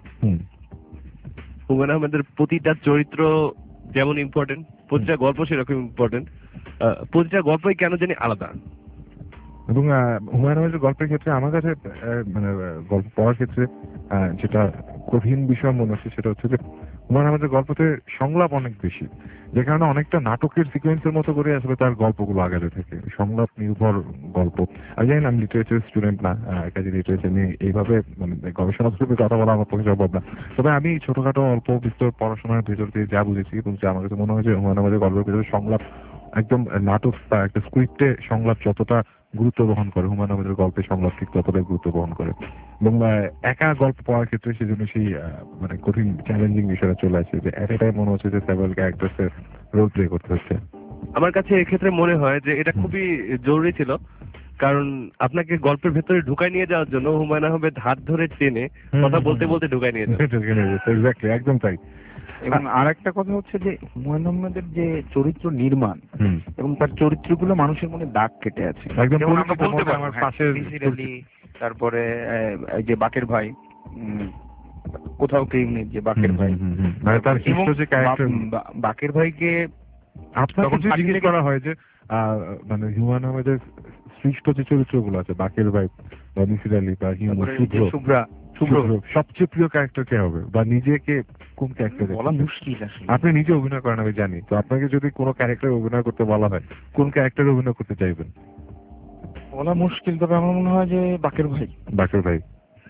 হুমায়ুন আহমেদের প্রতিটা চরিত্র যেমন ইম্পর্টেন্ট, প্রতিটা গল্প সেরকম ইম্পর্টেন্ট। প্রতিটা গল্পই কেন জানি আলাদা। এবং হুমায়ুন আহমেদের গল্পের ক্ষেত্রে আমার কাছে আহ, মানে আহ, গল্প পড়ার ক্ষেত্রে আহ, যেটা কঠিন বিষয় মনে হচ্ছে সেটা হচ্ছে যে হুমায়ুন আহমেদের গল্পতে সংলাপ অনেক বেশি, যে কারণে অনেকটা নাটকের সিকোয়েন্সের মতো করে আসলে তার গল্পগুলো আগাতে থাকে, সংলাপ নির্ভর গল্প। আমি জানি না, আমি লিটারেচার স্টুডেন্ট না, কাজে লিটারেচার নিয়ে এইভাবে মানে গবেষণা করে কথা বলা আমার পক্ষে সম্ভব না। তবে আমি ছোটখাটো অল্প বিস্তর পড়াশোনার ভিতর দিয়ে যা বুঝেছি বলছি, আমার কাছে মনে হয় যে হুমায়ুন আহমেদের গল্পের ভিতরে সংলাপ একদম নাটক বা একটা স্ক্রিপ্টে সংলাপ যতটা গুরুত্ব বহন করে, হুমায়ুন আহমেদের গল্পে সংলাপ ঠিক ততটাই গুরুত্ব বহন করে। এবং একা গল্প পড়ার ক্ষেত্রে সেজন্য সেই মানে কঠিন চ্যালেঞ্জিং বিষয়টা চলে আসে যে এট এ টাইম মনে হচ্ছে যে সেভারাল ক্যারেক্টার্সের রোল প্লে করতে হচ্ছে। আমার কাছে এক্ষেত্রে মনে হয় যে এটা খুবই জরুরি ছিল, কারণ আপনাকে গল্পের ভেতরে ঢুকাই নিয়ে যাওয়ার জন্য হুমায়ুন আহমেদ হাত ধরে টেনে কথা বলতে বলতে ঢুকাই নিয়ে যাবে। এক্স্যাক্টলি, একদম তাই। এবং আর একটা কথা হচ্ছে যে হুমায়ুন আহমেদের যে চরিত্র নির্মাণ এবং তার চরিত্রগুলো মানুষের মনে দাগ কেটে আছে। একদম যেমন আমরা পরিচিত বলতে মনে পারি আমার হ্যাঁ, পাশের মিসির আলী, তারপরে আহ, এই যে বাকের ভাই, উম, কোথাও কেউ নেই যে বাকের ভাই, মানে তার এবং হিস্টো যে ক্যারেক্টার। বা- বা- বাকের ভাইকে আপনাকে তখন যদি ফাঁকি জিজ্ঞেস থেকে- করা হয় যে আহ, মানে হুমায়ুন আহমেদের সৃষ্ট যে চরিত্রগুলো আছে, বাকের ভাই বা মিসির আলী বা হিউম, তারপরে শুভ্র, যে শুভ্রা শুভ্র শুভ্র, সবচেয়ে প্রিয় ক্যারেক্টার কে হবে বা নিজেকে কোন ক্যারেক্টার? বলা মুশকিল আসলে। আপনি নিজে অভিনয় করেন আমি জানি, তো আপনাকে যদি কোনো ক্যারেক্টার অভিনয় করতে বলা হয় কোন ক্যারেক্টার অভিনয় করতে চাইবেন? বলা মুশকিল, তবে আমার মনে হয় যে বাকের ভাই। বাকের ভাই।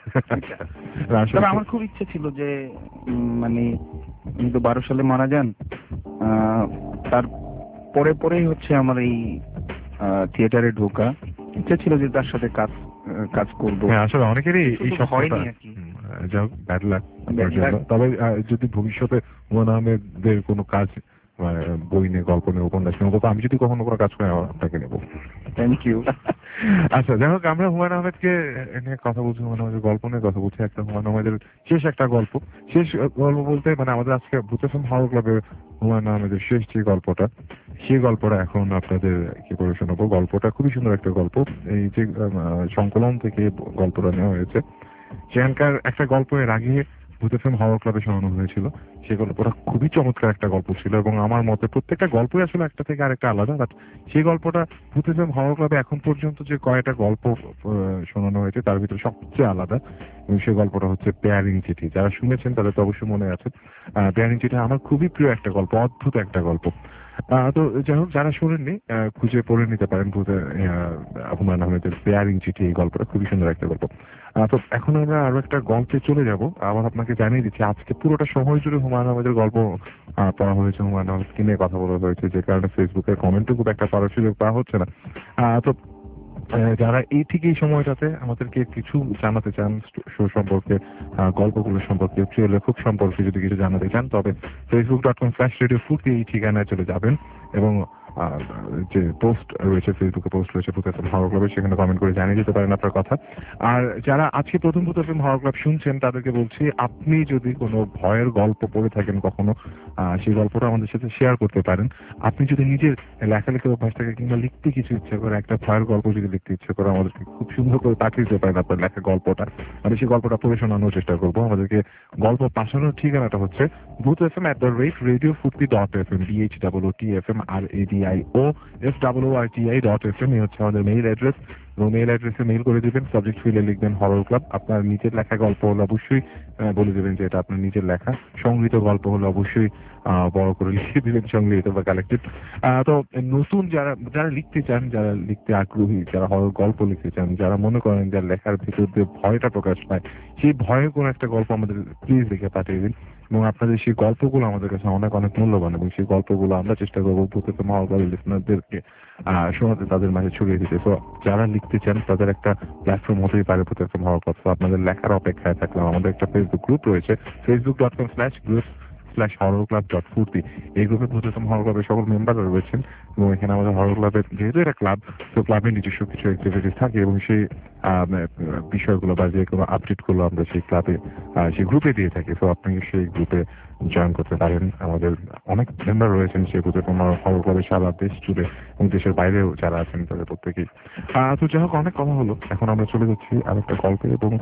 আসলে তবে আমার খুব ইচ্ছে ছিল যে উম, মানে উনি তো বারো সালে মারা যান, আহ, তার পরে পরেই হচ্ছে আমার এই থিয়েটারে ঢোকা ইচ্ছে ছিল যে তার সাথে কাজ আহ, কাজ করবো। হ্যাঁ, আসলে অনেকেরই এই শুধু স্বপ্নটা। হয়নি আর কি। হুম, যাই হোক, ব্যাড লাক। Bad luck। তবে আহ, যদি ভবিষ্যতে হুমায়ুন আহমেদের কোনো কাজ মানে বই নিয়ে, গল্প নিয়ে, উপন্যাস নিয়ে, অন্তত আমি যদি কখনো কোনো কাজ করি আমি আপনাকে নেবো। Thank you. আচ্ছা, যাই হোক, আমরা হুমায়ুন আহমেদকে নিয়ে কথা বলছি, হুমায়ুন আহমেদের গল্প নিয়ে কথা বলছি। একটা হুমায়ুন আহমেদের শেষ একটা গল্প, শেষ গল্প বলতে মানে আমাদের আজকে ভূত এফএম হরর ক্লাবে হুমায়ুন আহমেদের শেষ যে গল্পটা, সেই গল্পটা এখন আপনাদের কি করে শোনাবো। গল্পটা খুবই সুন্দর একটা গল্প, এই যে আহ, সংকলন থেকে গল্পটা নেওয়া হয়েছে। সেখানকার একটা গল্প এর আগে ভূত এফএম হরর ক্লাবে শোনানো হয়েছিল, সেই গল্পটা খুবই চমৎকার একটা গল্প ছিল, এবং আমার মতে প্রত্যেকটা গল্পই আসলে একটা থেকে আরেকটা আলাদা। বাট সেই গল্পটা ভূত এফএম হরর ক্লাবে এখন পর্যন্ত যে কয়টা গল্প আহ, শোনানো হয়েছে তার ভিতরে সবচেয়ে আলাদা, এবং সেই গল্পটা হচ্ছে পেয়ারিং চিঠি। যারা শুনেছেন তাদের তো অবশ্যই মনে আছে। আহ, পেয়ারিং চিঠি আমার খুবই প্রিয় একটা গল্প, অদ্ভুত একটা গল্প। আহ, তো যাই হোক, যারা শুনেননি আহ, খুঁজে পড়ে নিতে পারেন ভূতের আহ, হুমায়ুন আহমেদের পেয়ারিং চিঠি। এই গল্পটা খুবই সুন্দর একটা গল্প। আহ, তো এখন আমরা আরো একটা গল্পে চলে যাব। আবার আপনাকে জানিয়ে দিচ্ছি আজকে পুরোটা সময় জুড়ে হুমায়ুন আহমেদের গল্প আহ, পড়া হয়েছে, হুমায়ুন আহমেদকে নিয়ে কথা বলা হয়েছে, যে কারণে ফেসবুকে কমেন্টও খুব একটা করার সুযোগ পাওয়া হচ্ছে না। আহ, তো আহ, যারা এই ঠিক এই সময়টাতে আমাদেরকে কিছু জানাতে চান শো সম্পর্কে, আহ, গল্পগুলো সম্পর্কে, প্রিয় লেখক সম্পর্কে যদি কিছু জানাতে চান, তবে Facebook dot com slash radio Phurti এই ঠিকানায় চলে যাবেন এবং আহ, যে পোস্ট রয়েছে, ফেসবুকে পোস্ট রয়েছে ভূত এফএম হরর ক্লাবের, সেখানে কমেন্ট করে জানিয়ে দিতে পারেন আপনার কথা। আর যারা আজকে প্রথম ভূত এফএম হরর ক্লাব শুনছেন তাদেরকে বলছি, আপনি যদি কোনো ভয়ের গল্প পড়ে থাকেন কখনো, আহ, সেই গল্পটা আমাদের সাথে শেয়ার করতে পারেন। আপনি যদি নিজের লেখালেখির অভ্যাস থাকে কিংবা লিখতে কিছু ইচ্ছা করে, একটা ভয়ের গল্প যদি লিখতে ইচ্ছে করে, আমাদেরকে খুব সুন্দর করে পাঠিয়ে দিতে পারেন আপনার লেখা গল্পটা। আমি সেই গল্পটা পড়ে শোনানোর চেষ্টা করবো। আমাদেরকে গল্প পাঠানোর ঠিকানাটা হচ্ছে ভূত F M at the rate radio ফুর্তি dot F M, B H double O T F M R A D I O F double O R T I dot F M. এই হচ্ছে আমাদের মেইল অ্যাড্রেস এবং mail অ্যাড্রেসে mail করে দিবেন। Subject ফিলে লিখবেন horror club. আপনার নিজের লেখা গল্প হলে অবশ্যই আহ, বলে দেবেন যে এটা আপনার নিজের লেখা। সংগৃহীত গল্প হলে অবশ্যই আহ, বড় করে লিখে দিবেন সংগৃহীত বা কালেক্টেড। তো নতুন যারা যারা লিখতে চান, যারা লিখতে আগ্রহী, যারা হরর গল্প লিখতে চান, যারা মনে করেন যার লেখার ভিতর দিয়ে ভয়টা প্রকাশ পায়, সেই ভয়ে কোনো একটা গল্প আমাদের প্লিজ লিখে পাঠিয়ে দিন এবং আপনাদের সেই গল্পগুলো আমাদের কাছে অনেক অনেক মূল্যবান এবং সেই গল্পগুলো আমরা চেষ্টা করবো প্রত্যেকটা মহাকালী লিসনারদেরকে আহ শোনাতে, তাদের মাঝে ছড়িয়ে দিতে। তো যারা লিখতে চান তাদের একটা প্ল্যাটফর্ম হতেই পারে প্রত্যেকটা মহাকাল। আপনাদের লেখার অপেক্ষায় থাকলাম। আমাদের একটা ফেসবুক গ্রুপ রয়েছে, Facebook dot com slash group slash horror club dot Phurti. এই গ্রুপে প্রত্যেকটা হরর ক্লাবের সকল মেম্বাররা রয়েছেন এবং এখানে আমাদের হরর ক্লাবের যেহেতু একটা ক্লাব, তো ক্লাবের নিজস্ব কিছু অ্যাক্টিভিটিস থাকে এবং সেই বিষয়গুলো বা যে কোনো আপডেট গুলো আমরা সেই ক্লাবে সেই গ্রুপে দিয়ে থাকি। তো আপনি সেই গ্রুপে জয়েন করতে পারেন। আমাদের অনেক মেম্বার রয়েছেন সেই গ্রুপে, তোমার হরর ক্লাবের সারা দেশ জুড়ে এবং দেশের বাইরেও যারা আছেন তাদের প্রত্যেকেই। তো যাই হোক, অনেক কথা হলো, এখন আমরা চলে যাচ্ছি আরেকটা গল্পে এবং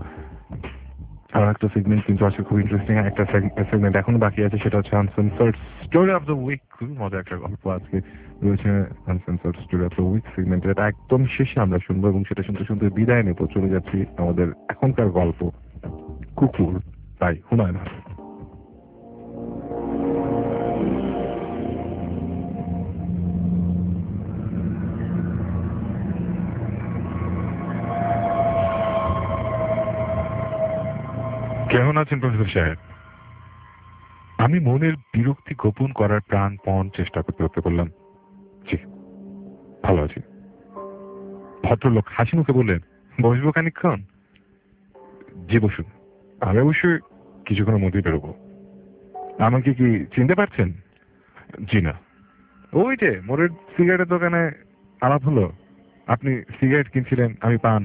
আর একটা সেগমেন্ট কিন্তু আছে খুব ইন্টারেস্টিং। একটা সেগমেন্ট এখন বাকি আছে, সেটা হচ্ছে uncensored story of the week. খুবই মজার একটা গল্প আজকে রয়েছে uncensored story of the week segment. এটা একদম শেষে আমরা শুনবো এবং সেটা শুনতে শুনতে বিদায় নেবো। চলে যাচ্ছি আমাদের এখনকার গল্প কুকুর তাই হুমায়ুন আহমেদ। কেমন আছেন প্রফেসর সাহেব? আমি মনের বিরক্তি গোপন করার প্রাণপণ চেষ্টা করতে করতে বললাম, জি ভালো আছি। ভদ্রলোক হাসি মুখে বললেন, বসবো খানিকক্ষণ? জি বসুন, আমি অবশ্যই কিছুক্ষণের মধ্যেই বেরোবো। আমাকে কি চিনতে পারছেন? জি না। ওই যে মোড়ের সিগারেটের দোকানে আলাপ হলো, আপনি সিগারেট কিনছিলেন, আমি পান।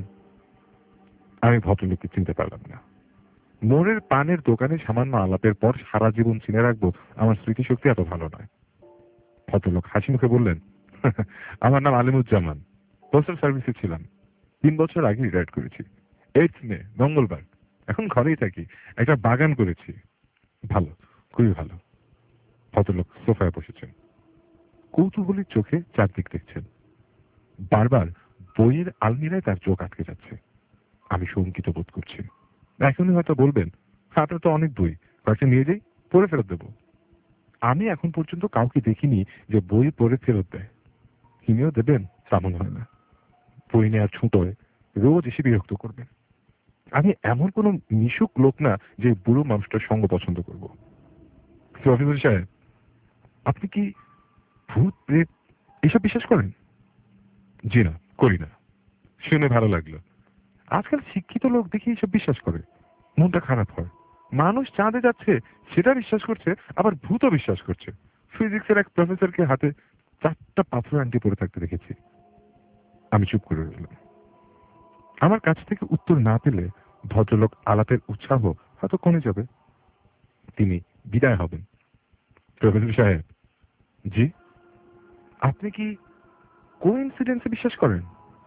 আমি ভদ্রলোককে চিনতে পারলাম না। মোড়ের পানের দোকানে সামান্য আলাপের পর সারা জীবন চিনে রাখবো, আমার স্মৃতিশক্তি এত ভালো নয়। ভদ্রলোক হাসি মুখে বললেন, আমার নাম আলিমুজ্জামান, পোস্টাল সার্ভিসে ছিলাম, তিন বছর আগে রিটায়ার করেছি। এইট মে মঙ্গলবার। এখন ঘরেই থাকি, একটা বাগান করেছি। ভালো, খুবই ভালো। ভদ্রলোক সোফায় বসেছেন, কৌতূহলী চোখে চারদিক দেখছেন। বারবার বইয়ের আলমিরায় তার চোখ আটকে যাচ্ছে। আমি শঙ্কিত বোধ করছি। এখনই হয়তো বলবেন, আপনার তো অনেক বই, কয়েকটা নিয়ে যাই, পড়ে ফেরত দেবো। আমি এখন পর্যন্ত কাউকে দেখিনি যে বই পড়ে ফেরত দেয়। তিনিও দেবেন তেমন হয় না। বই নেওয়ার ছুটোয় রোজ এসে বিরক্ত করবেন। আমি এমন কোনো মিশুক লোক না যে বুড়ো মানুষটার সঙ্গ পছন্দ করব। প্রফেসর সাহেব, আপনি কি ভূত প্রেত এসব বিশ্বাস করেন? জি না, করি না। শুনে ভালো লাগলো। আজকাল শিক্ষিত লোক দেখি এসব বিশ্বাস করে, মনটা খারাপ হয়। মানুষ চাঁদে যাচ্ছে সেটা বিশ্বাস করছে, আবার ভূতও বিশ্বাস করছে। ফিজিক্সের এক প্রফেসরকে হাতে চারটা পাথর আংটি পড়ে থাকতে দেখেছি। আমি চুপ করে রইলাম। আমার কাছ থেকে উত্তর না পেলে ভদ্রলোক আলাপের উৎসাহ হয়তো কমে যাবে, তিনি বিদায় হবেন। প্রফেসর সাহেব, জি, আপনি কি কোইন্সিডেন্সে বিশ্বাস করেন?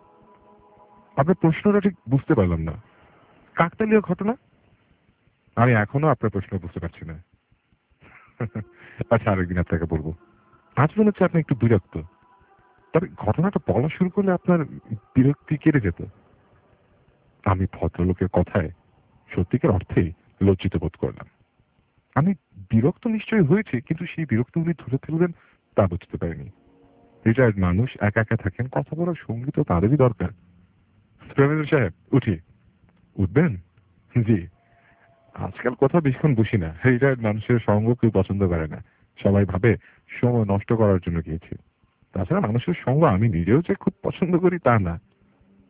আপনার প্রশ্নটা ঠিক বুঝতে পারলাম না। কাকতালীয় ঘটনা? আমি এখনো আপনার প্রশ্ন বুঝতে পারছি না। আচ্ছা, আরেকদিন আপনাকে বলবো। আজ মনে হচ্ছে আপনি একটু বিরক্ত, তবে ঘটনাটা বলা শুরু করলে আপনার বিরক্তি কেটে যেত। আমি ভদ্রলোকের কথায় সত্যিকার অর্থেই লজ্জিত বোধ করলাম। আমি বিরক্ত নিশ্চয়ই হয়েছি, কিন্তু সেই বিরক্ত উনি ধরে ফেলবেন তা বুঝতে পারিনি। রিটায়ার্ড মানুষ, একা একা থাকেন, কথা বলার সঙ্গী তো তাদেরই দরকার। প্রফেসর সাহেব, উঠি। উঠবেন? জি। আজকাল কোথাও বেশিক্ষণ বসি না। রিটায়ার্ড মানুষের সঙ্গ কেউ পছন্দ করে না। সবাই ভাবে সময় নষ্ট করার জন্য গিয়েছি। তাছাড়া মানুষের সঙ্গ আমি নিজেও যে খুব পছন্দ করি তা না।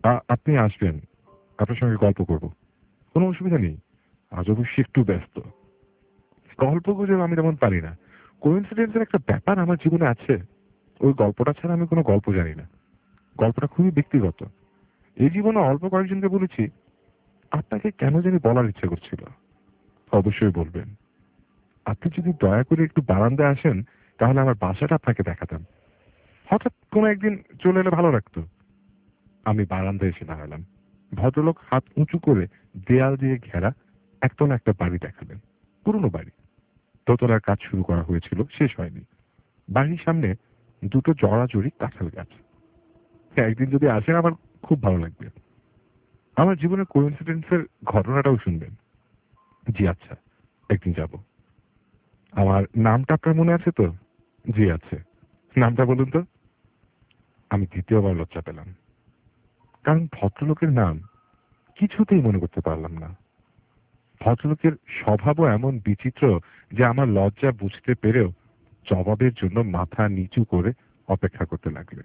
আ- আপনি আসবেন, আপনার সঙ্গে গল্প করব, কোনো অসুবিধা নেই। আজ অবশ্যই একটু ব্যস্ত। গল্প গুজব আমি তেমন পারি না। কোইন্সিডেন্সের একটা ব্যাপার আমার জীবনে আছে, ওই গল্পটা ছাড়া আমি কোনো গল্প জানি না। গল্পটা খুবই ব্যক্তিগত। এই জীবনে অল্প কয়েকজনকে বলেছি, আপনাকে কেন জানি বলার ইচ্ছে করছিল। অবশ্যই বলবেন। আপনি যদি দয়া করে একটু বারান্দায় আসেন তাহলে আমার বাসাটা আপনাকে দেখাতাম। হঠাৎ কোনো একদিন চলে এলে ভালো লাগতো। আমি বারান্দায় এসে দাঁড়ালাম। ভদ্রলোক হাত উঁচু করে দেয়াল দিয়ে ঘেরা একতলা একটা বাড়ি দেখালেন। পুরনো বাড়ি, দোতলার কাজ শুরু করা হয়েছিল, শেষ হয়নি। বাড়ির সামনে দুটো জড়াজড়ি কাঁঠাল গাছ। একদিন যদি আসেন আমার খুব ভালো লাগবে। আমার জীবনের কোইন্সিডেন্সের ঘটনাটাও শুনবেন। জি আচ্ছা, একদিন যাব। আমার নামটা আপনার মনে আছে তো? জি আছে। নামটা বলুন তো। আমি দ্বিতীয়বার লজ্জা পেলাম, কারণ ভদ্রলোকের নাম কিছুতেই মনে করতে পারলাম না। ভদ্রলোকের স্বভাবও এমন বিচিত্র যে আমার লজ্জা বুঝতে পেরেও জবাবের জন্য মাথা নিচু করে অপেক্ষা করতে লাগলেন।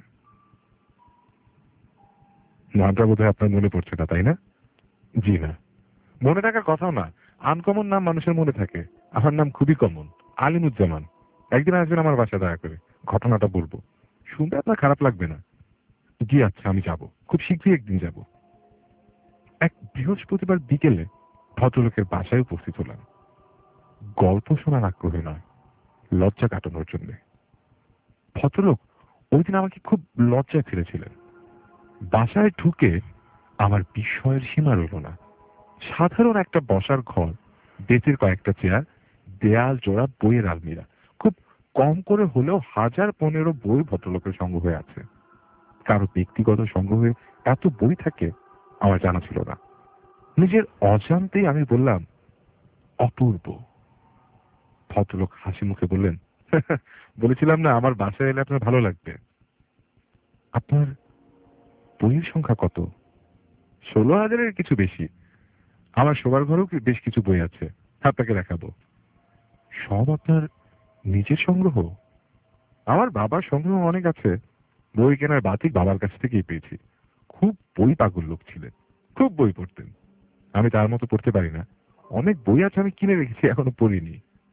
নামটা বোধহয় আপনার মনে পড়ছে না, তাই না? জি না, মনে থাকার কথাও না। আনকমন নাম মানুষের মনে থাকে। আমার নাম খুবই কমন, আলিমুজ্জামান। একদিন আসবেন আমার বাসা, দয়া করে ঘটনাটা বলবো, শুনতে আপনার খারাপ লাগবে না। জি আচ্ছা, আমি যাব, খুব শীঘ্রই একদিন যাব। এক বৃহস্পতিবার বিকেলে ভদ্রলোকের বাসায় উপস্থিত হলাম। গল্প শোনার আগ্রহে নয়, লজ্জা কাটানোর জন্য। ভদ্রলোক ওই দিন আমাকে খুব লজ্জায় ফেলেছিলেন। বাসায় ঢুকে আমার বিস্ময়ের সীমা রইল না। সাধারণ একটা বসার ঘর, বেতের কয়েকটা চেয়ার, দেয়াল জোড়া বইয়ের আলমিরা, খুব কম করে হলেও হাজার পনেরো বই ভদ্রলোকের সংগ্রহে আছে। কারো ব্যক্তিগত সংগ্রহে এত বই থাকে আমার জানা ছিল না। নিজের অজান্তেই আমি বললাম, অপূর্ব। ভদ্রলোক হাসি মুখে বললেন, বলেছিলাম না আমার বাসায় এলে আপনার ভালো লাগবে। আপনার বইয়ের সংখ্যা কত? ষোলো হাজারের কিছু বেশি। আমার শোবার ঘরেও বেশ কিছু বই আছে, আপনাকে দেখাবো। সব আপনার নিজের সংগ্রহ? আমার বাবার সংগ্রহ অনেক আছে। বই কেনার বাতিক বাবার কাছ থেকেই পেয়েছি। খুব বই পাগল লোক ছিলেন, খুব বই পড়তেন। আমি তার মতো পড়তে পারি না। অনেক বই আছে আমি কিনে রেখেছি, এখনো পড়িনি।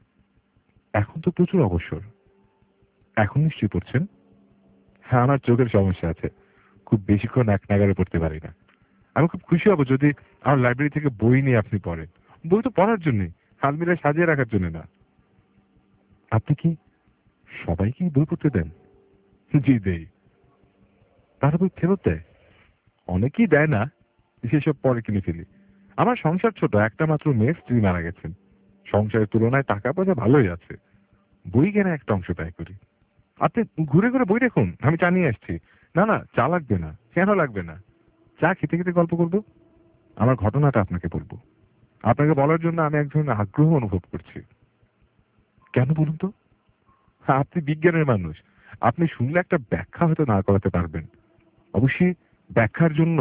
এখন তো প্রচুর অবসর। এখন নিশ্চয়ই পড়ছেন? হ্যাঁ, আমার চোখের সমস্যা আছে, খুব বেশিক্ষণ এক নাগারে পড়তে পারি না। আমি খুব খুশি হব যদি আমার লাইব্রেরি থেকে বই নিয়ে আপনি পড়েন। বই তো পড়ার জন্যই, আলমিরায় সাজিয়ে রাখার জন্য না। আপনি কি সবাইকেই বই পড়তে দেন? জি দেই। তারা বই ফেরত দেয়? অনেকেই দেয় না, সেসব পরে কিনে ফেলি। আমার সংসার ছোট, একটা মাত্র মেয়ে, স্ত্রী মারা গেছেন। সংসারের তুলনায় টাকা পয়সা ভালোই আছে, বই কেনা একটা অংশ ব্যয় করি। আপনি ঘুরে ঘুরে বই দেখুন, আমি চা নিয়ে আসছি। না না, চা লাগবে না। কেন লাগবে না? চা খেতে খেতে গল্প করবো, আমার ঘটনাটা আপনাকে বলবো। আপনাকে বলার জন্য আমি এক ধরনের আগ্রহ অনুভব করছি। কেন বলুন তো? আপনি বিজ্ঞানের মানুষ, আপনি শুনলে একটা ব্যাখ্যা হয়তো না করাতে পারবেন। অবশ্যই ব্যাখ্যার জন্য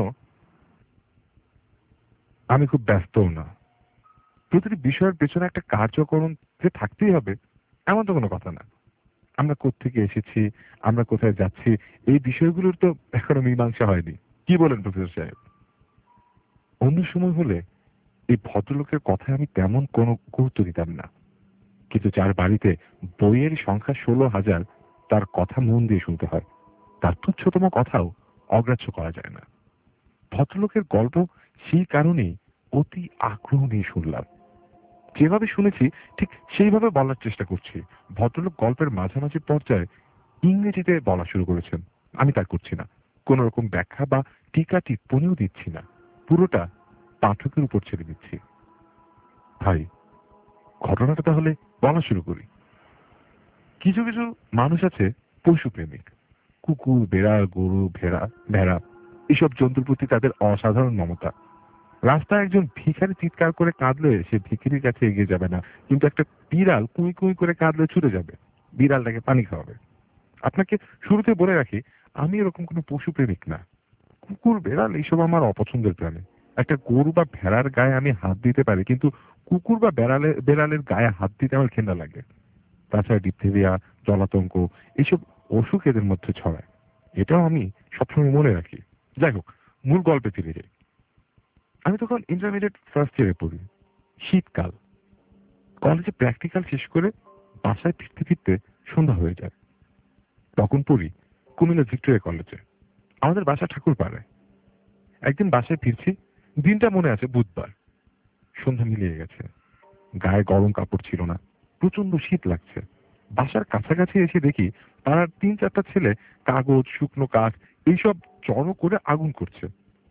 আমি খুব ব্যস্তও না। প্রতিটি বিষয়ের পেছনে একটা কার্যকরণ যে থাকতেই হবে এমন তো কোনো কথা না। আমরা কোত্থেকে এসেছি, আমরা কোথায় যাচ্ছি, এই বিষয়গুলোর তো এখনো মীমাংসা হয়নি। কি বলেন প্রফেসর সাহেব? অন্য সময় হলে এই ভদ্রলোকের কথায় আমি তেমন কোনো গুরুত্ব দিতাম না, কিন্তু যার বাড়িতে বইয়ের সংখ্যা ষোলো হাজার, তার কথা মন দিয়ে শুনতে হয়। তার তুচ্ছতম কথাও অগ্রাহ্য করা যায় না। ভদ্রলোকের গল্প সেই কারণেই অতি আগ্রহ নিয়ে শুনলাম। যেভাবে শুনেছি ঠিক সেইভাবে বলার চেষ্টা করছি। ভদ্রলোক গল্পের মাঝামাঝি পর্যায়ে ইংরেজিতে বলা শুরু করেছেন। আমি তা করছি না, কোন রকম ব্যাখ্যা বা টিকা টিপ্পণীও দিচ্ছি না, পুরোটা পাঠকের উপর ছেড়ে দিচ্ছি। ভাই, ঘটনাটা তাহলে বলা শুরু করি। কিছু কিছু মানুষ আছে পশুপ্রেমিক। কুকুর, বেড়াল, গরু, ভেড়া, ভেড়া এসব জন্তুর প্রতি তাদের অসাধারণ মমতা। রাস্তায় একজন ভিখারি চিৎকার করে কাঁদলে সে ভিখারির কাছে এগিয়ে যাবে না, কিন্তু একটা বিড়াল কুই কুই করে কাঁদলে ছুটে যাবে, বিড়ালটাকে পানি খাওয়াবে। আপনাকে শুরুতে বলে রাখি, আমি এরকম কোনো পশুপ্রেমিক না। কুকুর, বেড়াল এইসব আমার অপছন্দের প্রাণী। একটা গরু বা ভেড়ার গায়ে আমি হাত দিতে পারি, কিন্তু কুকুর বা বেড়ালের বেড়ালের গায়ে হাত দিতে আমার ঘেন্না লাগে। তাছাড়া ডিপথেরিয়া, জলাতঙ্ক এইসব অসুখ এদের মধ্যে ছড়ায়, এটাও আমি সবসময় মনে রাখি। যাই হোক, মূল গল্পে ফিরে যাই। আমি তখন ইন্টারমিডিয়েট ফার্স্ট ইয়ারে পড়ি, শীতকাল। কলেজে প্র্যাকটিক্যাল শেষ করে বাসায় ফিরতে ফিরতে সন্ধ্যা হয়ে যায়। তখন পড়ি কুমিল্লা ভিক্টোরিয়া কলেজে, আমাদের বাসা ঠাকুরপাড়ায়। একদিন বাসায় ফিরছি, দিনটা মনে আছে বুধবার। সন্ধ্যা মিলিয়ে গেছে, গায়ে গরম কাপড় ছিল না, প্রচন্ড শীত লাগছে। বাসার কাছাকাছি এসে দেখি তারা তিন চারটা ছেলে কাগজ, শুকনো কাঠ এইসব জড়ো করে আগুন করছে।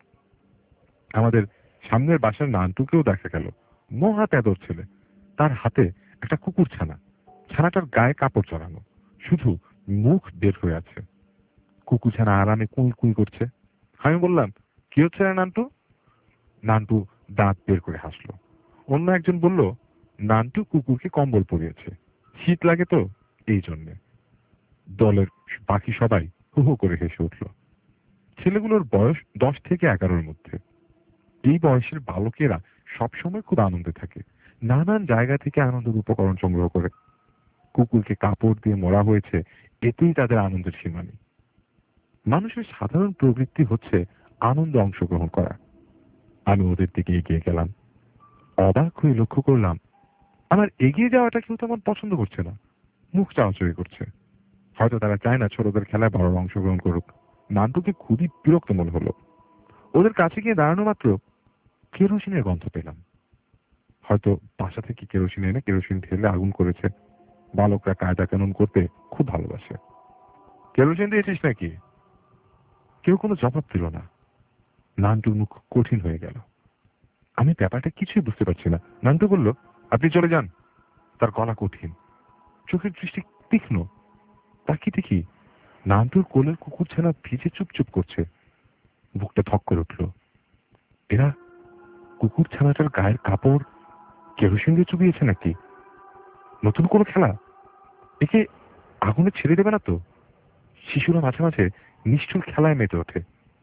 আমাদের সামনের বাসার নানটুকেও দেখা গেল, মহা তেদর ছেলে, তার হাতে একটা কুকুর ছানা, ছানাটার গায়ে কাপড় চড়ানো, শুধু মুখ বের হয়ে আছে। কুকুর ছানা আরামে কুই কুই করছে। আমি বললাম, কি হচ্ছে রে নান্টু? নান্টু দাঁত বের করে হাসলো। অন্য একজন বলল, নান্টু কুকুরকে কম্বল পরিয়েছে, শীত লাগে তো এই জন্যে। দলের বাকি সবাই হু হু করে হেসে উঠল। ছেলেগুলোর বয়স দশ থেকে এগারোর মধ্যে। এই বয়সের বালকেরা সবসময় খুব আনন্দে থাকে, নানান জায়গা থেকে আনন্দের উপকরণ সংগ্রহ করে। কুকুরকে কাপড় দিয়ে মোড়া হয়েছে, এতেই তাদের আনন্দের সীমা নেই। মানুষের সাধারণ প্রবৃত্তি হচ্ছে আনন্দে অংশগ্রহণ করা। আমি ওদের দিকে এগিয়ে গেলাম। অবাক হয়ে লক্ষ্য করলাম আমার এগিয়ে যাওয়াটা কেউ তেমন পছন্দ করছে না, মুখ চাওয়াচড়ি করছে। হয়তো তারা চায় না ছোটদের খেলায় বড়রা অংশগ্রহণ করুক। নানটুকে খুবই বিরক্ত মনে হলো। ওদের কাছে গিয়ে দাঁড়ানো মাত্র কেরোসিনের গন্ধ পেলাম। হয়তো বাসা থেকে কেরোসিন এনে কেরোসিন ঢেলে আগুন করেছে। বালকরা কায়দা কানুন করতে খুব ভালোবাসে। কেরোসিন দিয়েছিস নাকি? কেউ কোনো জবাব দিল না। নান্টুর মুখ কঠিন হয়ে গেল। আমি ব্যাপারটা কিছুই বুঝতে পারছি না। নান্টু বলল, আপনি চলে যান। তার গলা কঠিন, চোখের দৃষ্টি তীক্ষ্ণ। তাকি দেখি নান্টুর কোলের কুকুর ছানা ভিজে চুপচুপ করছে। বুকটা থক করে উঠল। এরা কুকুর ছানাটার গায়ের কাপড় কেরোসিন দিয়ে চুবিয়েছে নাকি? নতুন কোনো খেলা? একে আগুনে ছেড়ে দেবে না তো? শিশুরা মাঝে মাঝে নিষ্ঠুর খেলায় মেতে ওঠে।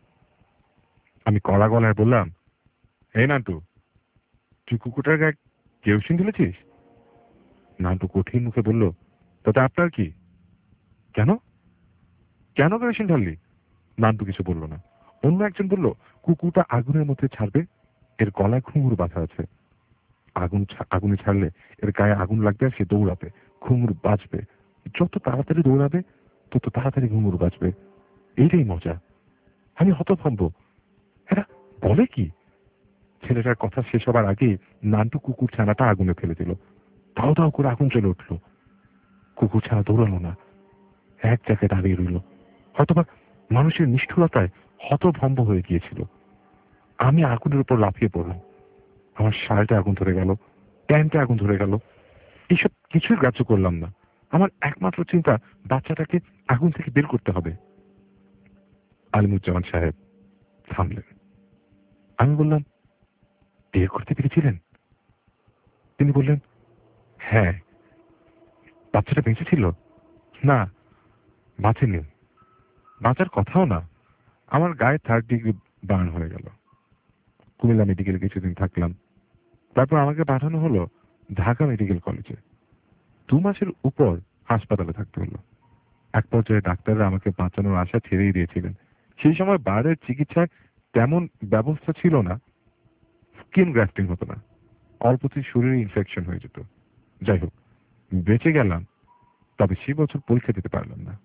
আমি কড়া গলায় বললাম, এই নান্টু, তুই কুকুরটার গায়ে কেরোসিন ঢেলেছিস? নান্টু কঠিন মুখে বলল, তাতে আপনার কি? কেন কেন কেরোসিন ঢাললি? নান্টু কিছু বলল না। অন্য একজন বলল, কুকুরটা আগুনের মধ্যে ছাড়বে, এর গলায় ঘুঙুর বাঁধা আছে। আগুন আগুনে ছাড়লে এর গায়ে আগুন লাগবে আর সে দৌড়াবে, ঘুঙুর বাজবে। যত তাড়াতাড়ি দৌড়াবে তত তাড়াতাড়ি ঘুঙুর বাজবে। এইটাই মজা। আমি হতভম্ব, এরা বলে কি? ছেলেটার কথা শেষ হবার আগে নান্টু কুকুর ছানাটা আগুনে ফেলে দিল। দাও দাও করে আগুন চলে উঠল। কুকুর ছানা দৌড়ালো না, এক জায়গায় দাঁড়িয়ে রইল। হয়তোবা মানুষের নিষ্ঠুরতায় হতভম্ব হয়ে গিয়েছিল। আমি আগুনের উপর লাফিয়ে পড়লাম। আমার শার্টে আগুন ধরে গেল, প্যান্টে আগুন ধরে গেল। এইসব কিছুই গ্রাহ্য করলাম না। আমার একমাত্র চিন্তা, বাচ্চাটাকে আগুন থেকে বের করতে হবে। আলিমুজ্জামান সাহেব থামলেন। আমি বললাম, বের করতে পেরেছিলেন? তিনি বললেন, হ্যাঁ। বাচ্চাটা বেঁচে ছিল? না, বাঁচেনি, বাঁচার কথাও না। আমার গায়ে থার্ড ডিগ্রি বার্ন হয়ে গেল। কুমিল্লা মেডিকেলে কিছুদিন থাকলাম। তারপর আমাকে পাঠানো হলো ঢাকা মেডিকেল কলেজে। দু মাসের উপর হাসপাতালে থাকতে হলো। এক পর্যায়ে ডাক্তাররা আমাকে বাঁচানোর আশা ছেড়েই দিয়েছিলেন। সেই সময় বাইরের চিকিৎসায় তেমন ব্যবস্থা ছিল না। স্কিন গ্রাফটিং হতো না, অল্পতেই শরীরে ইনফেকশন হয়ে যেত। যাই হোক, বেঁচে গেলাম, তবে সে বছর পরীক্ষা দিতে পারলাম না।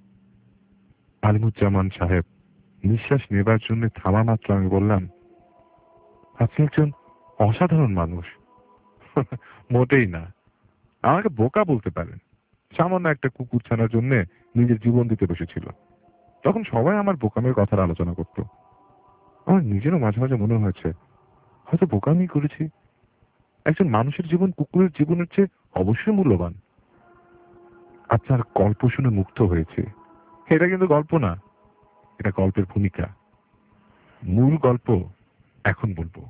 আলিমুজ্জামান সাহেব নিঃশ্বাস নেবার জন্য থামা মাত্র আমি বললাম, আপনি একজন অসাধারণ মানুষ। মোটেই না, আমাকে বোকা বলতে পারেন। সামান্য একটা কুকুর ছানার জন্য নিজের জীবন দিতে বসেছিল। তখন সবাই আমার বোকামের কথার আলোচনা করত। আমার নিজেরও মাঝে মাঝে মনে হয়েছে হয়তো বোকামি করেছি। একজন মানুষের জীবন কুকুরের জীবনের চেয়ে অবশ্যই মূল্যবান। আপনার গল্প শুনে মুগ্ধ হয়েছে। এটা কিন্তু গল্প না, এটা গল্পের ভূমিকা। মূল গল্প এখন বলবো।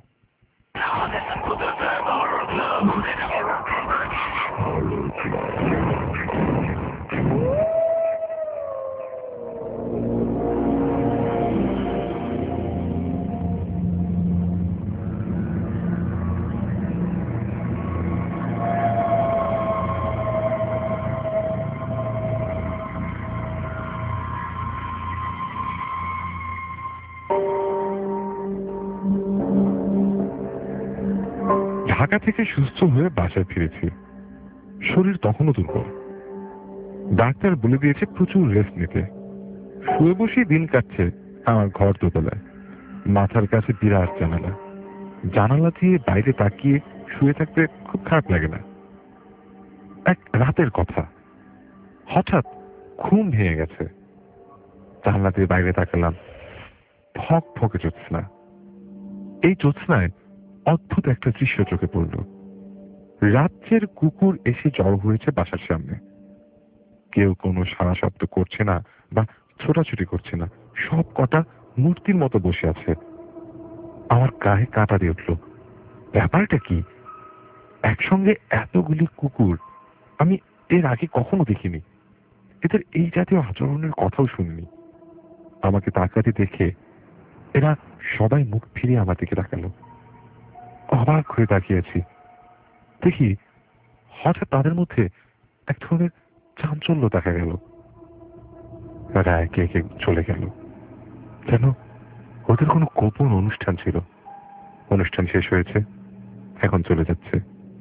ঢাকা থেকে সুস্থ হয়ে বাসায় ফিরেছি। শরীর তখনও দুর্বল। ডাক্তার বলে দিয়েছে প্রচুর রেস্ট নিতে। শুয়ে বসেই দিন কাটছে আমার ঘর দোতলায়, মাথার কাছে বিরাট জানালা। জানালা দিয়ে বাইরে তাকিয়ে শুয়ে থাকতে খুব খারাপ লাগে না। এক রাতের কথা, হঠাৎ ঘুম ভেঙে গেছে। জানলা দিয়ে বাইরে তাকালাম, ফক ফকে জ্যোৎস্না। এই জ্যোৎস্নায় অদ্ভুত একটা দৃশ্য চোখে পড়ল। রাজ্যের কুকুর এসে জড়ো হয়েছে বাসার সামনে। কেউ কোনো সাড়া শব্দ করছে না বা ছোটাছুটি করছে না, সব কটা মূর্তির মতো বসে আছে। আমার গায়ে কাঁটা দিয়ে উঠল। ব্যাপারটা কি? একসঙ্গে এতগুলি কুকুর আমি এর আগে কখনো দেখিনি। এদের এই জাতীয় আচরণের কথাও শুনিনি। আমাকে তাকাতে দেখে এরা সবাই মুখ ফিরিয়ে আমার দিকে তাকালো। অবাক হয়ে তাকিয়েছি। দেখি হঠাৎ তাদের মধ্যে এক ধরনের চাঞ্চল্য দেখা গেল। তারা একে একে চলে গেল, যেন ওদের কোনো গোপন অনুষ্ঠান ছিল। অনুষ্ঠান শেষ হয়েছে, এখন চলে যাচ্ছে।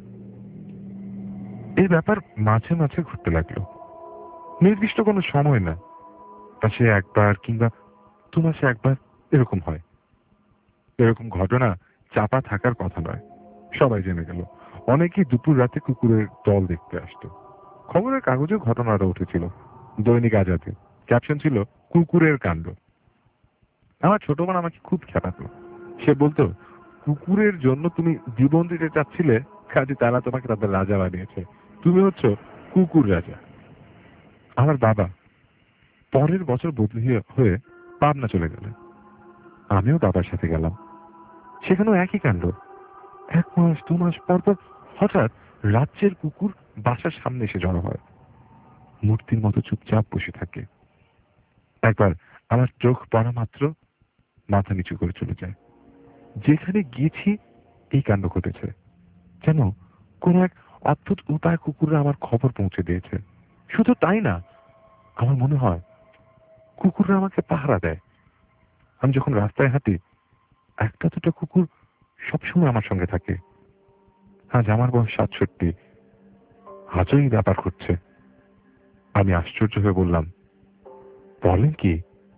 এই ব্যাপার মাঝে মাঝে ঘটতে লাগলো। নির্দিষ্ট কোনো সময় না, মাসে একবার কিংবা দু মাসে একবার এরকম হয়। এরকম ঘটনা চাপা থাকার কথা নয়, সবাই জেনে গেল। অনেকেই দুপুর রাতে কুকুরের দল দেখতে আসতো। খবরের কাগজেও ঘটনাটা উঠেছিল, দৈনিক আজাদে। ক্যাপশন ছিল কুকুরের কাণ্ড। আমার ছোট বোন আমাকে খুব খেপাতো। সে বলতো, কুকুরের জন্য তুমি জীবন দিতে চাচ্ছিলে, কাজে তারা তোমাকে তাদের রাজা বানিয়েছে, তুমি হচ্ছ কুকুর রাজা। আমার বাবা পরের বছর বদলি হয়ে পাবনা চলে গেলেন। আমিও বাবার সাথে গেলাম। সেখানেও একই কাণ্ড। এক মাস দু মাস পর পর হঠাৎ রাজ্যের কুকুর বাসার সামনে এসে জড়ো হয়, মূর্তির মতো চুপচাপ বসে থাকে। একবার আমার চোখ পড়া মাত্র মাথা নিচু করে চলে যায়। যেখানে গিয়েছি এই কাণ্ড ঘটেছে, যেন কোন এক অদ্ভুত উপায় কুকুররা আমার খবর পৌঁছে দিয়েছে। শুধু তাই না, আমার মনে হয় কুকুররা আমাকে পাহারা দেয়। আমি যখন রাস্তায় হাঁটি, একটা দুটো কুকুর সবসময় আমার সঙ্গে থাকে। আজ আমার বয়স সাতষট্টি, আজও এই ব্যাপার ঘটছে। আমি আশ্চর্য হয়ে বললাম, বলেন কি?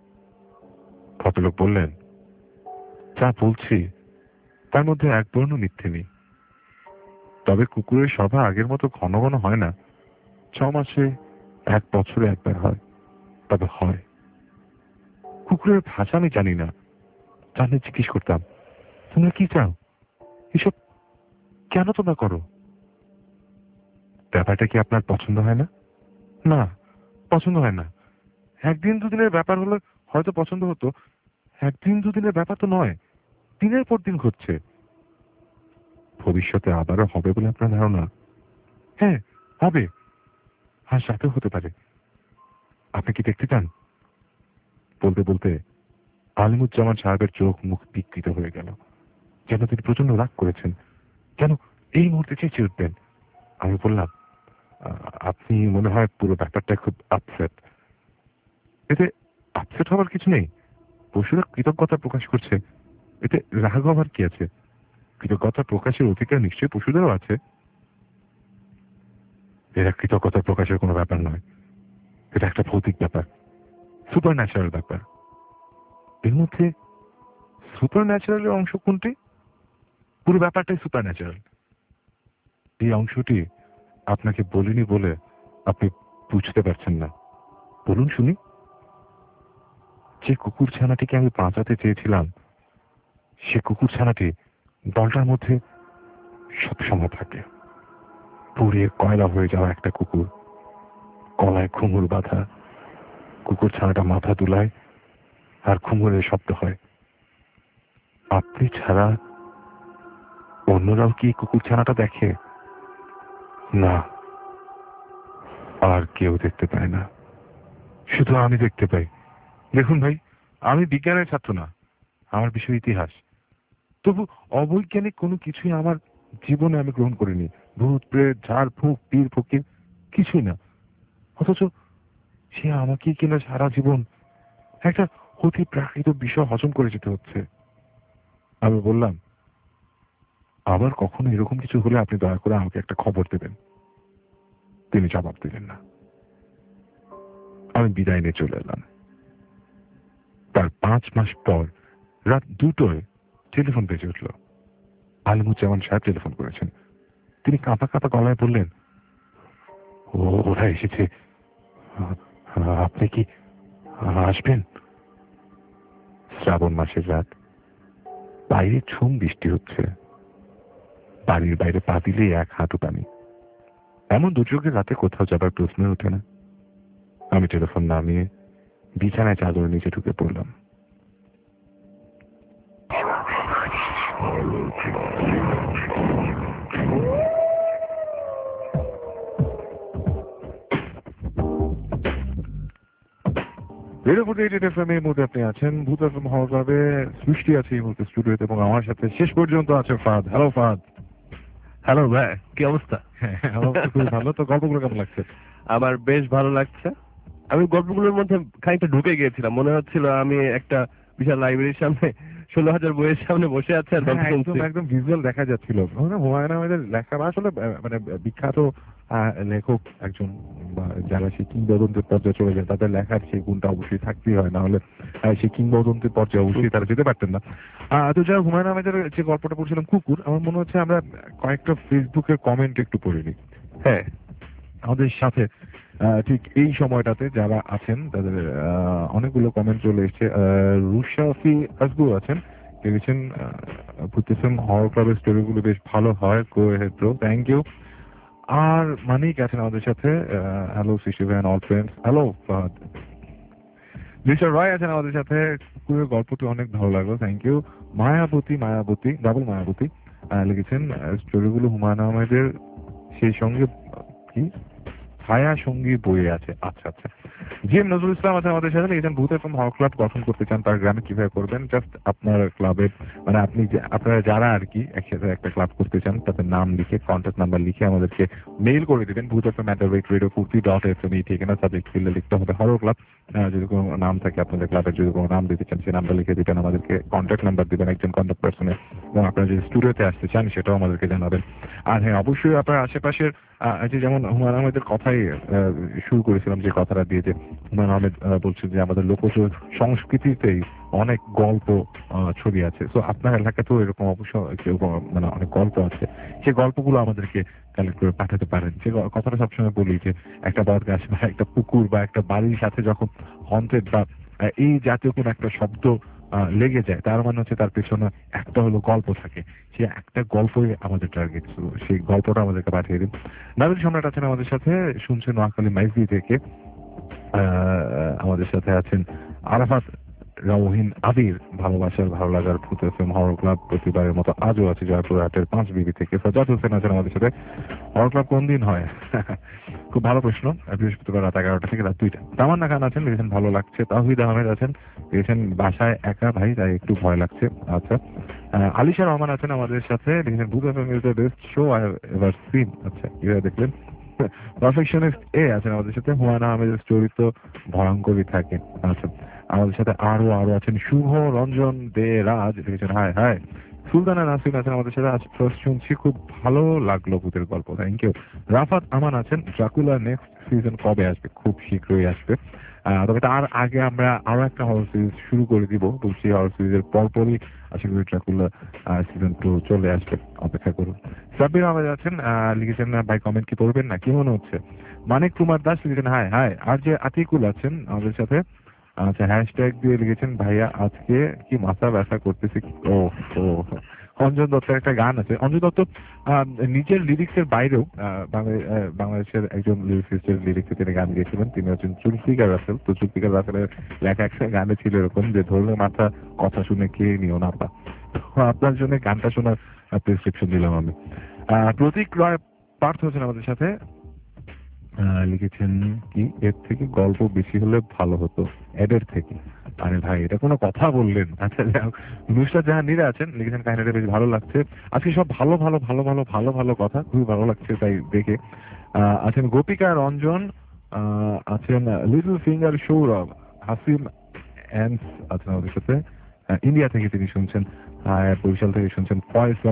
ভদ্রলোক বললেন, যা বলছি তার মধ্যে এক বর্ণ মিথ্যে নেই। তবে কুকুরের সভা আগের মতো ঘন ঘন হয় না, ছ মাসে এক বছরে একবার হয়, তবে হয়। কুকুরের ভাষা আমি জানি না, জানলে জিজ্ঞেস করতাম, তোমরা কি চাও, এসব কেন তোমরা করো? ব্যাপারটা কি আপনার পছন্দ হয় না? না, পছন্দ হয় না। একদিন দুদিনের ব্যাপার হলে হয়তো পছন্দ হতো, একদিন দুদিনের ব্যাপার তো নয়, দিনের পর দিন ঘটছে। ভবিষ্যতে আবারও হবে বলে আপনার ধারণা? হ্যাঁ, হবে, আজ রাতেও হতে পারে। আপনি কি দেখতে চান? বলতে বলতে আলিমুজ্জামান সাহেবের চোখ মুখ বিকৃত হয়ে গেল, যেন তিনি প্রচন্ড রাগ করেছেন, যেন এই মুহূর্তে চেঁচিয়ে উঠবেন। আমি বললাম, আপনি মনে হয় পুরো ব্যাপারটা খুব আপসেট। এতে আপসেট হওয়ার কিছু নেই, পশুরা কৃতজ্ঞতা প্রকাশ করছে, এতে রাগ হওয়ার কি আছে? কৃতজ্ঞতা প্রকাশের অধিকার নিশ্চয়ই পশুদেরও আছে। এরা কৃতজ্ঞতা প্রকাশের কোনো ব্যাপার নয়, এটা একটা ভৌতিক ব্যাপার, সুপার ন্যাচারাল ব্যাপার। এর মধ্যে সুপার ন্যাচারালের অংশ কোনটি? পুরো ব্যাপারটাই সুপার ন্যাচারাল। এই অংশটি আপনাকে বলিনি বলে আপনি বুঝতে পারছেন না। বলুন শুনি। যে কুকুর ছানাটিকে আমি বাঁচাতে চেয়েছিলাম, সে কুকুর ছানাটি দলটার মধ্যে সবসময় থাকে। পুড়িয়ে কয়লা হয়ে যাওয়া একটা কুকুর, গলায় ঘুঙুর বাঁধা। কুকুর ছানাটা মাথা দুলায় আর ঘুঙুরের শব্দ হয়। আপনি ছাড়া অন্যরাও কি কুকুর ছানাটা দেখে? না, আর কেউ দেখতে পায় না, শুধু আমি দেখতে পাই। দেখুন ভাই, আমি বিজ্ঞানের ছাত্র না, আমার বিষয় ইতিহাস। তবু অবৈজ্ঞানিক কোনো কিছুই আমার জীবনে আমি গ্রহণ করিনি। ভূত প্রেত ঝাড় ফুঁক পীর ফকির কিছুই না। অথচ সে আমাকে কিনা সারা জীবন একটা অতি প্রাকৃত বিষয় হজম করে যেতে হচ্ছে। আমি বললাম, আবার কখনো এরকম কিছু হলে আপনি দয়া করে আমাকে একটা খবর দেবেন। তিনি জবাব দিলেন না। আমি বিদায় নিয়ে চলে এলাম। তার পাঁচ মাস পর রাত দুটোয় টেলিফোন বেজে উঠল। আলিমুজ্জামান সাহেব টেলিফোন করেছেন। তিনি কাঁপা কাঁপা গলায় বললেন, ও ওরা এসেছে, আপনি কি আসবেন? শ্রাবণ মাসের রাত, বাইরে ঝুম বৃষ্টি হচ্ছে, বাড়ির বাইরে পা দিলেই এক হাঁটু পানি। এমন দুর্যোগের রাতে কোথাও যাবার প্রশ্ন ওঠে না। আমি টেলিফোন নামিয়ে বিছানায় চাদর নিচে ঢুকে পড়লাম। Radio forty eight F M এর মধ্যে আপনি আছেন। ভূত এফএম হওয়ার ক্লাবে সৃষ্টি আছে এই মুহূর্তে স্টুডিওতে এবং আমার সাথে শেষ পর্যন্ত আছে ফাদ। হ্যালো ফাদ। হ্যালো ভাই, কি অবস্থা? খুব ভালো। তো গল্পগুলো কেমন লাগছে? আমার বেশ ভালো লাগছে। আমি গল্পগুলোর মধ্যে খানিকটা ঢুকে গিয়েছিলাম, মনে হচ্ছিল আমি একটা বিশাল লাইব্রেরির সামনে ষোলো হাজার বইয়ের সামনে বসে আছে আর গল্প শুনছি। একদম একদম ভিজুয়াল দেখা যাচ্ছিল। হুমায়ুন আহমেদের লেখা আসলে মানে বিখ্যাত লেখক একজন, যারা সেই কিংবদন্তির পর্যায়ে চলে যায় তাদের লেখার সেই গুণটা অবশ্যই থাকতেই হয়, না হলে সেই কিংবদন্তির পর্যায়ে অবশ্যই তারা যেতে পারতেন না। তো যারা হুমায়ুন আহমেদের যে গল্পটা পড়ছিলাম কুকুর, আমার মনে হচ্ছে আমরা কয়েকটা ফেসবুকের কমেন্ট একটু পড়ে নিই। হ্যাঁ, আমাদের সাথে ঠিক এই সময়টাতে যারা আছেন তাদের অনেকগুলো কমেন্ট চলে এসছে। রুশাফি আসবু আছেন, লিখেছেন ভূতেফএম হরর ক্লাবের স্টোরিগুলো বেশ ভালো হয়, go ahead bro, thank you. আর মানিক আছেন আমাদের সাথে, হ্যালো সৃষ্টি ভাই all friends, hello Fahad. Mister Roy আছেন আমাদের সাথে, কুকুরের গল্পটি অনেক ভালো লাগলো, thank you. Mayabati Mayabati double Mayabati লিখেছেন স্টোরিগুলো হুমায়ুন আহমেদের সেই সঙ্গে কি ছায়া সঙ্গী বইয়ে আছে। আচ্ছা আচ্ছা। জি এম নজরুল ইসলাম আছে আমাদের সাথে, লিখেছেন ভূত এফএম হরর ক্লাব গঠন করতে চান, তার গ্রামে কিভাবে করবেন? জাস্ট আপনার ক্লাবে মানে আপনি আপনারা যারা আর কি একসাথে একটা ক্লাব করতে চান তাদের নাম লিখে কন্ট্যাক্ট নাম্বার লিখে আমাদেরকে মেইল করে দিবেন। Bhoot FM at the rate radio ফুর্তি ডট এফ এম এই ঠিকানা, সাবজেক্ট ফিল্ডে লিখতে হবে হরর ক্লাব। যদি কোনো নাম থাকে আপনাদের ক্লাবের, যদি কোনো নাম দিতে চান সেই নামটা লিখে দিবেন, আমাদেরকে কন্ট্যাক্ট নাম্বার দিবেন একজন কন্ট্যাক্ট পার্সনের, এবং আপনারা যদি স্টুডিওতে আসতে চান সেটাও আমাদেরকে জানাবেন। আর হ্যাঁ, অবশ্যই আপনার আশেপাশের যে যেমন হুমায়ুন আহমেদের কথাই শুরু করেছিলাম যে কথাটা দিয়ে, যে হুমায়ুন আহমেদ বলছেন যে আমাদের লোকজ সংস্কৃতিতেই অনেক গল্প ছড়িয়ে আছে। তো আপনার এলাকাতেও এরকম অবশ্য মানে অনেক গল্প আছে, সেই গল্পগুলো আমাদেরকে কালেক্ট করে পাঠাতে পারেন। যে কথাটা সবসময় বলি যে একটা বট গাছ বা একটা পুকুর বা একটা বাড়ির সাথে যখন হন্টেড বা এই জাতীয় কোনো একটা শব্দ লেগে যায়, তার মানে হচ্ছে তার পেছনে একটা হলো গল্প থাকে, সে একটা গল্পই আমাদের টার্গেট। সেই গল্পটা আমাদেরকে পাঠিয়ে দিন। নাবিল সম্রাট আছেন আমাদের সাথে, শুনছেন নোয়াখালী মাইজদি থেকে। আমাদের সাথে আছেন আরাফাত রওহিন আবির, ভালোবাসার ভালো লাগার ভূত এফএম হরর ক্লাব প্রতিবারের মতো আজও আছে জয়পুরহাটের পাঁচ বিবি থেকে। সজাদ হোসেন আছেন আমাদের সাথে, হরর ক্লাব কোন দিন হয়? খুব ভালো প্রশ্ন, বৃহস্পতিবার রাত এগারোটা থেকে রাত দুইটা। তামান্না খান আছেন, লিখেছেন ভালো লাগছে। তাহিদ আহমেদ আছেন, লিখেছেন বাসায় একা ভাই তাই একটু ভয় লাগছে। আচ্ছা। আলিশা রহমান আছেন আমাদের সাথে, লিখেছেন Bhoot FM is the best show I have ever seen. আচ্ছা, কিভাবে দেখলেন? পারফেকশনিস্ট এ আছেন আমাদের সাথে, হুমায়ুন আহমেদের স্টোরি তো ভয়ঙ্করই থাকে। আচ্ছা, আমাদের সাথে আরো আরো আছেন শুভ রঞ্জন দে রাজ, লিখেছেন হাই হাই। সুলতানা নাসরিন আছেন আমাদের সাথে, আজ ফার্স্ট শুনছি, খুব ভালো লাগলো ভূতের গল্প, থ্যাংক ইউ। রাফাত আমান আছেন, ড্রাকুলা নেক্সট সিজন কবে আসবে? খুব শীঘ্রই আসবে। তবে তার আগে আমরা আরো একটা হরর সিরিজ শুরু করে দিব, তো সেই হরর সিরিজের পরপরই আশা করি ড্রাকুলা সিজন টু চলে আসবে, অপেক্ষা করুন। সাব্বির আহমেদ আছেন, লিখেছেন ভাই কমেন্ট কি পড়বেন না, কি মনে হচ্ছে? মানিক কুমার দাস লিখেছেন হাই হাই। আর যে আতিকুল আছেন আমাদের সাথে, আচ্ছা হ্যাশট্যাগ দিয়ে লিখেছেন ভাইয়া আজকে কি মাথা ব্যথা করতেছে। ও ও অঞ্জন দত্তের একটা গান আছে, অঞ্জন দত্ত নিজের লিরিক্সের বাইরেও বাংলাদেশের একজন লিরিক্সিস্টের লিরিক্সে তিনি গান গিয়েছিলেন, তিনি হচ্ছেন জুলফিকার রাসেল। তো জুলফিকার রাসেলের লেখা একটা গানে ছিল এরকম যে ধরলে মাথা কথা শুনে খেয়ে নিও না পা। আপনার জন্য গানটা শোনার প্রেসক্রিপশন দিলাম আমি। প্রতীক রয় পার্থ হচ্ছেন আমাদের সাথে, লিখেছেন কি এর থেকে গল্প বেশি হলে ভালো হতো এদের থেকে। আরে ভাই এটা কোনো কথা বললেন? আচ্ছা, নুসরাত জাহান নীরা আছেন, লিখেছেন কাহিনীটা বেশ ভালো লাগছে, আজকে সব ভালো ভালো ভালো ভালো ভালো ভালো কথা, খুবই ভালো লাগছে তাই দেখে। আছেন গোপিকা রঞ্জন, আছেন লিটল ফিঙ্গার সৌরভ, হাসিম আছেন আমাদের সাথে, ইন্ডিয়া থেকে তিনি শুনছেন, বরিশাল থেকে শুনছেন ফয়সাল,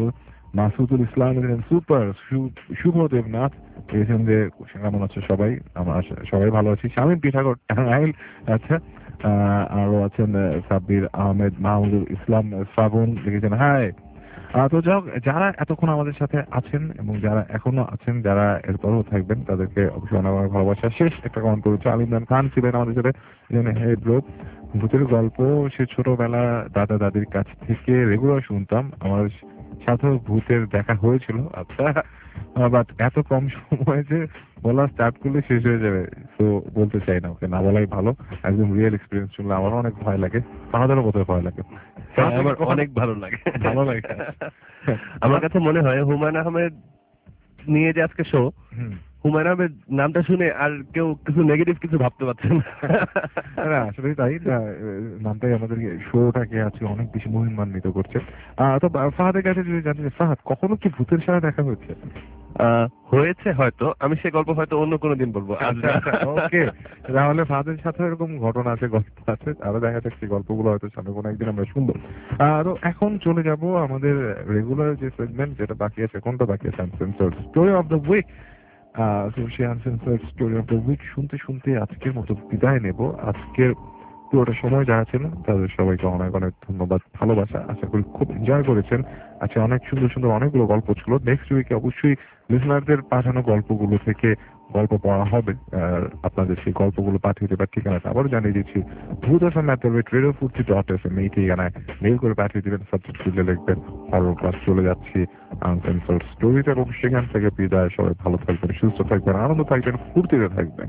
মাসুদুল ইসলাম সুপার, শুভদেব নাথ লিখেছেন যে কেমন আছে সবাই, আমরা আস- সবাই ভালো আছি। শামীম পিঠাগড় টাঙ্গাইল, আচ্ছা। আহ, আরো আছেন আহ, সাব্বির আহমেদ, মাহমুদুল ইসলাম শ্রাবণ লিখেছেন হাই। আহ, তো যাই হোক, যারা এতক্ষণ আমাদের সাথে আছেন এবং যারা এখনো আছেন, যারা এরপরও থাকবেন, তাদেরকে অবশ্যই অনেক অনেক ভালোবাসা। শেষ একটা কমেন্ট করেছে আলী ইমরান খান ছিলেন আমাদের সাথে, হে ব্রো, ভূতের গল্প সে ছোটবেলা দাদা দাদির কাছ থেকে রেগুলার শুনতাম, আমার সাথেও ভূতের দেখা হয়েছিল। আচ্ছা, বাট এত কম সময় যে বলা স্টার্ট করলে শেষ হয়ে যাবে, তো বলতে চাই না, ওকে না বলাই ভালো। একদম রিয়েল এক্সপিরিয়েন্স শুনলে আমারও অনেক ভয় লাগে, আমাদেরও বোধহয় ভয় লাগে। হ্যাঁ, আমার অনেক ভালো লাগে। ভালো লাগে। আমার কাছে মনে হয় হুমায়ুন আহমেদ নিয়ে যে আজকে শো, হুম। হুমায়ুন আহমেদ নামটা শুনে আর কেউ কিছু নেগেটিভ কিছু ভাবতে পারছেন না। না, আসলে তাই না, নামটাই আমাদের শোটাকে আজকে অনেক বেশি মহিমান্বিত করছে। আহ, তো ফাহাদের কাছে যদি জানতে চাই, ফাহাদ কখনো কি ভূতের সাথে দেখা হয়েছে? আহ, হয়েছে হয়তো, আমি সে গল্প হয়তো অন্য কোনো দিন বলবো। ওকে, তাহলে ফাহাদের সাথে এরকম ঘটনা আছে, গল্প আছে, আরো দেখা যাক সেই গল্পগুলো হয়তো সামনে কোনো একদিন আমরা শুনবো। আর এখন চলে যাব আমাদের রেগুলার যে সেগমেন্ট যেটা বাকি আছে, কোনটা বাকি আছে, uncensored story of the week. তো সেই uncensored story of the week শুনতে শুনতে আজকের মতো বিদায় নেব। আজকের পুরোটা সময় যারা ছিলেন তাদের সবাইকে অনেক অনেক ধন্যবাদ, ভালোবাসা। আশা করি খুব এনজয় করেছেন। আচ্ছা, অনেক সুন্দর সুন্দর অনেকগুলো গল্প ছিল। নেক্সট উইকে অবশ্যই লিসনারদের পাঠানো গল্পগুলো থেকে গল্প পড়া হবে। আর আপনাদের সেই গল্পগুলো পাঠিয়ে দেবার ঠিকানাটা আবারও জানিয়ে দিচ্ছি, Bhoot F M at the rate radio ফুর্তি ডট এফ এম, এই ঠিকানায় মেইল করে পাঠিয়ে দেবেন। সাবজেক্ট ফিল্ডে লিখবেন হরর ক্লাস। চলে যাচ্ছি আনসেন্সর্ড স্টোরিতে এবং সেখান থেকে বিদায়। সবাই ভালো থাকবেন, সুস্থ থাকবেন, আনন্দ থাকবেন, ফুর্তিতে থাকবেন।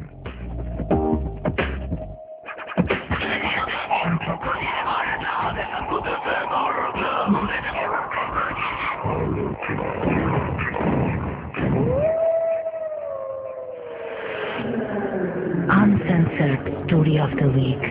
Uncensored Story of the Week.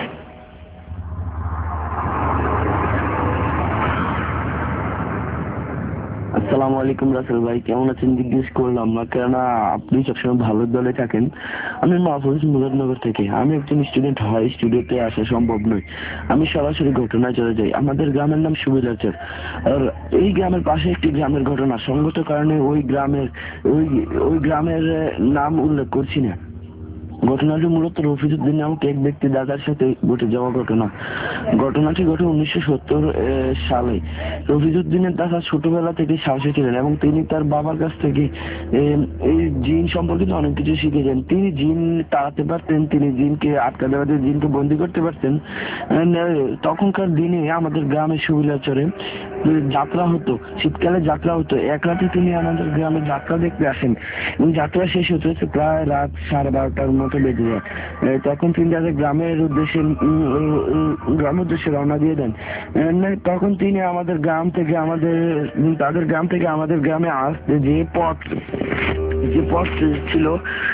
আসসালামু আলাইকুম রাসেল ভাই, কেমন আছেন জিজ্ঞেস করলাম না, কেননা আপনি সবসময় ভালো দলে থাকেন। আমি মাহফুজ মুরাদনগর থেকে। আমি একজন স্টুডেন্ট, হয় স্টুডিওতে আসা সম্ভব নয়, আমি সরাসরি ঘটনায় চলে যাই। আমাদের গ্রামের নাম সুবিলাচর, আর এই গ্রামের পাশে একটি গ্রামের ঘটনা, সঙ্গত কারণে ওই গ্রামের ওই ওই গ্রামের নাম উল্লেখ করছি না। ঘটনাটি মূলত রফিজউদ্দিন নামক এক ব্যক্তি দাদার সাথে ঘটে যাওয়া ঘটনা। ঘটনাটি ঘটে উনিশশো সত্তর সালে। রফিজউদ্দিনের দাদা ছোটবেলা থেকে সাহসী ছিলেন এবং তিনি তার বাবার কাছ থেকে এই জিন সম্পর্কিত অনেক কিছু শিখেছেন। তিনি জিন তাড়াতে পারতেন, তিনি জিনকে আটকা দেওয়াতে জিনকে বন্দী করতে পারতেন। তখনকার দিনে আমাদের গ্রামের সুবিলাচরে যাত্রা হতো, শীতকালে যাত্রা হতো। এক রাতে তিনি আমাদের গ্রামে যাত্রা দেখতে আসেন এবং যাত্রা শেষ হতে হচ্ছে প্রায় রাত সাড়ে বারোটার মতো বেজে যায়। তখন তিনি তাদের গ্রামের উদ্দেশ্যে গ্রামের উদ্দেশ্যে রওনা দিয়ে দেন। তখন তিনি আমাদের গ্রাম থেকে আমাদের তাদের গ্রাম থেকে আমাদের গ্রামে আসতে যে পথ যে পথ ছিল,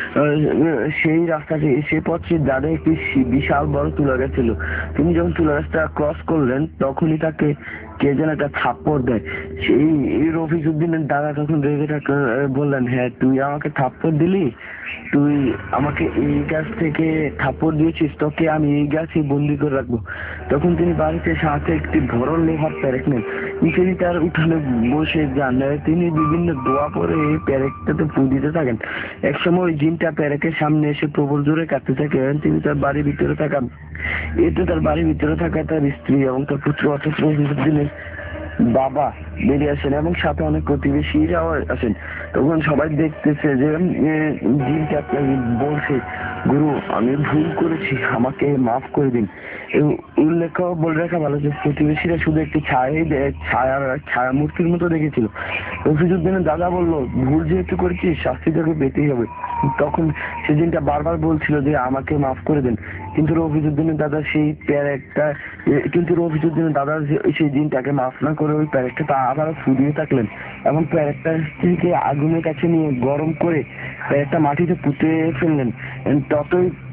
সেই রাস্তাটি সেই পথটি দাদা একটি বিশাল বড় তুলা গাছ ছিল। তিনি যখন তুলা গাছটা ক্রস করলেন, তখনই তাকে কে যেন একটা থাপ্পড় দেয়। সেই রফিজউদ্দিনের দাদা তখন রেগে থাকে, বললেন, হ্যাঁ তুই আমাকে থাপ্পড় দিলি, তুই আমাকে এই গাছ থেকে থাপ্পড় দিয়েছিস, তোকে আমি এই গাছে বন্দি করে রাখবো। তখন তিনি বাড়িতে সাথে একটি বড় লোহার প্যারেক নেন, তিনি তার উঠানে বসে যান। তিনি বিভিন্ন দোয়া পরে এই প্যারেকটাতে ফু দিতে থাকেন। একসময় ওই জিনটা প্যারেকের সামনে এসে প্রবল জোরে কাঁদতে থাকে। তিনি তার বাড়ির ভিতরে থাকা এতে তার বাড়ির ভিতরে থাকা তার স্ত্রী এবং তার পুত্র অর্থাৎ রফিজউদ্দিনের বাবা বেরিয়ে আসেন এবং সাথে অনেক প্রতিবেশীরাও আসেন। তখন সবাই দেখতেছে যে জিনটা বলছে, গুরু আমি ভুল করেছি, আমাকে মাফ করে দিন। উল্লেখ বলে রাখা ভালো যে প্রতিবেশীরা শুধু একটি ছায়া ছায়া ছায়া মূর্তির মতো দেখেছিল। রফিজউদ্দিনের দাদা বলল, ভুল যেহেতু করেছিস শাস্তি তোকে পেতেই হবে। তখন সে জিনটা বারবার বলছিল যে আমাকে মাফ করে দেন, কিন্তু রফিজউদ্দিনের দাদা সেই প্যারেকটা কিন্তু রফিজউদ্দিনের দাদা সেই জিনটাকে মাফ না করে ওই প্যারেকটা আবারও ফুদিয়ে থাকলেন এবং প্যারেকটা থেকে আগুনের কাছে নিয়ে গরম করে প্যারেকটা মাটিতে পুঁতে ফেললেন। ততই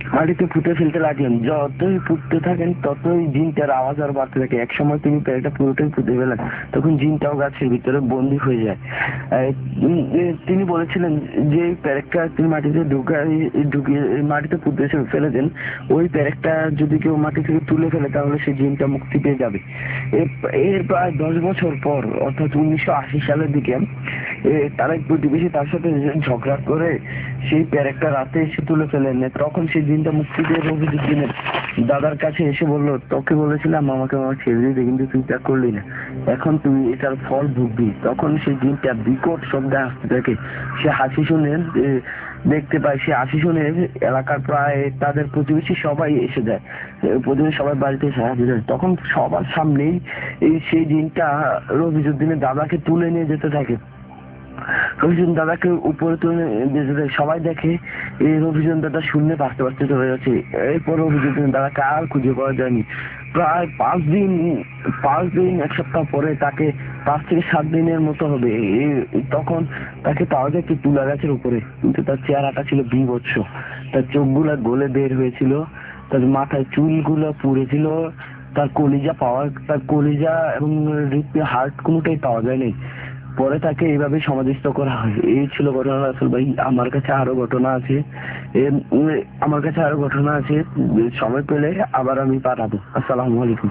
মাটিতে পুঁতে ফেলতে লাগলেন। যতই পুঁততে থাকেন ততই জিনটার আওয়াজ আর বাড়তে থাকে। এক সময় তিনি প্যারেকটা পুরোটাই পুঁতে ফেলেন, তখন জিনটাও গাছের ভিতরে বন্দী হয়ে যায়। তিনি বলেছিলেন যে প্যারেকটা তিনি মাটিতে ঢুকাই ঢুকিয়ে মাটিতে পুঁতে ফেলে দেন, ওই প্যারেকটা যদি কেউ মাটি থেকে তুলে ফেলে তাহলে সেই জিনটা মুক্তি পেয়ে যাবে। এর প্রায় দশ বছর পর অর্থাৎ উনিশশো আশি সালের দিকে তার এক প্রতিবেশী তার সাথে ঝগড়া করে সেই প্যারেকটা রাতে এসে তুলে ফেলেন। তখন সেই জিনটা মুক্তি পেয়ে রফিজউদ্দিনের দাদার কাছে এসে বলল, তোকে বলেছিলাম আমাকে আমার ছেড়ে দিতে, কিন্তু তুই তা করলি না, এখন তুই এটার ফল ভুগবি। তখন সেই জিনটা বিকট শব্দে হাসতে থাকে। সে হাসি শুনে দেখতে পায়, সে হাসি শুনে এলাকার প্রায় তাদের প্রতিবেশী সবাই এসে যায়, প্রতিবেশী সবাই বাড়িতে এসে হাজির হয়। তখন সবার সামনেই এই সেই জিনটা রফিজউদ্দিনের দাদাকে তুলে নিয়ে যেতে থাকে। রফিজউদ্দিন দাদাকে উপরে তুলে যেতে থাকে, সবাই দেখে এই রফিজউদ্দিন দাদা শূন্যে বাঁচতে বাঁচতে চলে যাচ্ছে। এরপর রফিজউদ্দিন দাদাকে আর খুঁজে পাওয়া যায়নি। প্রায় পাঁচ দিন পাঁচ দিন এক সপ্তাহ পরে তাকে পাঁচ থেকে সাত দিনের মতো হবে তখন তাকে পাওয়া যায় কি তুলা গাছের উপরে, কিন্তু তার চেহারাটা ছিল বিভৎস। তার চোখগুলা গলে বের হয়েছিল, তার মাথায় চুলগুলো পুড়েছিল, তার কলিজা পাওয়া তার কলিজা এবং হার্ট কোনোটাই পাওয়া যায়নি। পরে তাকে এইভাবে সমাধিস্থ করা হয়। এই ছিল ঘটনা রাসেল ভাই। আমার কাছে আরো ঘটনা আছে আমার কাছে আরো ঘটনা আছে সময় পেলে আবার আমি পাঠাবো। আসসালামু আলাইকুম।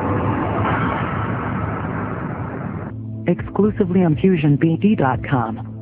Exclusively on fusion b d dot com.